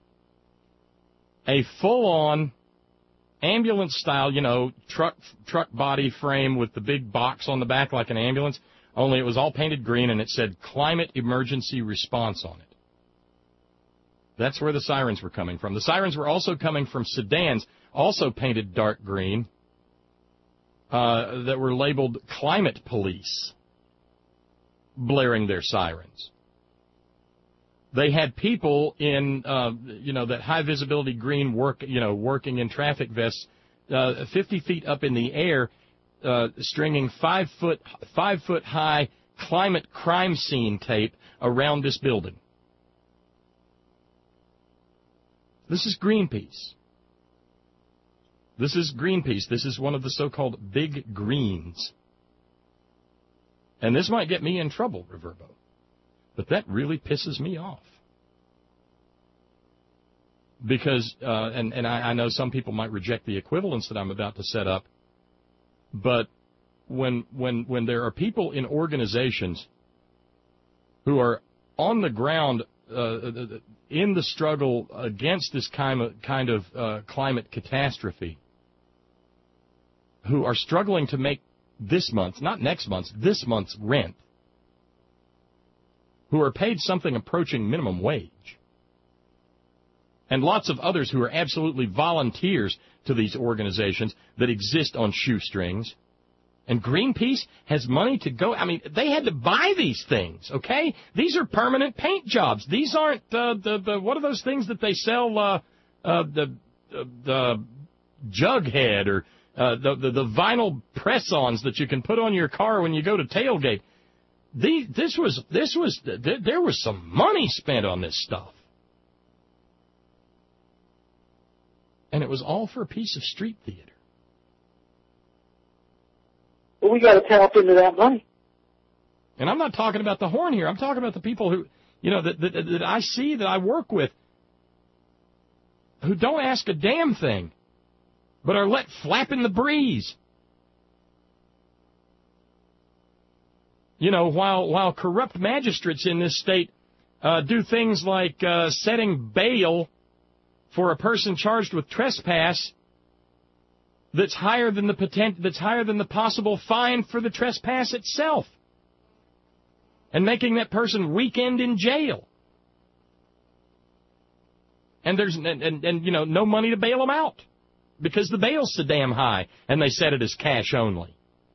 a full-on ambulance-style, truck body frame with the big box on the back like an ambulance, only it was all painted green and it said Climate Emergency Response on it. That's where the sirens were coming from. The sirens were also coming from sedans, also painted dark green, that were labeled Climate Police, blaring their sirens. They had people in, that high-visibility green working in traffic vests, 50 feet up in the air, stringing 5 foot high climate crime scene tape around this building. This is Greenpeace. This is Greenpeace. This is one of the so-called big greens. And this might get me in trouble, Reverbo. But that really pisses me off. Because, and I know some people might reject the equivalence that I'm about to set up, but when there are people in organizations who are on the ground in the struggle against this kind of climate catastrophe, who are struggling to make this month's, not next month's, this month's rent, who are paid something approaching minimum wage, and lots of others who are absolutely volunteers to these organizations that exist on shoestrings. And Greenpeace has money to go. I mean, they had to buy these things, okay? These are permanent paint jobs. These aren't the what are those things that they sell, the Jughead or the vinyl press-ons that you can put on your car when you go to tailgate. There was some money spent on this stuff. And it was all for a piece of street theater.
Well, we got to tap into that money.
And I'm not talking about the horn here. I'm talking about the people who, that I see, that I work with, who don't ask a damn thing, but are let flap in the breeze. While corrupt magistrates in this state do things like setting bail for a person charged with trespass that's higher than the possible fine for the trespass itself, and making that person weekend in jail. And there's no money to bail them out because the bail's so damn high, and they set it as cash only.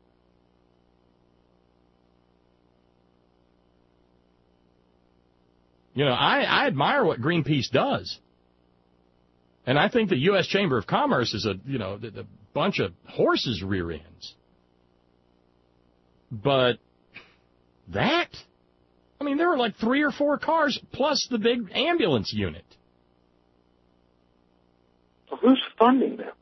I admire what Greenpeace does. And I think the U.S. Chamber of Commerce is a bunch of horses' rear ends. But there were like 3 or 4 cars plus the big ambulance unit.
So who's funding them?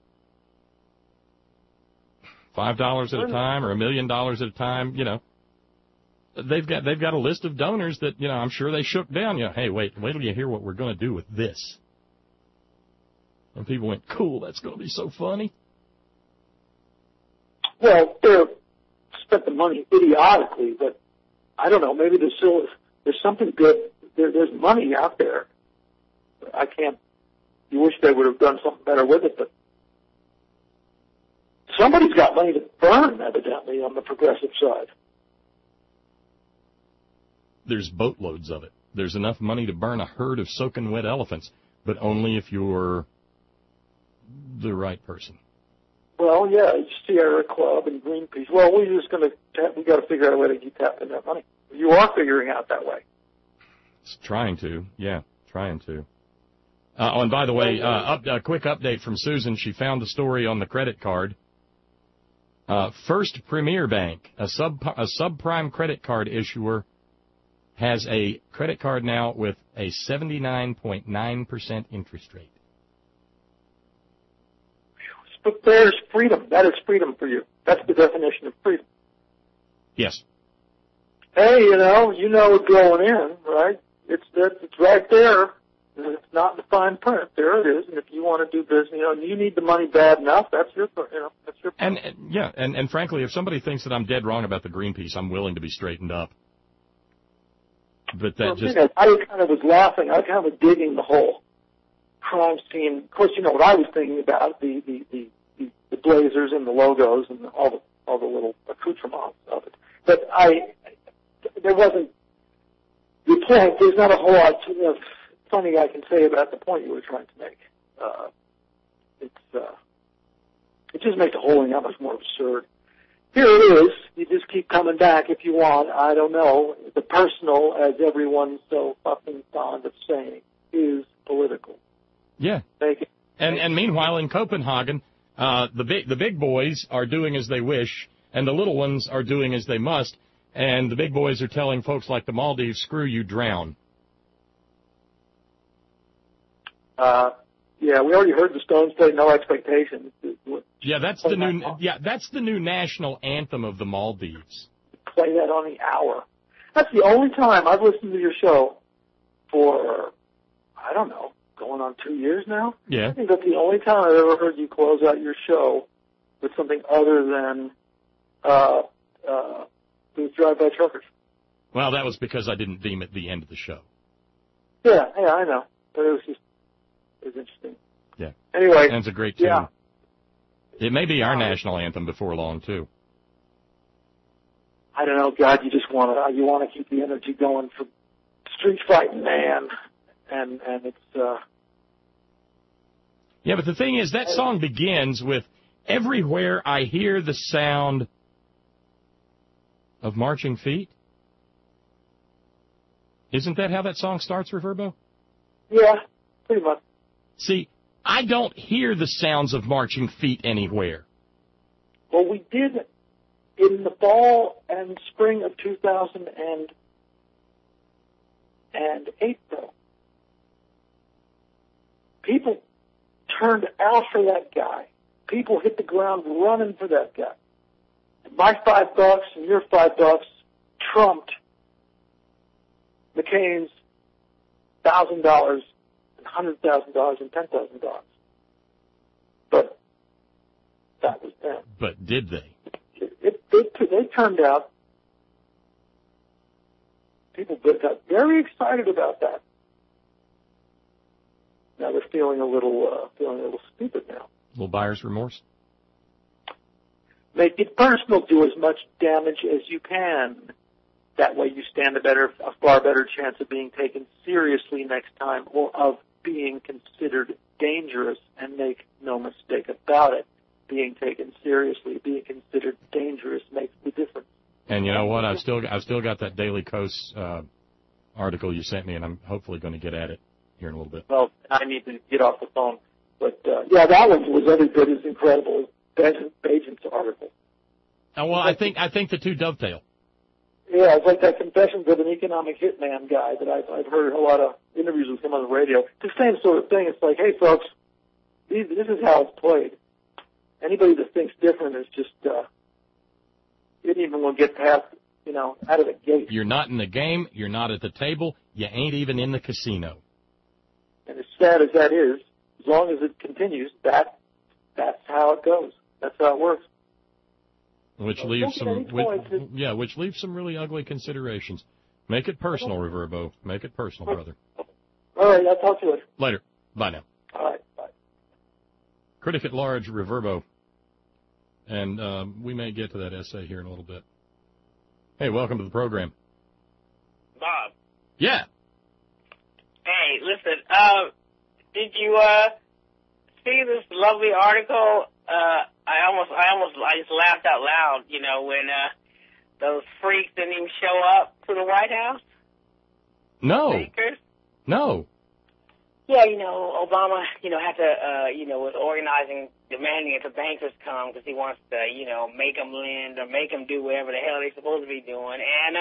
$5 at a time or $1 million at a time, They've got a list of donors that, I'm sure they shook down. Hey, wait till you hear what we're going to do with this. And people went, cool, that's going to be so funny.
Well, they spent the money idiotically, but I don't know, maybe there's something good. There's money out there. You wish they would have done something better with it, but somebody's got money to burn, evidently, on the progressive side.
There's boatloads of it. There's enough money to burn a herd of soaking wet elephants, but only if you're the right person.
Well, yeah, Sierra Club and Greenpeace. Well, we got to figure out a way to keep tapping that money. You are figuring out that way.
It's trying to. And by the way, a quick update from Susan. She found the story on the credit card. First Premier Bank, a subprime credit card issuer, has a credit card now with a 79.9% interest rate.
But there's freedom. That is freedom for you. That's the definition of freedom.
Yes.
Hey, you know it's going in, right? It's right there. It's not in the fine print. There it is. And if you want to do business, and you need the money bad enough, that's your.
And frankly, if somebody thinks that I'm dead wrong about the Greenpeace, I'm willing to be straightened up. But
I kind of was laughing. I kind of was digging the whole crime scene. Of course, you know what I was thinking about, the blazers and the logos and all the little accoutrements of it. But there wasn't the point. There's not a whole lot of funny I can say about the point you were trying to make. It just makes the whole thing that much more absurd. Here it is. You just keep coming back if you want. I don't know. The personal, as everyone's so fucking fond of saying, is political.
Yeah. And meanwhile, in Copenhagen, the big boys are doing as they wish, and the little ones are doing as they must. And the big boys are telling folks like the Maldives, "Screw you, drown."
Yeah, we already heard the Stones play "No Expectations."
Yeah, that's the new national anthem of the Maldives.
Play that on the hour. That's the only time I've listened to your show for, I don't know, going on 2 years now.
Yeah.
I think that's the only time I've ever heard you close out your show with something other than Booth Drive-By Truckers.
Well, that was because I didn't deem it the end of the show.
Yeah, I know. But it was interesting.
Yeah.
Anyway.
And it's a great tune.
Yeah.
It may be our national anthem before long, too.
I don't know, God, you just want to keep the energy going for street fighting, man. And it's,
Yeah, but the thing is, that song begins with, "Everywhere I hear the sound of marching feet." Isn't that how that song starts, Reverbo?
Yeah, pretty much.
See, I don't hear the sounds of marching feet anywhere.
Well, we did in the fall and spring of 2008, though. People turned out for that guy. People hit the ground running for that guy. And my $5 and your $5 trumped McCain's $1,000 and $100,000 and $10,000. But that was them.
But did they?
They turned out. People got very excited about that. Now they're feeling a little stupid now.
A little buyer's remorse?
Make it personal. Do as much damage as you can. That way you stand a far better chance of being taken seriously next time, or of being considered dangerous, and make no mistake about it, being taken seriously, being considered dangerous makes the difference.
And you know what? I've still got that Daily Kos article you sent me, and I'm hopefully going to get at it here in a little bit.
Well, I need to get off the phone. But, yeah, that one was every bit as incredible as Bajan's article.
Oh, well, I think the two dovetail.
Yeah, it's like that Confessions of an Economic Hitman guy that I've heard a lot of interviews with him on the radio. It's the same sort of thing. It's like, hey, folks, this is how it's played. Anybody that thinks different is just didn't even want to get past, out of the gate.
You're not in the game. You're not at the table. You ain't even in the casino.
And as sad as that is, as long as it continues, that's how it goes. That's how it works.
Which leaves some really ugly considerations. Make it personal, Reverbo. Make it personal, brother.
All right, I'll talk to you later.
Later. Bye now.
All right, bye.
Critic at Large, Reverbo. And we may get to that essay here in a little bit. Hey, welcome to the program.
Bob.
Yeah.
Hey, listen, did you see this lovely article? I just laughed out loud, when those freaks didn't even show up to the White House.
No.
Bakers.
No.
Yeah, Obama, had to, was organizing, demanding that the bankers come because he wants to, make them lend or make them do whatever the hell they're supposed to be doing. And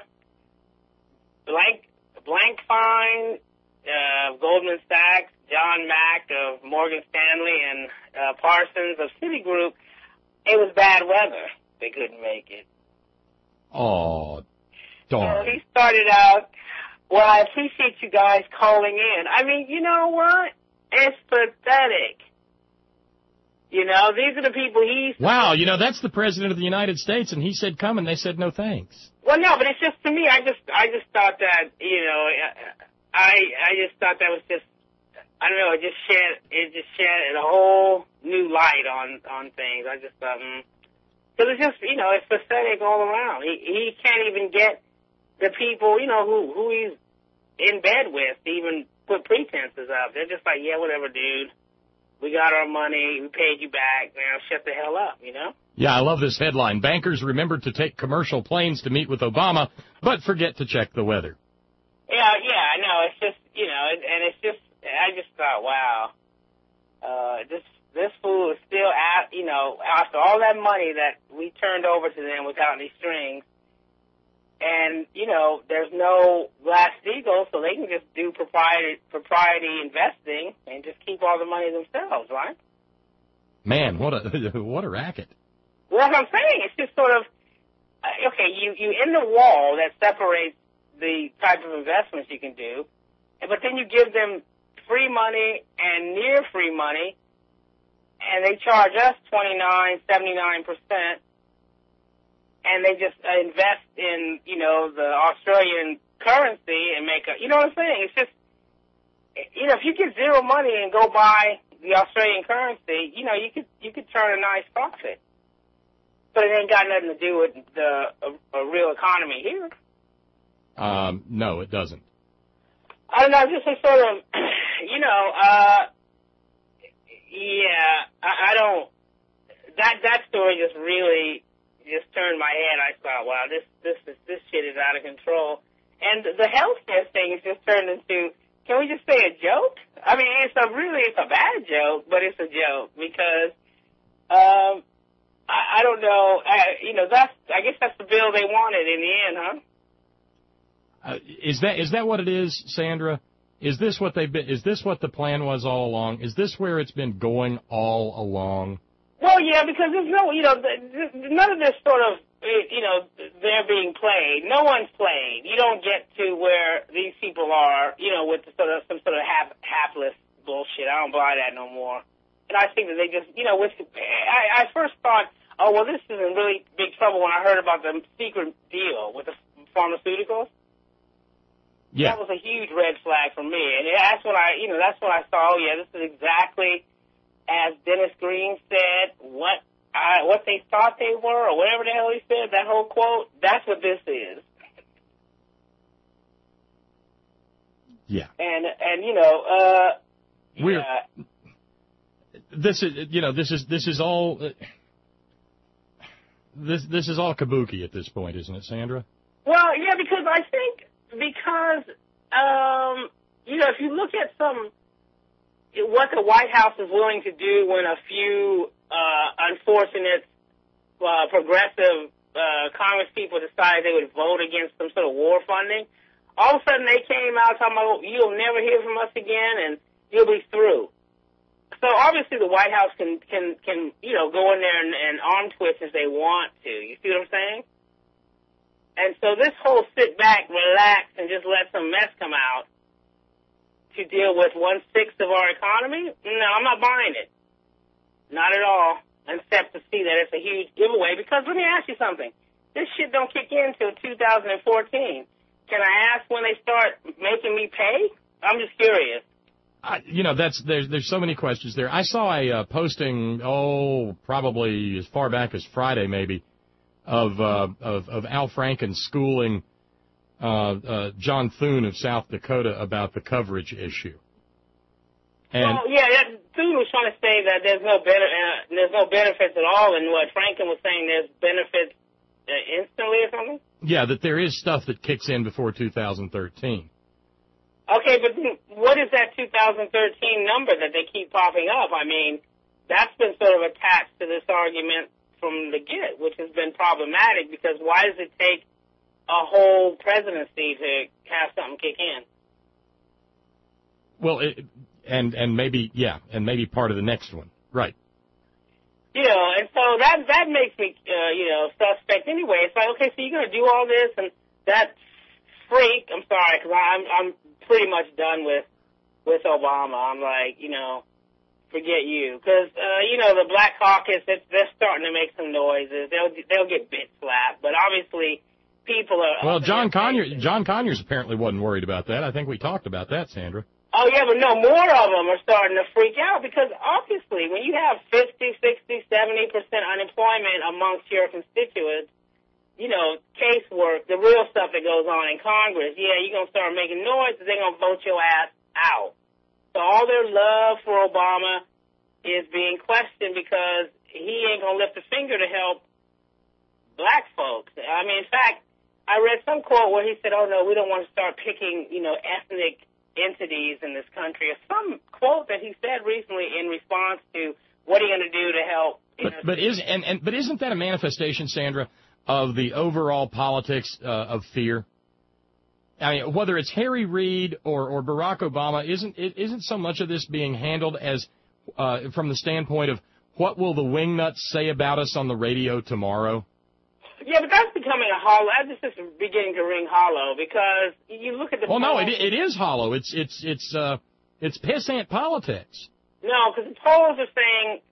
Blank Fine, Goldman Sachs, John Mack of Morgan Stanley, and Parsons of Citigroup, it was bad weather. They couldn't make it.
Oh, darn.
So he started out, well, I appreciate you guys calling in. I mean, you know what? It's pathetic. These are the people he's...
Wow, that's the President of the United States, and he said come, and they said no thanks.
Well, no, but it's just, to me, I just thought that, I just thought that was just, I don't know, it just shed a whole new light on things. I just thought, because it's just, it's pathetic all around. He can't even get the people, who he's in bed with to even put pretenses up. They're just like, yeah, whatever, dude. We got our money. We paid you back. Now shut the hell up,
Yeah, I love this headline. Bankers remembered to take commercial planes to meet with Obama, but forget to check the weather.
Yeah, I know. It's just, and it's just, I just thought, wow, this fool is still after all that money that we turned over to them without any strings, and, there's no Glass-Steagall, so they can just do propriety investing and just keep all the money themselves, right?
Man, what a racket.
Well, that's what I'm saying. It's just sort of, okay, you in the wall that separates the type of investments you can do, but then you give them free money and near free money, and they charge us 79%, and they just invest in, the Australian currency and make a, you know what I'm saying? It's just, if you get zero money and go buy the Australian currency, you could turn a nice profit. But it ain't got nothing to do with a real economy here.
No, it doesn't.
I don't know, just a sort of, I don't, that story just really just turned my head. I thought, wow, this shit is out of control. And the healthcare thing has just turned into, can we just say a joke? I mean, it's a bad joke, but it's a joke because, I don't know, I guess that's the bill they wanted in the end, huh?
Is that what it is, Sandra? Is this what the plan was all along? Is this where it's been going all along?
Well, yeah, because there's no, none of this sort of, they're being played. No one's played. You don't get to where these people are, with some sort of hapless bullshit. I don't buy that no more. And I think that they just, I first thought, oh, well, this is in really big trouble when I heard about the secret deal with the pharmaceuticals.
Yeah.
That was a huge red flag for me. And that's when I saw, oh, yeah, this is exactly as Dennis Green said, what they thought they were, or whatever the hell he said, that whole quote, that's what this is.
Yeah.
And
We're this is all this is all kabuki at this point, isn't it, Sandra?
Well, yeah, because I think if you look at what the White House is willing to do when a few unfortunate progressive Congress people decided they would vote against some sort of war funding, all of a sudden they came out talking about, you'll never hear from us again and you'll be through. So obviously the White House can go in there and arm twist as they want to. You see what I'm saying? And so this whole sit back, relax, and just let some mess come out to deal with 1/6 of our economy, no, I'm not buying it. Not at all. Except to see that it's a huge giveaway. Because let me ask you something. This shit don't kick in until 2014. Can I ask when they start making me pay? I'm just curious.
There's so many questions there. I saw a posting, probably as far back as Friday maybe, of Al Franken schooling John Thune of South Dakota about the coverage issue. And
Thune was trying to say that there's no benefits at all, and what Franken was saying, there's benefits instantly or something.
Yeah, that there is stuff that kicks in before 2013.
Okay, but what is that 2013 number that they keep popping up? I mean, that's been sort of attached to this argument from the get, which has been problematic, because why does it take a whole presidency to have something kick in?
Well, and maybe part of the next one, right?
And so that makes me, suspect anyway. It's like, okay, so you're going to do all this, and that freak, I'm sorry, because I'm pretty much done with Obama. I'm like, forget you. Because, the Black Caucus, they're starting to make some noises. They'll get bit slapped, but obviously people are...
Well, John Conyers apparently wasn't worried about that. I think we talked about that, Sandra.
Oh, yeah, but no, more of them are starting to freak out because obviously when you have 50, 60, 70% unemployment amongst your constituents, casework, the real stuff that goes on in Congress, you're going to start making noise and they're going to vote your ass out. So all their love for Obama is being questioned because he ain't going to lift a finger to help black folks. I mean, in fact, I read some quote where he said, oh, no, we don't want to start picking, ethnic entities in this country, or some quote that he said recently in response to what are you going to do to help.
But isn't that a manifestation, Sandra, of the overall politics of fear? I mean, whether it's Harry Reid or Barack Obama, isn't so much of this being handled as from the standpoint of what will the wingnuts say about us on the radio tomorrow?
Yeah, but that's becoming a hollow. This is beginning to ring hollow because you look at the.
Well, no, it is hollow. It's pissant politics.
No, because the polls are saying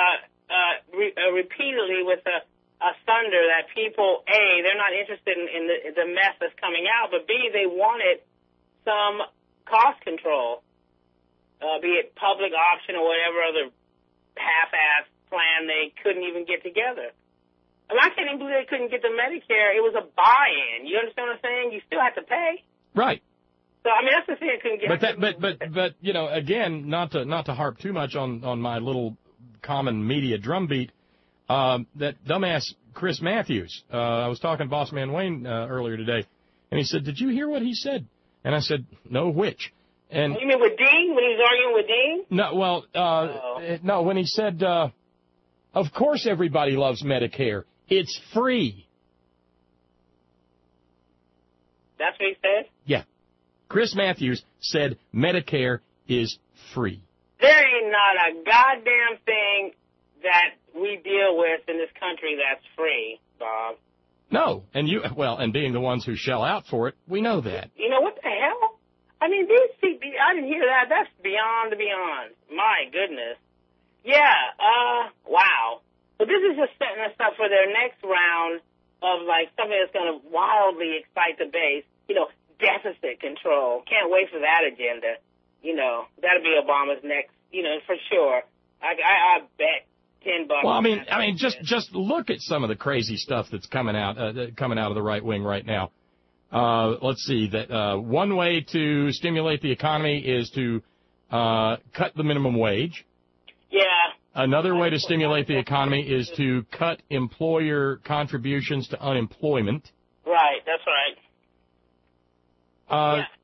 repeatedly with a thunder that people, A, they're not interested in the mess that's coming out, but B, they wanted some cost control, be it public option or whatever other half-ass plan they couldn't even get together. I mean, I can't even believe they couldn't get the Medicare. It was a buy-in. You understand what I'm saying? You still have to pay.
Right.
So I mean, that's the thing they couldn't get.
But again, not to harp too much on my little common media drumbeat. That dumbass Chris Matthews. I was talking to Boss Man Wayne earlier today, and he said, "Did you hear what he said?" And I said, "No, which?" And
you mean with Dean? When he was arguing with Dean?
No, well, no, when he said, "Of course, everybody loves Medicare. It's free."
That's what he said?
Yeah. Chris Matthews said Medicare is free.
There ain't not a goddamn thing that we deal with in this country that's free, Bob.
No, and being the ones who shell out for it, we know that.
You know what the hell? I mean, these people, I didn't hear that. That's beyond. My goodness. Yeah, wow. But this is just setting us up for their next round of, something that's going to wildly excite the base. Deficit control. Can't wait for that agenda. That'll be Obama's next, for sure. I bet $10.
Well, I mean, just look at some of the crazy stuff that's coming out of the right wing right now. Let's see. That one way to stimulate the economy is to cut the minimum wage.
Yeah.
Another way to stimulate the economy is to cut employer contributions to unemployment.
Right, that's right.
Yeah.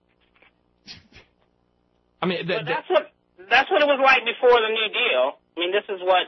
I mean,
that's what it was like before the New Deal. I mean, this is what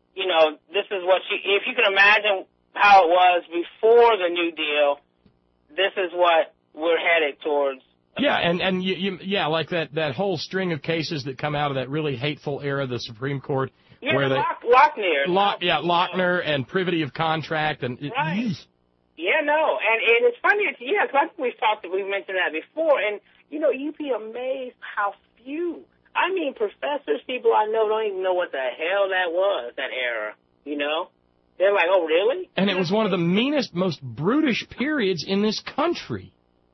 if you can imagine how it was before the New Deal, this is what we're headed towards.
Yeah, and you like that whole string of cases that come out of that really hateful era of the Supreme Court.
Yeah,
where
Lochner.
Lochner and privity of contract and.
Right. Yeah, no, and it's funny, because I think we've mentioned that before, and, you'd be amazed how few. I mean, professors, people I know don't even know what the hell that was, that era, They're like, oh, really?
And it was one of the meanest, most brutish periods in this country.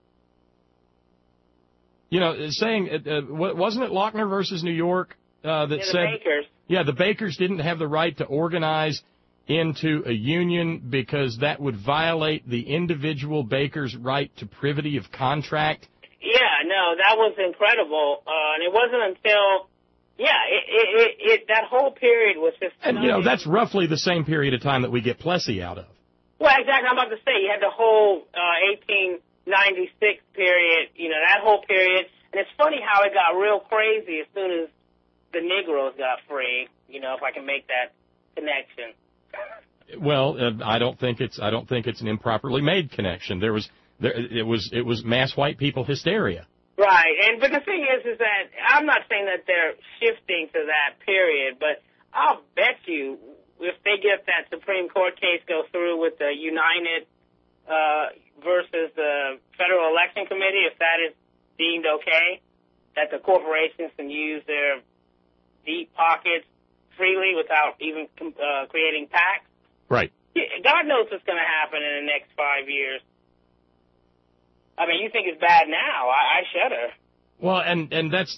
Saying, wasn't it Lochner versus New York that said...
the Bakers.
Yeah, the Bakers didn't have the right to organize into a union because that would violate the individual baker's right to privity of contract.
Yeah, no, that was incredible. And it wasn't until, that whole period was just...
And, that's roughly the same period of time that we get Plessy out of.
Well, exactly. I'm about to say, you had the whole 1896 period, that whole period. And it's funny how it got real crazy as soon as the Negroes got free, if I can make that connection.
Well, I don't think it's an improperly made connection. It was mass white people hysteria.
Right, but the thing is that I'm not saying that they're shifting to that period, but I'll bet you if they get that Supreme Court case go through with the United versus the Federal Election Committee, if that is deemed okay, that the corporations can use their deep pockets freely without even creating tax.
Right.
God knows what's going to happen in the next 5 years. I mean, you think it's bad now. I shudder.
Well, and that's,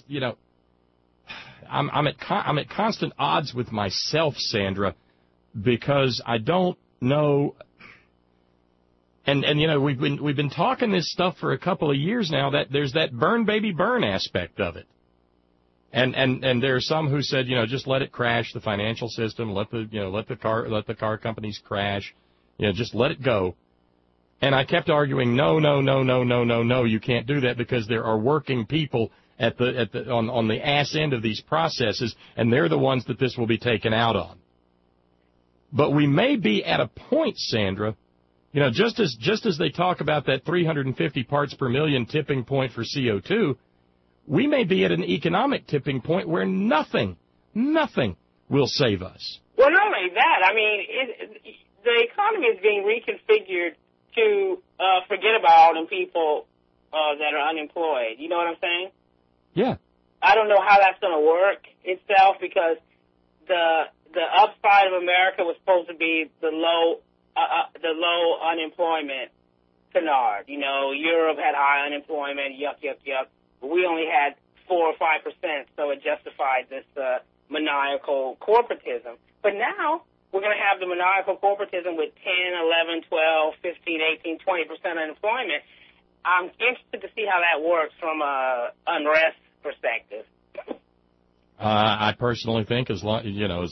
I'm at constant odds with myself, Sandra, because I don't know. And we've been talking this stuff for a couple of years now, that there's that burn baby burn aspect of it. And there are some who said, just let it crash the financial system, let the car companies crash, just let it go. And I kept arguing, no, you can't do that because there are working people on the ass end of these processes, and they're the ones that this will be taken out on. But we may be at a point, Sandra, just as they talk about that 350 parts per million tipping point for CO2, we may be at an economic tipping point where nothing will save us.
Well, not only that, I mean, the economy is being reconfigured to forget about all them people that are unemployed. You know what I'm saying?
Yeah.
I don't know how that's going to work itself because the upside of America was supposed to be the low unemployment canard. Europe had high unemployment, yuck. But we only had 4 or 5%, so it justified this maniacal corporatism. But now we're going to have the maniacal corporatism with 10, 11, 12, 15, 18, 20% unemployment. I'm interested to see how that works from a unrest perspective.
I personally think as long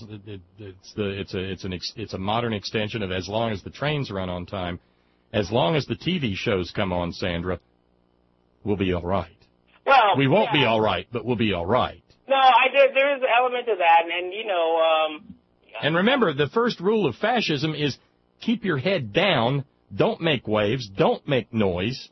it's a modern extension of as long as the trains run on time, as long as the TV shows come on, Sandra, we'll be all right.
Well,
we won't be all right, but we'll be all right.
No, there is an element of that, and
And remember, the first rule of fascism is keep your head down, don't make waves, don't make noise,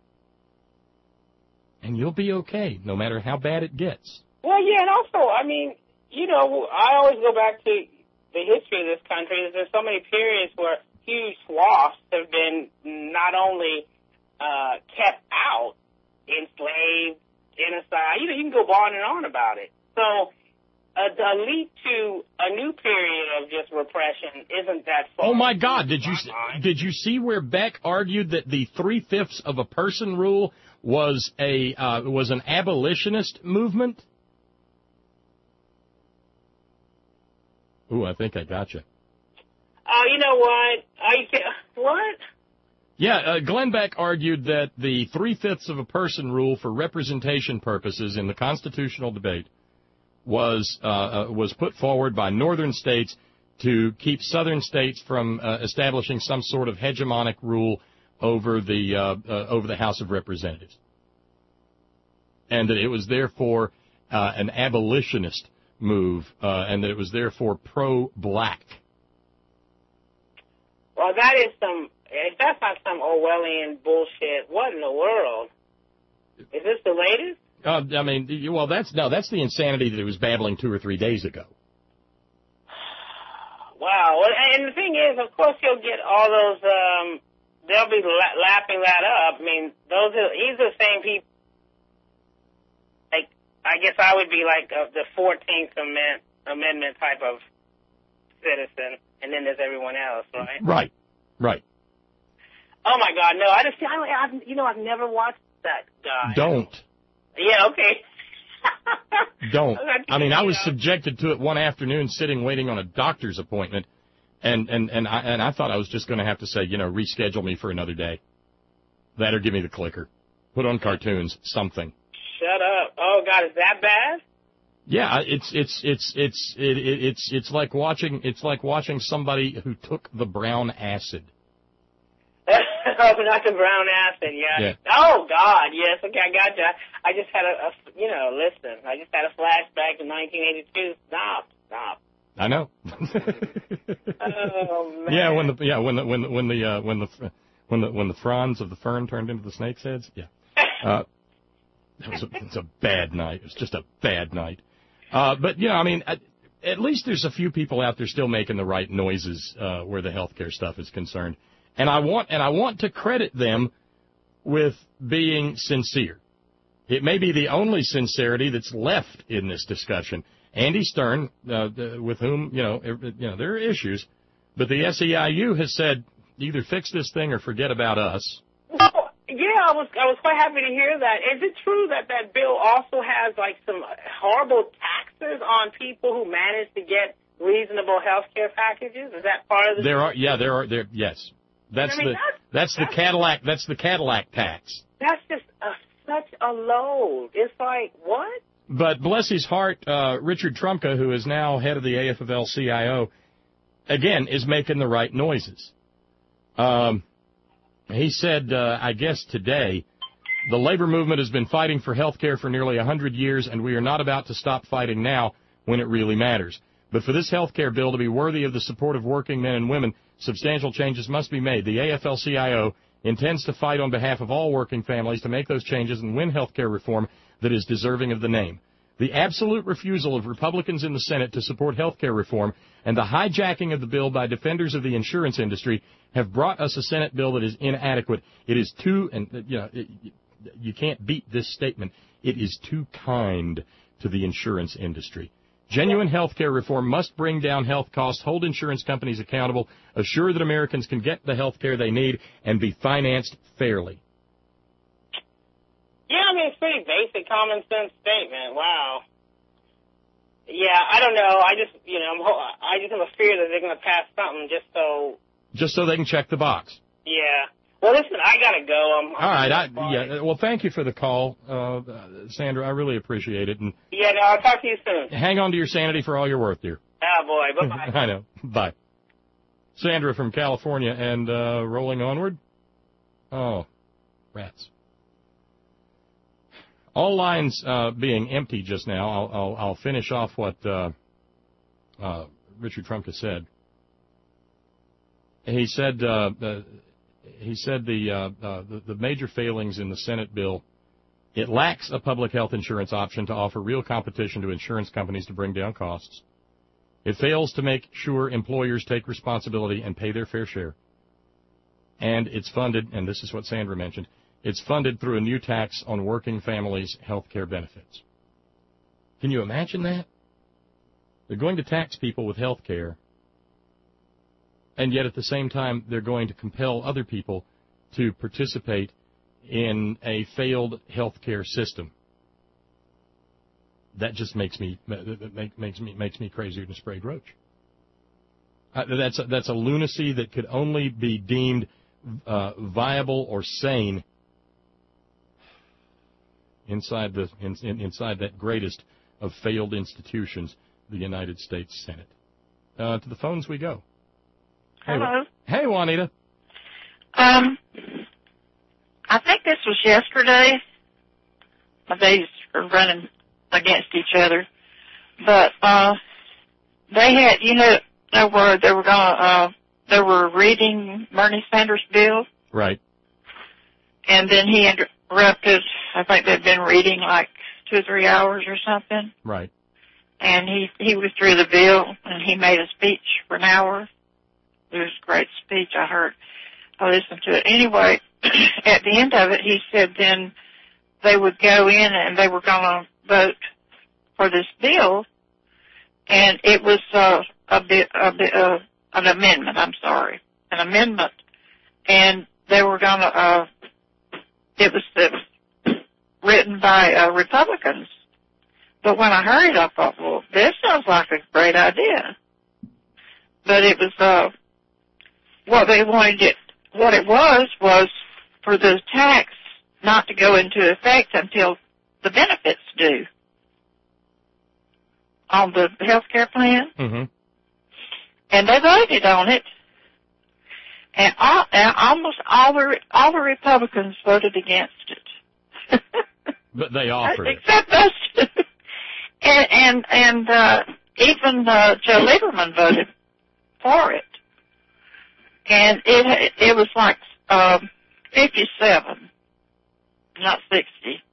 and you'll be okay, no matter how bad it gets.
Well, yeah, and also, I mean, I always go back to the history of this country. There's so many periods where huge swaths have been not only kept out, enslaved, genocide. You can go on and on about it. So a leap to a new period of just repression isn't that far.
Oh my God! Did you see where Beck argued that the 3/5 of a person rule was an abolitionist movement? Ooh, I think I got you.
You know what? What?
Yeah, Glenn Beck argued that the 3/5 of a person rule for representation purposes in the constitutional debate was put forward by northern states to keep southern states from establishing some sort of hegemonic rule over the House of Representatives, and that it was therefore an abolitionist move, and that it was therefore pro-black.
Well, that is if that's not some Orwellian bullshit, what in the world? Is this the latest?
I mean, well, that's the insanity that it was babbling 2 or 3 days ago.
Wow. Well, and the thing is, of course, you'll get all those, they'll be lapping that up. I mean, these are the same people. Like, I guess I would be like the 14th Amendment type of citizen, and then there's everyone else, right? Right. Oh my God, no! I've never watched that guy.
Don't.
Yeah, okay.
Don't. I mean, I was subjected to it one afternoon, sitting waiting on a doctor's appointment, and I thought I was just going to have to say, reschedule me for another day. That or give me the clicker. Put on cartoons, something.
Shut up! Oh God, is that bad?
Yeah, it's like watching somebody who took the brown acid.
Oh, not the brown acid, yeah. Oh, God, yes, okay, I got you. I just had listen, I just had a flashback to 1982. Stop.
I know.
Oh, man.
Yeah, when the fronds of the fern turned into the snake's heads. Yeah. It's a bad night. It was just a bad night. But I mean, at least there's a few people out there still making the right noises where the healthcare stuff is concerned. And I want to credit them with being sincere. It may be the only sincerity that's left in this discussion. Andy Stern, with whom there are issues, but the SEIU has said either fix this thing or forget about us.
Well, yeah, I was quite happy to hear that. Is it true that bill also has like some horrible taxes on people who manage to get reasonable health care packages? Is that part of the?
There are. Yes. That's the Cadillac tax.
That's just such a load. It's like, what?
But bless his heart, Richard Trumka, who is now head of the AFL-CIO, again, is making the right noises. He said, I guess today, the labor movement has been fighting for health care for nearly 100 years, and we are not about to stop fighting now when it really matters. But for this health care bill to be worthy of the support of working men and women, substantial changes must be made. The AFL-CIO intends to fight on behalf of all working families to make those changes and win health care reform that is deserving of the name. The absolute refusal of Republicans in the Senate to support health care reform and the hijacking of the bill by defenders of the insurance industry have brought us a Senate bill that is inadequate. It is too, and you can't beat this statement, it is too kind to the insurance industry. Genuine health care reform must bring down health costs, hold insurance companies accountable, assure that Americans can get the health care they need, and be financed fairly.
Yeah, I mean, it's pretty basic common sense statement. Wow. Yeah, I don't know. I just have a fear that they're going to pass something
just so they can check the box.
Yeah. Well, listen, I got to go.
All right. Well, thank you for the call, Sandra. I really appreciate it. And
yeah, no, I'll talk to you soon.
Hang on to your sanity for all you're worth, dear.
Oh, boy. Bye-bye.
I know. Bye. Sandra from California, and rolling onward. Oh, rats. All lines being empty just now, I'll finish off what Richard Trumka said. He said the major failings in the Senate bill, it lacks a public health insurance option to offer real competition to insurance companies to bring down costs. It fails to make sure employers take responsibility and pay their fair share. And it's funded, and this is what Sandra mentioned, it's funded through a new tax on working families' health care benefits. Can you imagine that? They're going to tax people with health care, and yet at the same time they're going to compel other people to participate in a failed health care system. That just makes me crazier than a sprayed roach. That's a lunacy that could only be deemed viable or sane inside that greatest of failed institutions, the United States Senate. To the phones we go.
Hello.
Hey, Juanita.
I think this was yesterday. My days are running against each other. But they had, they were reading Bernie Sanders' bill.
Right.
And then he interrupted. I think they'd been reading like 2 or 3 hours or something.
Right.
And he withdrew the bill, and he made a speech for an hour. It was a great speech. I listened to it. Anyway, at the end of it, he said then they would go in and they were going to vote for this bill, and it was an amendment. I'm sorry, an amendment, and they were going to. It was written by Republicans. But when I heard it, I thought, well, this sounds like a great idea. But it was what they wanted it. What it was for the tax not to go into effect until the benefits due on the health care plan.
Mm-hmm.
And they voted on it, and almost all the Republicans voted against it.
But they offered it.
Except those two. And even Joe Lieberman voted for it. And it was like 57, not 60.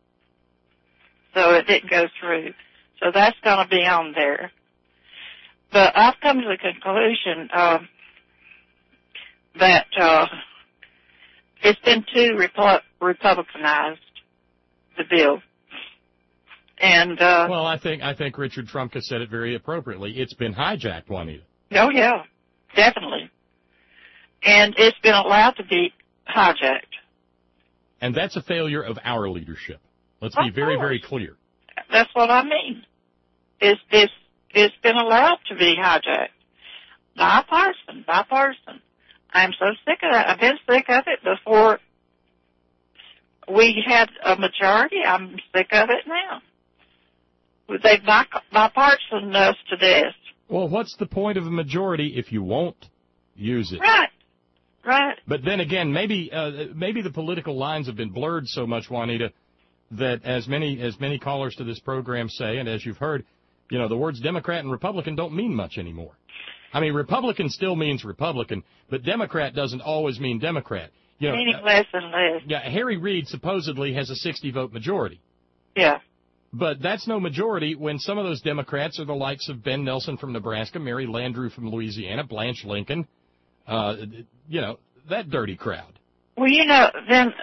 So it didn't go through. So that's going to be on there. But I've come to the conclusion that it's been too Republicanized, the bill. And
well, I think Richard Trumka said it very appropriately. It's been hijacked, Juanita.
Oh yeah, definitely. And it's been allowed to be hijacked.
And that's a failure of our leadership. Let's be very, very clear.
That's what I mean. It's been allowed to be hijacked. Bipartisan. I'm so sick of that. I've been sick of it before we had a majority. I'm sick of it now. They've bipartisan us to death.
Well, what's the point of a majority if you won't use it?
Right.
But then again, maybe the political lines have been blurred so much, Juanita, that as many callers to this program say, and as you've heard, the words Democrat and Republican don't mean much anymore. I mean, Republican still means Republican, but Democrat doesn't always mean Democrat.
Meaning less and less.
Yeah, Harry Reid supposedly has a 60-vote majority.
Yeah.
But that's no majority when some of those Democrats are the likes of Ben Nelson from Nebraska, Mary Landrieu from Louisiana, Blanche Lincoln, that dirty crowd.
Well, then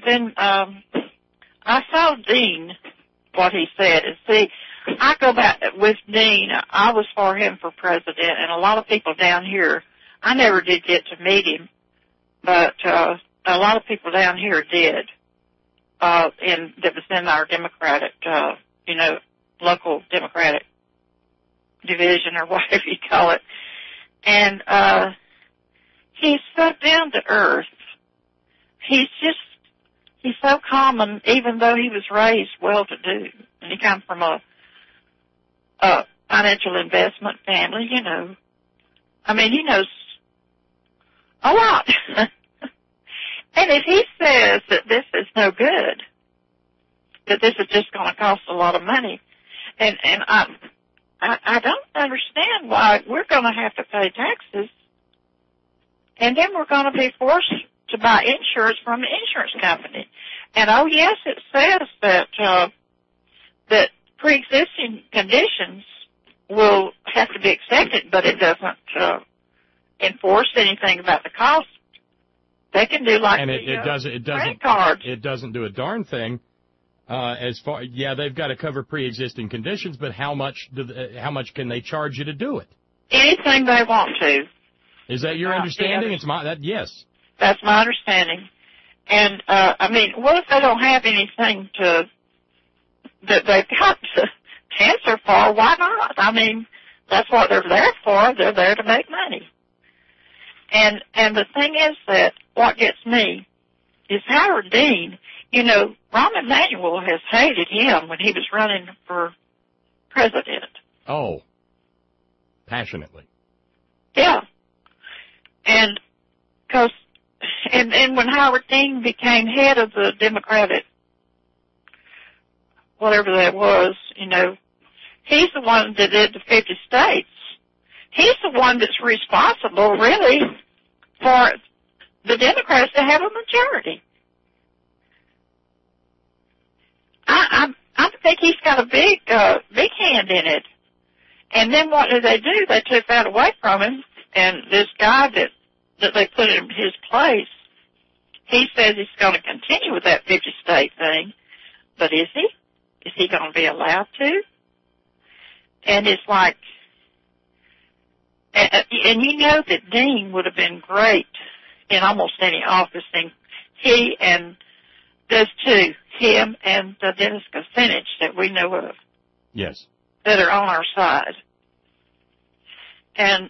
I saw Dean, what he said. And see, I go back with Dean. I was for him for president, and a lot of people down here, I never did get to meet him, but a lot of people down here did, that was in our Democratic, local Democratic division or whatever you call it. And he's so down to earth. He's so common, even though he was raised well-to-do. And he comes from a financial investment family, I mean, he knows a lot. And if he says that this is no good, that this is just going to cost a lot of money, and I don't understand why we're going to have to pay taxes, and then we're going to be forced to buy insurance from an insurance company. And oh yes, it says that pre-existing conditions will have to be accepted, but it doesn't enforce anything about the cost. They can do like credit cards.
It doesn't do a darn thing. They've got to cover pre-existing conditions, but how much can they charge you to do it?
Anything they want to.
Is that your understanding? Yes.
That's my understanding. And I mean, what if they don't have anything that they've got to answer for? Why not? I mean, that's what they're there for. They're there to make money. And the thing is that what gets me is Howard Dean. You know, Rahm Emanuel has hated him when he was running for president.
Oh, passionately.
Yeah. And when Howard Dean became head of the Democratic, whatever that was, you know, he's the one that did the 50 states. He's the one that's responsible, really, for the Democrats to have a majority. I think he's got a big hand in it. And then what did they do? They took that away from him, and this guy that they put in his place, he says he's going to continue with that 50-state thing, but is he? Is he going to be allowed to? And it's like, and you know that Dean would have been great in almost any office thing. He and those two, him and Dennis Kucinich that we know of.
Yes.
That are on our side. And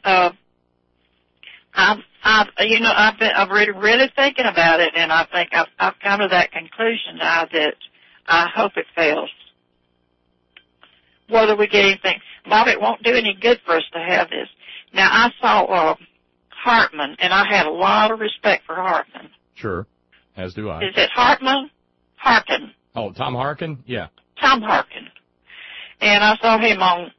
I've really thinking about it, and I think I've come to that conclusion now that I hope it fails. Whether we get anything, Bob, it won't do any good for us to have this. Now I saw Hartman, and I had a lot of respect for Hartman.
Sure, as do I.
Is it Hartman? Harkin.
Oh, Tom Harkin? Yeah.
Tom Harkin. And I saw him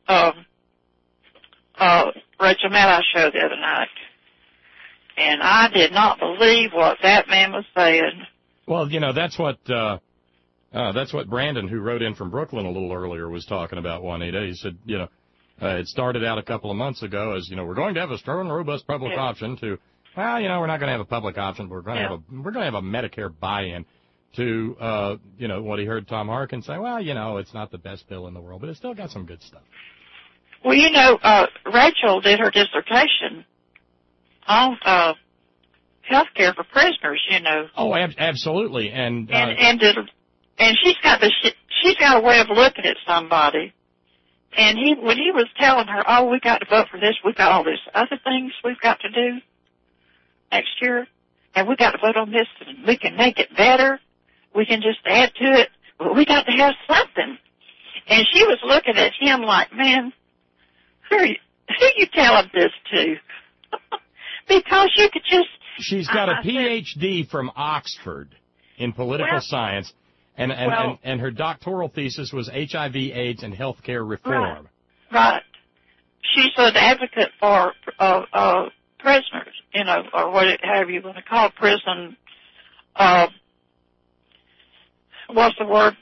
on Rachel Maddow's show the other night. And I did not believe what that man was saying.
Well, you know, that's what Brandon, who wrote in from Brooklyn a little earlier, was talking about, Juanita. He said, you know, it started out a couple of months ago as, you know, we're going to have a strong and robust public option to, well, you know, we're not going to have a public option, but we're going to have a Medicare buy-in to, you know, what he heard Tom Harkin say, well, you know, it's not the best bill in the world, but it's still got some good stuff.
Well, you know, Rachel did her dissertation on health care for prisoners, you know.
Oh, absolutely. And
she's got a way of looking at somebody. And when he was telling her, oh, we got to vote for this, we've got all these other things we've got to do next year, and we got to vote on this, and we can make it better. We can just add to it. But we got to have something. And she was looking at him like, man, who you telling this to? Because you could just...
She's got a Ph.D. from Oxford in political science, and her doctoral thesis was HIV, AIDS, and healthcare reform.
Right. She's an advocate for prisoners, you know, or however you want to call it, prison. What's the word?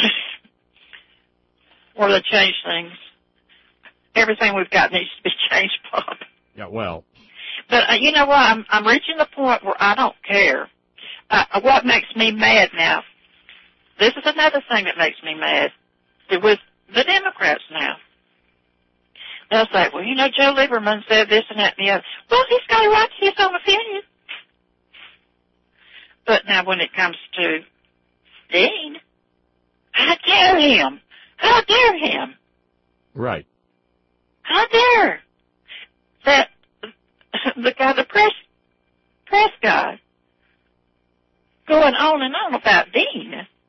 Where they change things. Everything we've got needs to be changed, Bob.
Yeah, well.
But you know what? I'm reaching the point where I don't care. What makes me mad now? This is another thing that makes me mad. With the Democrats now. They'll say, well, you know, Joe Lieberman said this and that and the other. Well, he's got a right to his own opinion. But now when it comes to Dean, how dare him? How dare him?
Right.
How dare that the guy, the press guy, going on and on about Dean,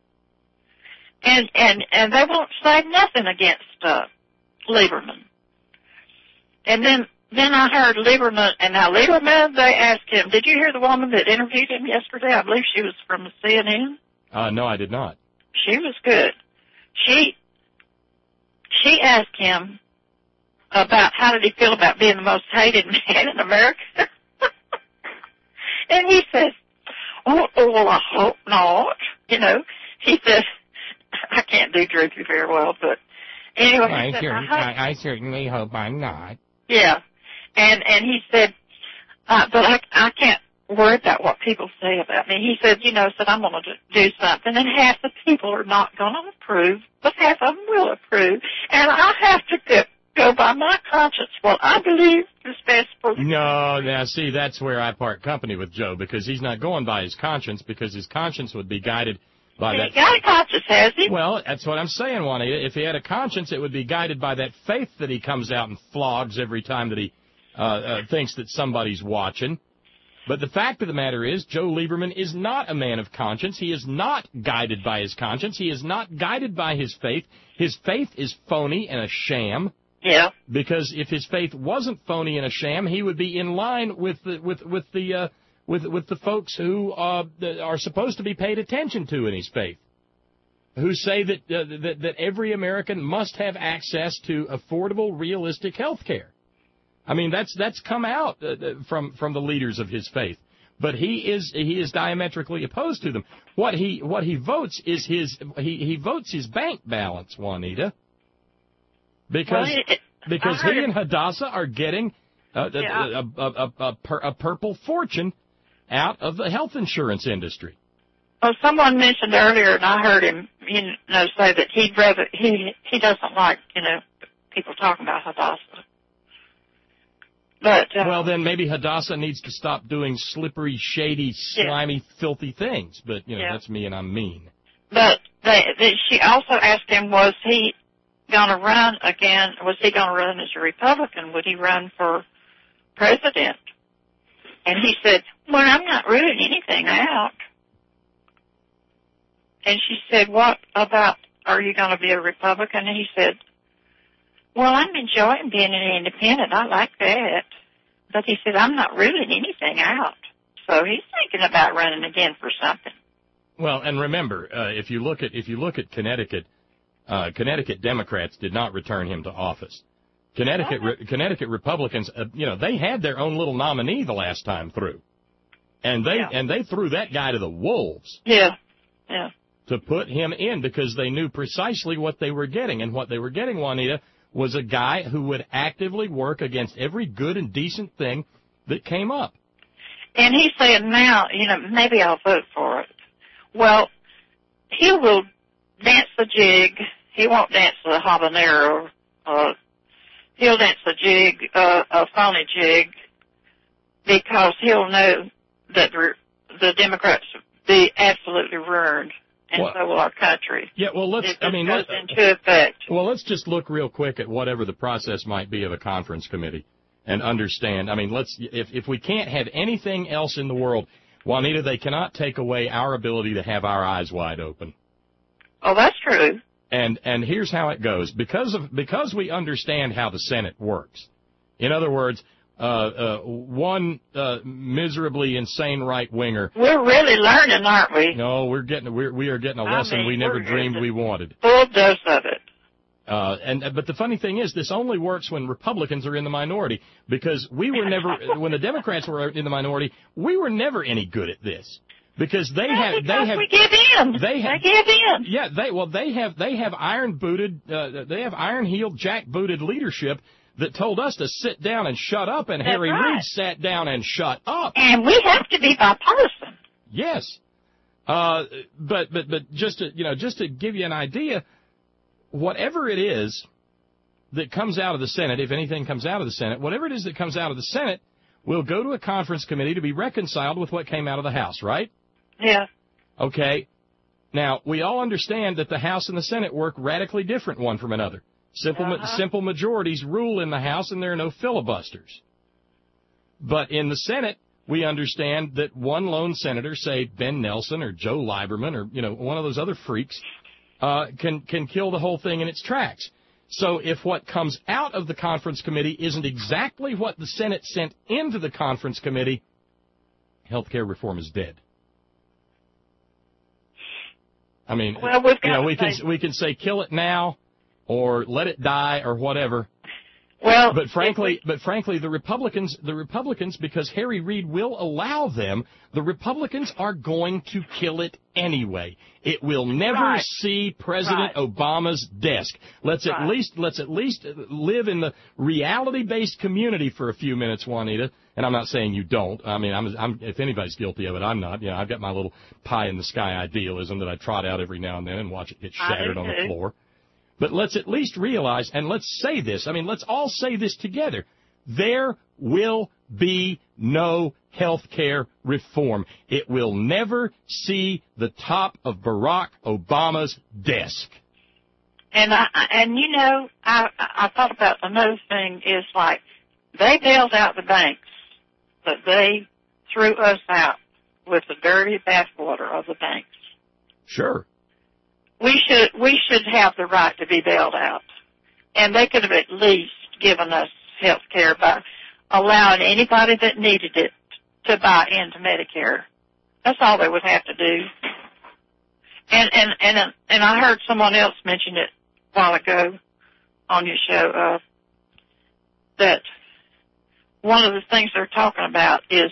and they won't say nothing against Lieberman. And then I heard Lieberman, and now Lieberman, they asked him, did you hear the woman that interviewed him yesterday? I believe she was from CNN.
No, I did not.
She was good. She asked him about how did he feel about being the most hated man in America. And he says, oh, well, I hope not. You know, he said, I can't do Droopy very well, but anyway,
I certainly hope I'm not.
Yeah. And he said, but I can't worry about what people say about me. He said, I'm going to do something, and half the people are not going to approve, but half of them will approve. And I have to go by my conscience, what I believe is best for the
No, now, see, that's where I part company with Joe, because he's not going by his conscience, because his conscience would be guided by that.
He got a conscience, has he?
Well, that's what I'm saying, Juanita. If he had a conscience, it would be guided by that faith that he comes out and flogs every time that he thinks that somebody's watching. But the fact of the matter is, Joe Lieberman is not a man of conscience. He is not guided by his conscience. He is not guided by his faith. His faith is phony and a sham.
Yeah.
Because if his faith wasn't phony and a sham, he would be in line with the folks who are supposed to be paid attention to in his faith, who say that every American must have access to affordable, realistic health care. I mean, that's come out from the leaders of his faith, but he is diametrically opposed to them. What he votes is he votes his bank balance, Juanita, because he and Hadassah are getting a purple fortune out of the health insurance industry.
Well, someone mentioned earlier, and I heard him, say that he doesn't like, people talking about Hadassah. But
well, then maybe Hadassah needs to stop doing slippery, shady, slimy, filthy things. But that's me, and I'm mean.
But she also asked him, was he going to run again? Was he going to run as a Republican? Would he run for president? And he said, "Well, I'm not ruling anything out." And she said, "What about? Are you going to be a Republican?" And he said, "Well, I'm enjoying being an independent. I like that." But he said, "I'm not ruling anything out." So he's thinking about running again for something.
Well, and remember, if you look at Connecticut, Connecticut Democrats did not return him to office. Connecticut Republicans, they had their own little nominee the last time through, and they threw that guy to the wolves.
Yeah.
To put him in because they knew precisely what they were getting, and what they were getting, Juanita, was a guy who would actively work against every good and decent thing that came up.
And he said, now, maybe I'll vote for it. Well, he will dance the jig. He won't dance the habanero. He'll dance the jig, a phony jig, because he'll know that the Democrats will be absolutely ruined. And so will our country.
Yeah, well,
goes into effect.
Well, let's just look real quick at whatever the process might be of a conference committee and understand. I mean, if we can't have anything else in the world, Juanita, they cannot take away our ability to have our eyes wide open.
Oh, that's true.
And here's how it goes. Because we understand how the Senate works. In other words, one miserably insane right-winger.
We're really learning, aren't we?
No, we are getting a lesson we never dreamed we wanted.
Full dose of it.
But the funny thing is, this only works when Republicans are in the minority, because we were never, when the Democrats were in the minority, we were never any good at this. Because we give in. They give in. Yeah, they have iron-heeled, jack-booted leadership that told us to sit down and shut up, and Harry Reid sat down and shut up.
And we have to be bipartisan.
Yes. But just to give you an idea, whatever it is that comes out of the Senate, if anything comes out of the Senate, whatever it is that comes out of the Senate will go to a conference committee to be reconciled with what came out of the House, right?
Yeah.
Okay. Now, we all understand that the House and the Senate work radically different one from another. Simple majorities rule in the House, and there are no filibusters. But in the Senate, we understand that one lone senator, say Ben Nelson or Joe Lieberman or one of those other freaks, can kill the whole thing in its tracks. So if what comes out of the conference committee isn't exactly what the Senate sent into the conference committee, health care reform is dead. I mean, we can say kill it now, or let it die, or whatever.
Well,
but frankly, the Republicans, because Harry Reid will allow them, the Republicans are going to kill it anyway. It will never see President Obama's desk. Let's at least live in the reality-based community for a few minutes, Juanita. And I'm not saying you don't. I mean, I'm if anybody's guilty of it, I'm not. I've got my little pie-in-the-sky idealism that I trot out every now and then and watch it get shattered on the floor. But let's at least realize, and let's say this, let's all say this together, there will be no health care reform. It will never see the top of Barack Obama's desk.
And I thought about another thing is, like, they bailed out the banks, but they threw us out with the dirty bathwater of the banks.
Sure.
We should have the right to be bailed out. And they could have at least given us health care by allowing anybody that needed it to buy into Medicare. That's all they would have to do. And I heard someone else mention it a while ago on your show, that one of the things they're talking about is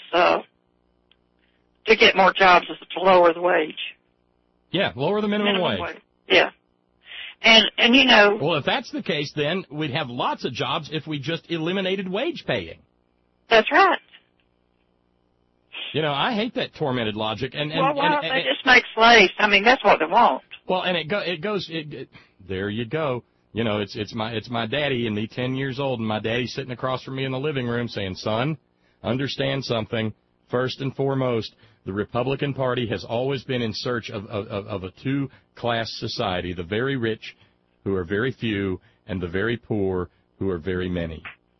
to get more jobs is to lower the wage.
Yeah, lower the minimum wage.
Yeah. And you know...
Well, if that's the case, then we'd have lots of jobs if we just eliminated wage paying.
That's right.
You know, I hate that tormented logic. And
why don't they just make slaves? I mean, that's what they want.
Well, and it goes. There you go. You know, it's my daddy and me, 10 years old, and my daddy's sitting across from me in the living room saying, "Son, understand something. First and foremost, the Republican Party has always been in search of a two-class society: the very rich, who are very few, and the very poor, who are very many."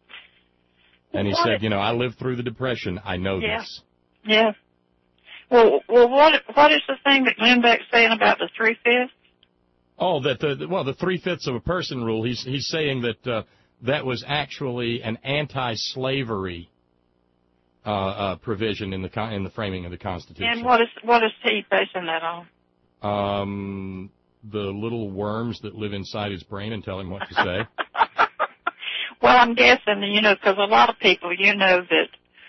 And he said, "You know, I lived through the Depression. I know this."
Yeah. Well, what is the thing that Glenn Beck's saying about the 3/5?
Oh, that the 3/5 of a person rule. He's saying that that was actually an anti-slavery provision in the framing of the Constitution.
And what is he basing that
on? The little worms that live inside his brain and tell him what to say.
Well, I'm guessing, you know, because a lot of people, you know, that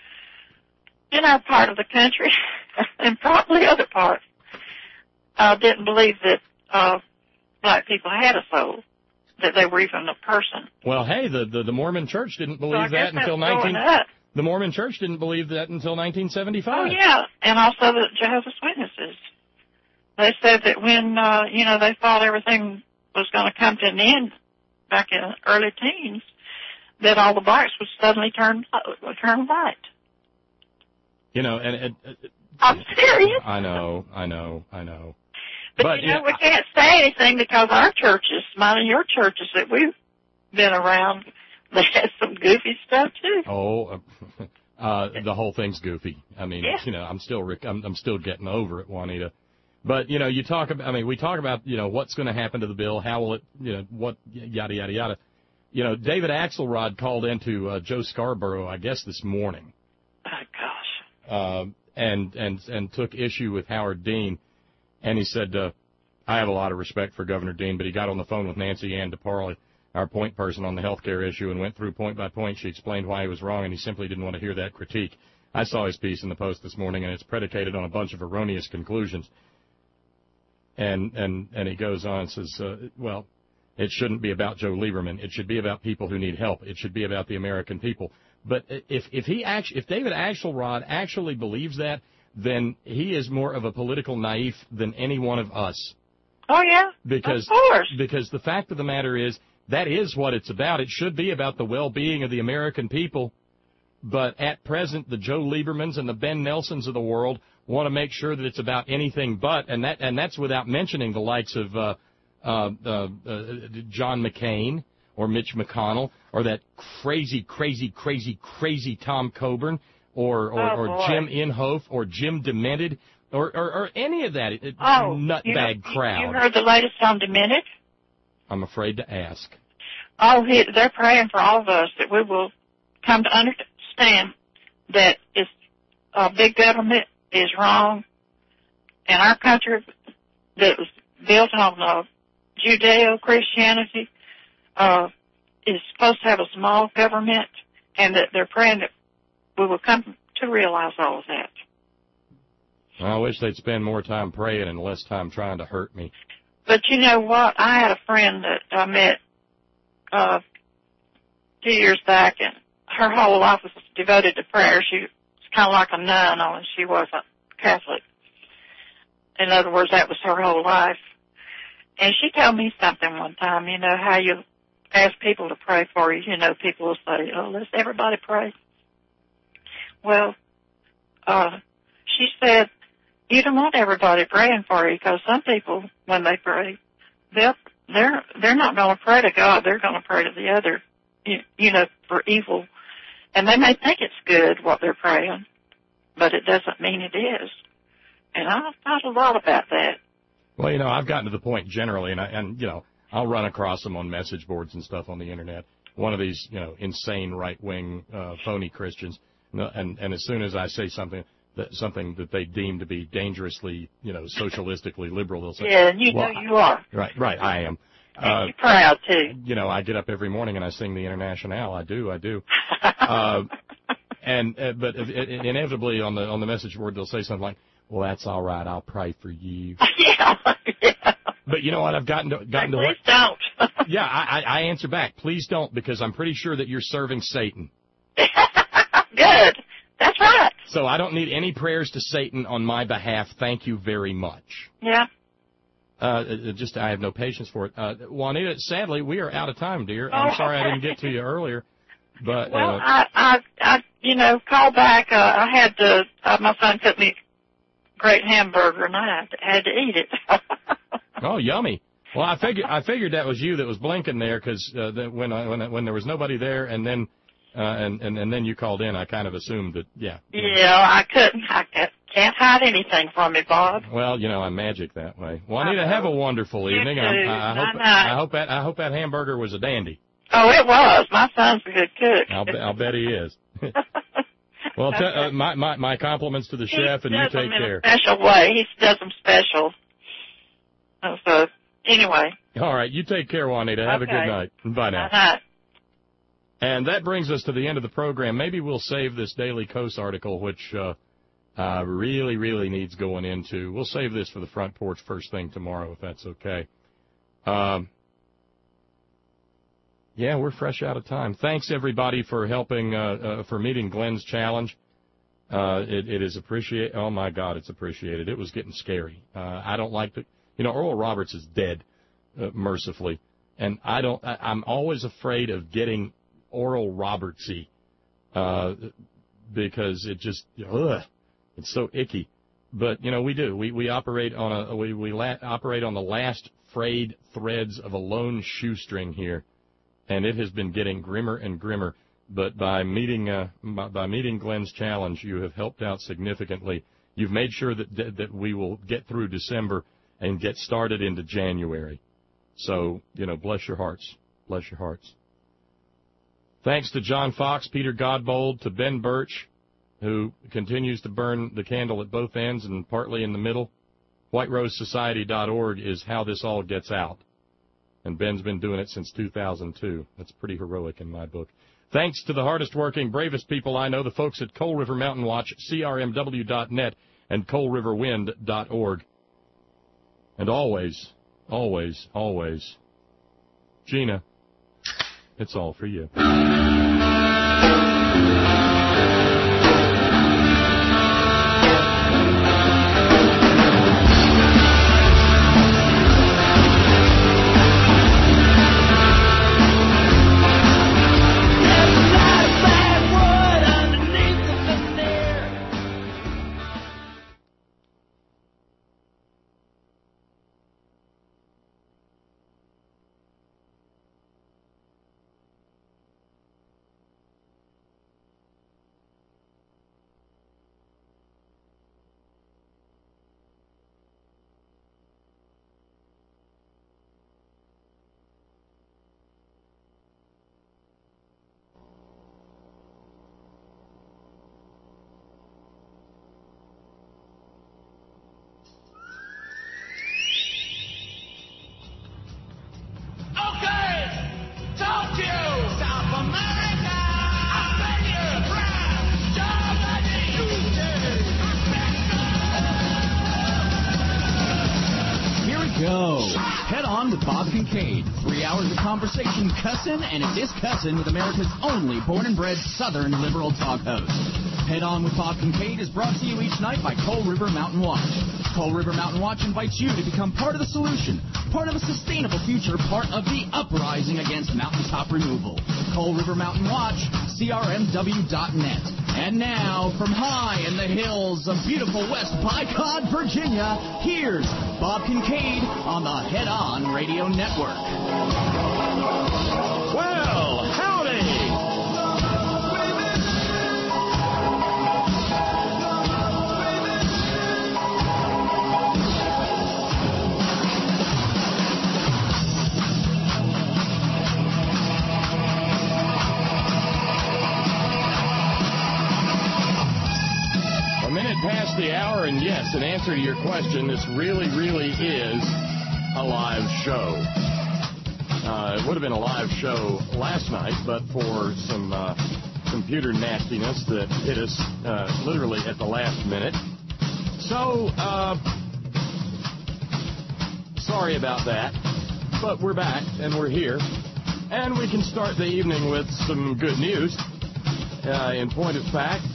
in our part of the country, and probably other parts, didn't believe that black people had a soul, that they were even a person.
Well, hey, the Mormon Church didn't believe that until the Mormon Church didn't believe that until 1975.
Oh yeah, and also the Jehovah's Witnesses. They said that when you know, they thought everything was going to come to an end back in the early teens, that all the blacks would suddenly turn white.
You know, and
I'm serious.
I know.
But you know, we can't say anything because our churches, mine and your churches that we've been around, they had some goofy stuff too.
Oh, the whole thing's goofy. I mean, you know, I'm still getting over it, Juanita. But you know, we talk about, you know, what's going to happen to the bill, how will it, you know, what yada yada yada. You know, David Axelrod called into Joe Scarborough, I guess, this morning.
Oh gosh.
And took issue with Howard Dean, and he said, I have a lot of respect for Governor Dean, but he got on the phone with Nancy Ann DeParley, our point person on the health care issue, and went through point by point. She explained why he was wrong, and he simply didn't want to hear that critique. I saw his piece in the Post this morning, and it's predicated on a bunch of erroneous conclusions. And he goes on and says, well, it shouldn't be about Joe Lieberman. It should be about people who need help. It should be about the American people. But if David Axelrod actually believes that, then he is more of a political naif than any one of us.
Oh yeah,
because,
of course.
Because the fact of the matter is, that is what it's about. It should be about the well-being of the American people. But at present, the Joe Liebermans and the Ben Nelsons of the world want to make sure that it's about anything but, and that's without mentioning the likes of John McCain or Mitch McConnell or that crazy Tom Coburn or Jim Inhofe or Jim Demented or any of that nutbag crowd.
You heard the latest on Demented?
I'm afraid to ask.
Oh, they're praying for all of us that we will come to understand that big government is wrong, and our country that was built on Judeo-Christianity is supposed to have a small government, and that they're praying that we will come to realize all of that.
I wish they'd spend more time praying and less time trying to hurt me.
But you know what? I had a friend that I met 2 years back, and her whole life was devoted to prayer. She was kind of like a nun, only she wasn't Catholic. In other words, that was her whole life. And she told me something one time, you know, how you ask people to pray for you. You know, people will say, oh, let's everybody pray. Well, she said, you don't want everybody praying for you because some people, when they pray, they're not going to pray to God. They're going to pray to the other, you know, for evil. And they may think it's good what they're praying. but it doesn't mean it is. And I've thought a lot about that.
Well, I've gotten to the point generally, and I'll run across them on message boards and stuff on the internet. One of these, insane right-wing phony Christians, and as soon as I say something that they deem to be dangerously, socialistically liberal, they'll say,
"Yeah, you know you are."
Right, I am.
And you're proud too.
I get up every morning and I sing the Internationale. I do. But inevitably on the message board they'll say something like, "Well, that's all right. I'll pray for you."
Yeah.
But you know what? I've gotten to
please don't.
Yeah, I answer back. Please don't, because I'm pretty sure that you're serving Satan.
Good. That's right.
So I don't need any prayers to Satan on my behalf. Thank you very much.
Yeah.
I have no patience for it. Juanita, sadly, we are out of time, dear. I'm sorry I didn't get to you earlier. But
well, I called back. I had to. My son cooked me a great hamburger, and I had to eat it.
Oh, yummy! Well, I figured that was you that was blinking there, because when there was nobody there, and then and then you called in, I kind of assumed that. Yeah.
Yeah, I couldn't. I can't hide anything from me, Bob.
Well, I'm magic that way. Juanita, have a wonderful evening.
You too.
I hope that hamburger was a dandy.
Oh, it was. My son's a good cook.
I'll bet he is. Well, my compliments to the chef, and you take care.
In a special way. He does them special. So, anyway.
All right, you take care, Juanita. Have a good night. Bye now.
Bye.
And that brings us to the end of the program. Maybe we'll save this Daily Kos article, which really, really needs going into. We'll save this for the front porch first thing tomorrow, if that's okay. Yeah, we're fresh out of time. Thanks, everybody, for helping, for meeting Glenn's challenge. It is appreciated. Oh, my God, it's appreciated. It was getting scary. I don't like to, Oral Roberts is dead, mercifully. And I'm always afraid of getting Oral Robertsy, because it just, it's so icky. But, we do. We operate on operate on the last frayed threads of a lone shoestring here. And it has been getting grimmer and grimmer. But by meeting Glenn's challenge, you have helped out significantly. You've made sure that we will get through December and get started into January. So, bless your hearts. Bless your hearts. Thanks to John Fox, Peter Godbold, to Ben Birch, who continues to burn the candle at both ends and partly in the middle. WhiteRoseSociety.org is how this all gets out. And Ben's been doing it since 2002. That's pretty heroic in my book. Thanks to the hardest working, bravest people I know, the folks at Coal River Mountain Watch, CRMW.net, and CoalRiverWind.org. And always, always, always, Gina, it's all for you.
Conversation, cussin' and a discussin' with America's only born and bred Southern liberal talk host. Head On with Bob Kincaid is brought to you each night by Coal River Mountain Watch. Coal River Mountain Watch invites you to become part of the solution, part of a sustainable future, part of the uprising against mountaintop removal. Coal River Mountain Watch, CRMW.net. And now, from high in the hills of beautiful West Bicod, Virginia, here's Bob Kincaid on the Head On Radio Network.
Well, howdy!
past the hour, and yes, in answer to your question, this really, really is a live show. It would have been a live show last night, but for some computer nastiness that hit us literally at the last minute. So, sorry about that, but we're back, and we're here, and we can start the evening with some good news. In point of fact,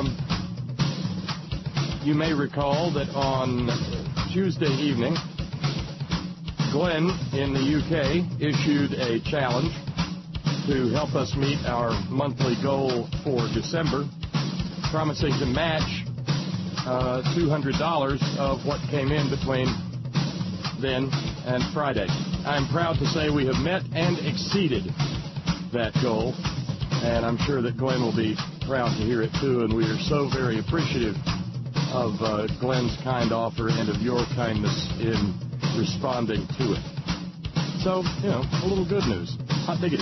you may recall that on Tuesday evening, Glenn in the UK issued a challenge to help us meet our monthly goal for December, promising to match $200 of what came in between then and Friday. I'm proud to say we have met and exceeded that goal, and I'm sure that Glenn will be proud to hear it too, and we are so very appreciative of Glenn's kind offer and of your kindness in responding to it. So, a little good news. Hot diggity.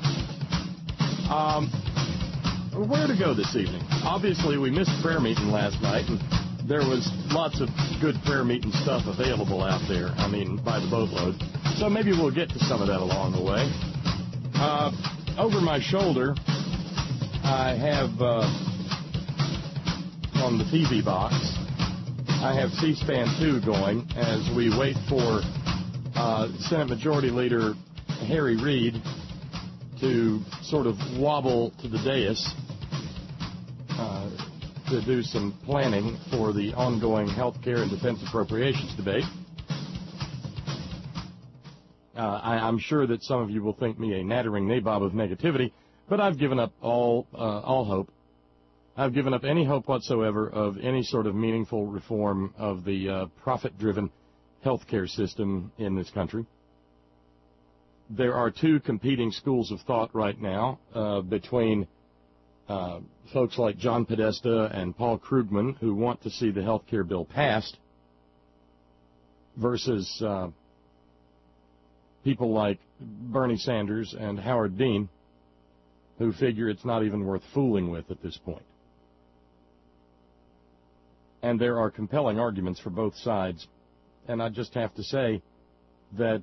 Where to go this evening? Obviously, we missed prayer meeting last night, and there was lots of good prayer meeting stuff available out there, by the boatload. So maybe we'll get to some of that along the way. Over my shoulder, I have, on the TV box, I have C-SPAN 2 going as we wait for Senate Majority Leader Harry Reid to sort of wobble to the dais to do some planning for the ongoing health care and defense appropriations debate. I'm sure that some of you will think me a nattering nabob of negativity, but I've given up all hope. I've given up any hope whatsoever of any sort of meaningful reform of the profit-driven healthcare system in this country. There are two competing schools of thought right now between folks like John Podesta and Paul Krugman, who want to see the healthcare bill passed, versus people like Bernie Sanders and Howard Dean, who figure it's not even worth fooling with at this point. And there are compelling arguments for both sides. And I just have to say that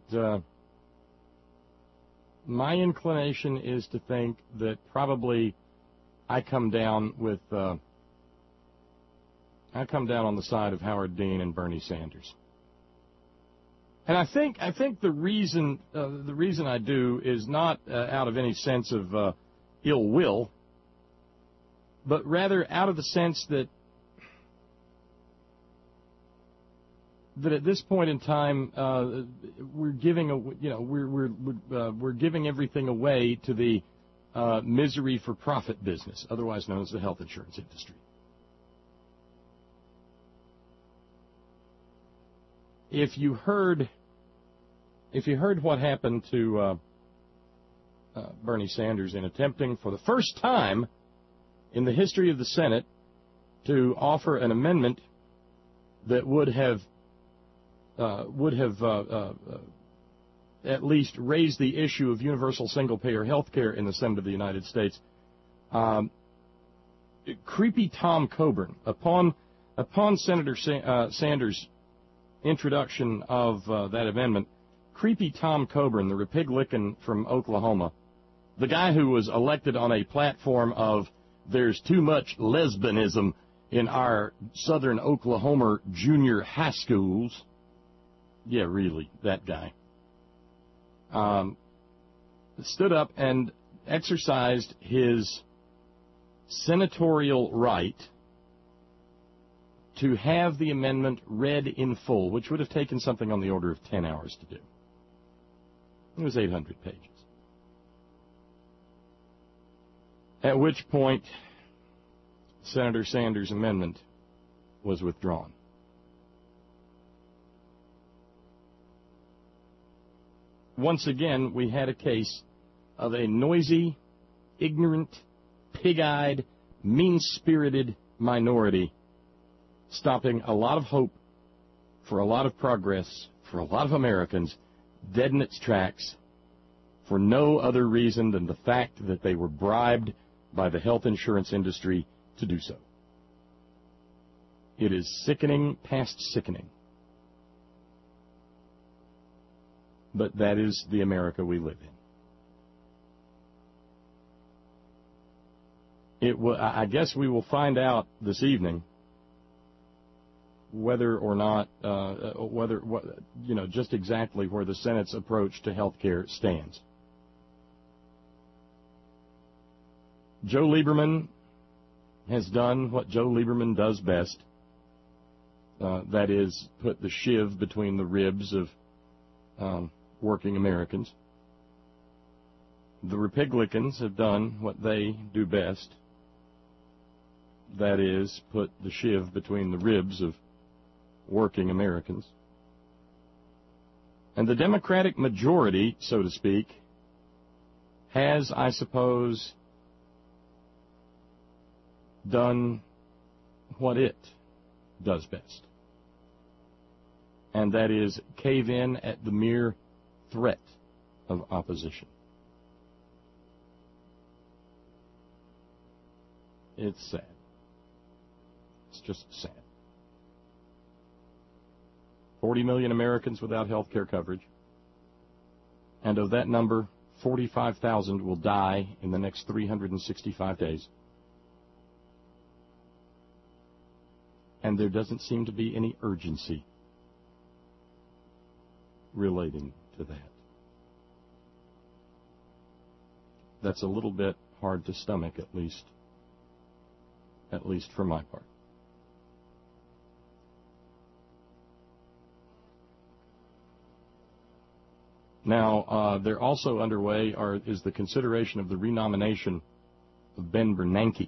my inclination is to think that probably I come down on the side of Howard Dean and Bernie Sanders. And I think the reason I do is not out of any sense of ill will, but rather out of the sense that at this point in time we're giving we're giving everything away to the misery for profit business, otherwise known as the health insurance industry. If you heard what happened to Bernie Sanders in attempting for the first time in the history of the Senate to offer an amendment that would have at least raised the issue of universal single-payer health care in the Senate of the United States, creepy Tom Coburn, upon Senator Sanders' introduction of that amendment, creepy Tom Coburn, the Republican from Oklahoma, the guy who was elected on a platform of there's too much lesbianism in our southern Oklahoma junior high schools. Yeah, really, that guy. Stood up and exercised his senatorial right to have the amendment read in full, which would have taken something on the order of 10 hours to do. It was 800 pages. At which point, Senator Sanders' amendment was withdrawn. Once again, we had a case of a noisy, ignorant, pig-eyed, mean-spirited minority stopping a lot of hope for a lot of progress for a lot of Americans dead in its tracks for no other reason than the fact that they were bribed by the health insurance industry to do so. It is sickening past sickening. But that is the America we live in. I guess we will find out this evening whether or not, just exactly where the Senate's approach to health care stands. Joe Lieberman has done what Joe Lieberman does best. That is, put the shiv between the ribs of working Americans. The Republicans have done what they do best. That is, put the shiv between the ribs of working Americans. And the Democratic majority, so to speak, has, I suppose, done what it does best. And that is cave in at the mere threat of opposition. It's sad. It's just sad. 40 million Americans without health care coverage. And of that number, 45,000 will die in the next 365 days. And there doesn't seem to be any urgency relating to that. That's a little bit hard to stomach, at least for my part. Now, they're also underway is the consideration of the renomination of Ben Bernanke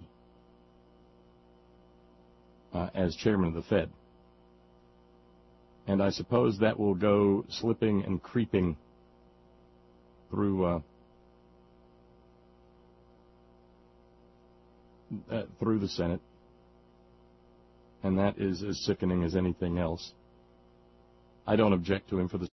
as chairman of the Fed. And I suppose that will go slipping and creeping through the Senate. And that is as sickening as anything else. I don't object to him for the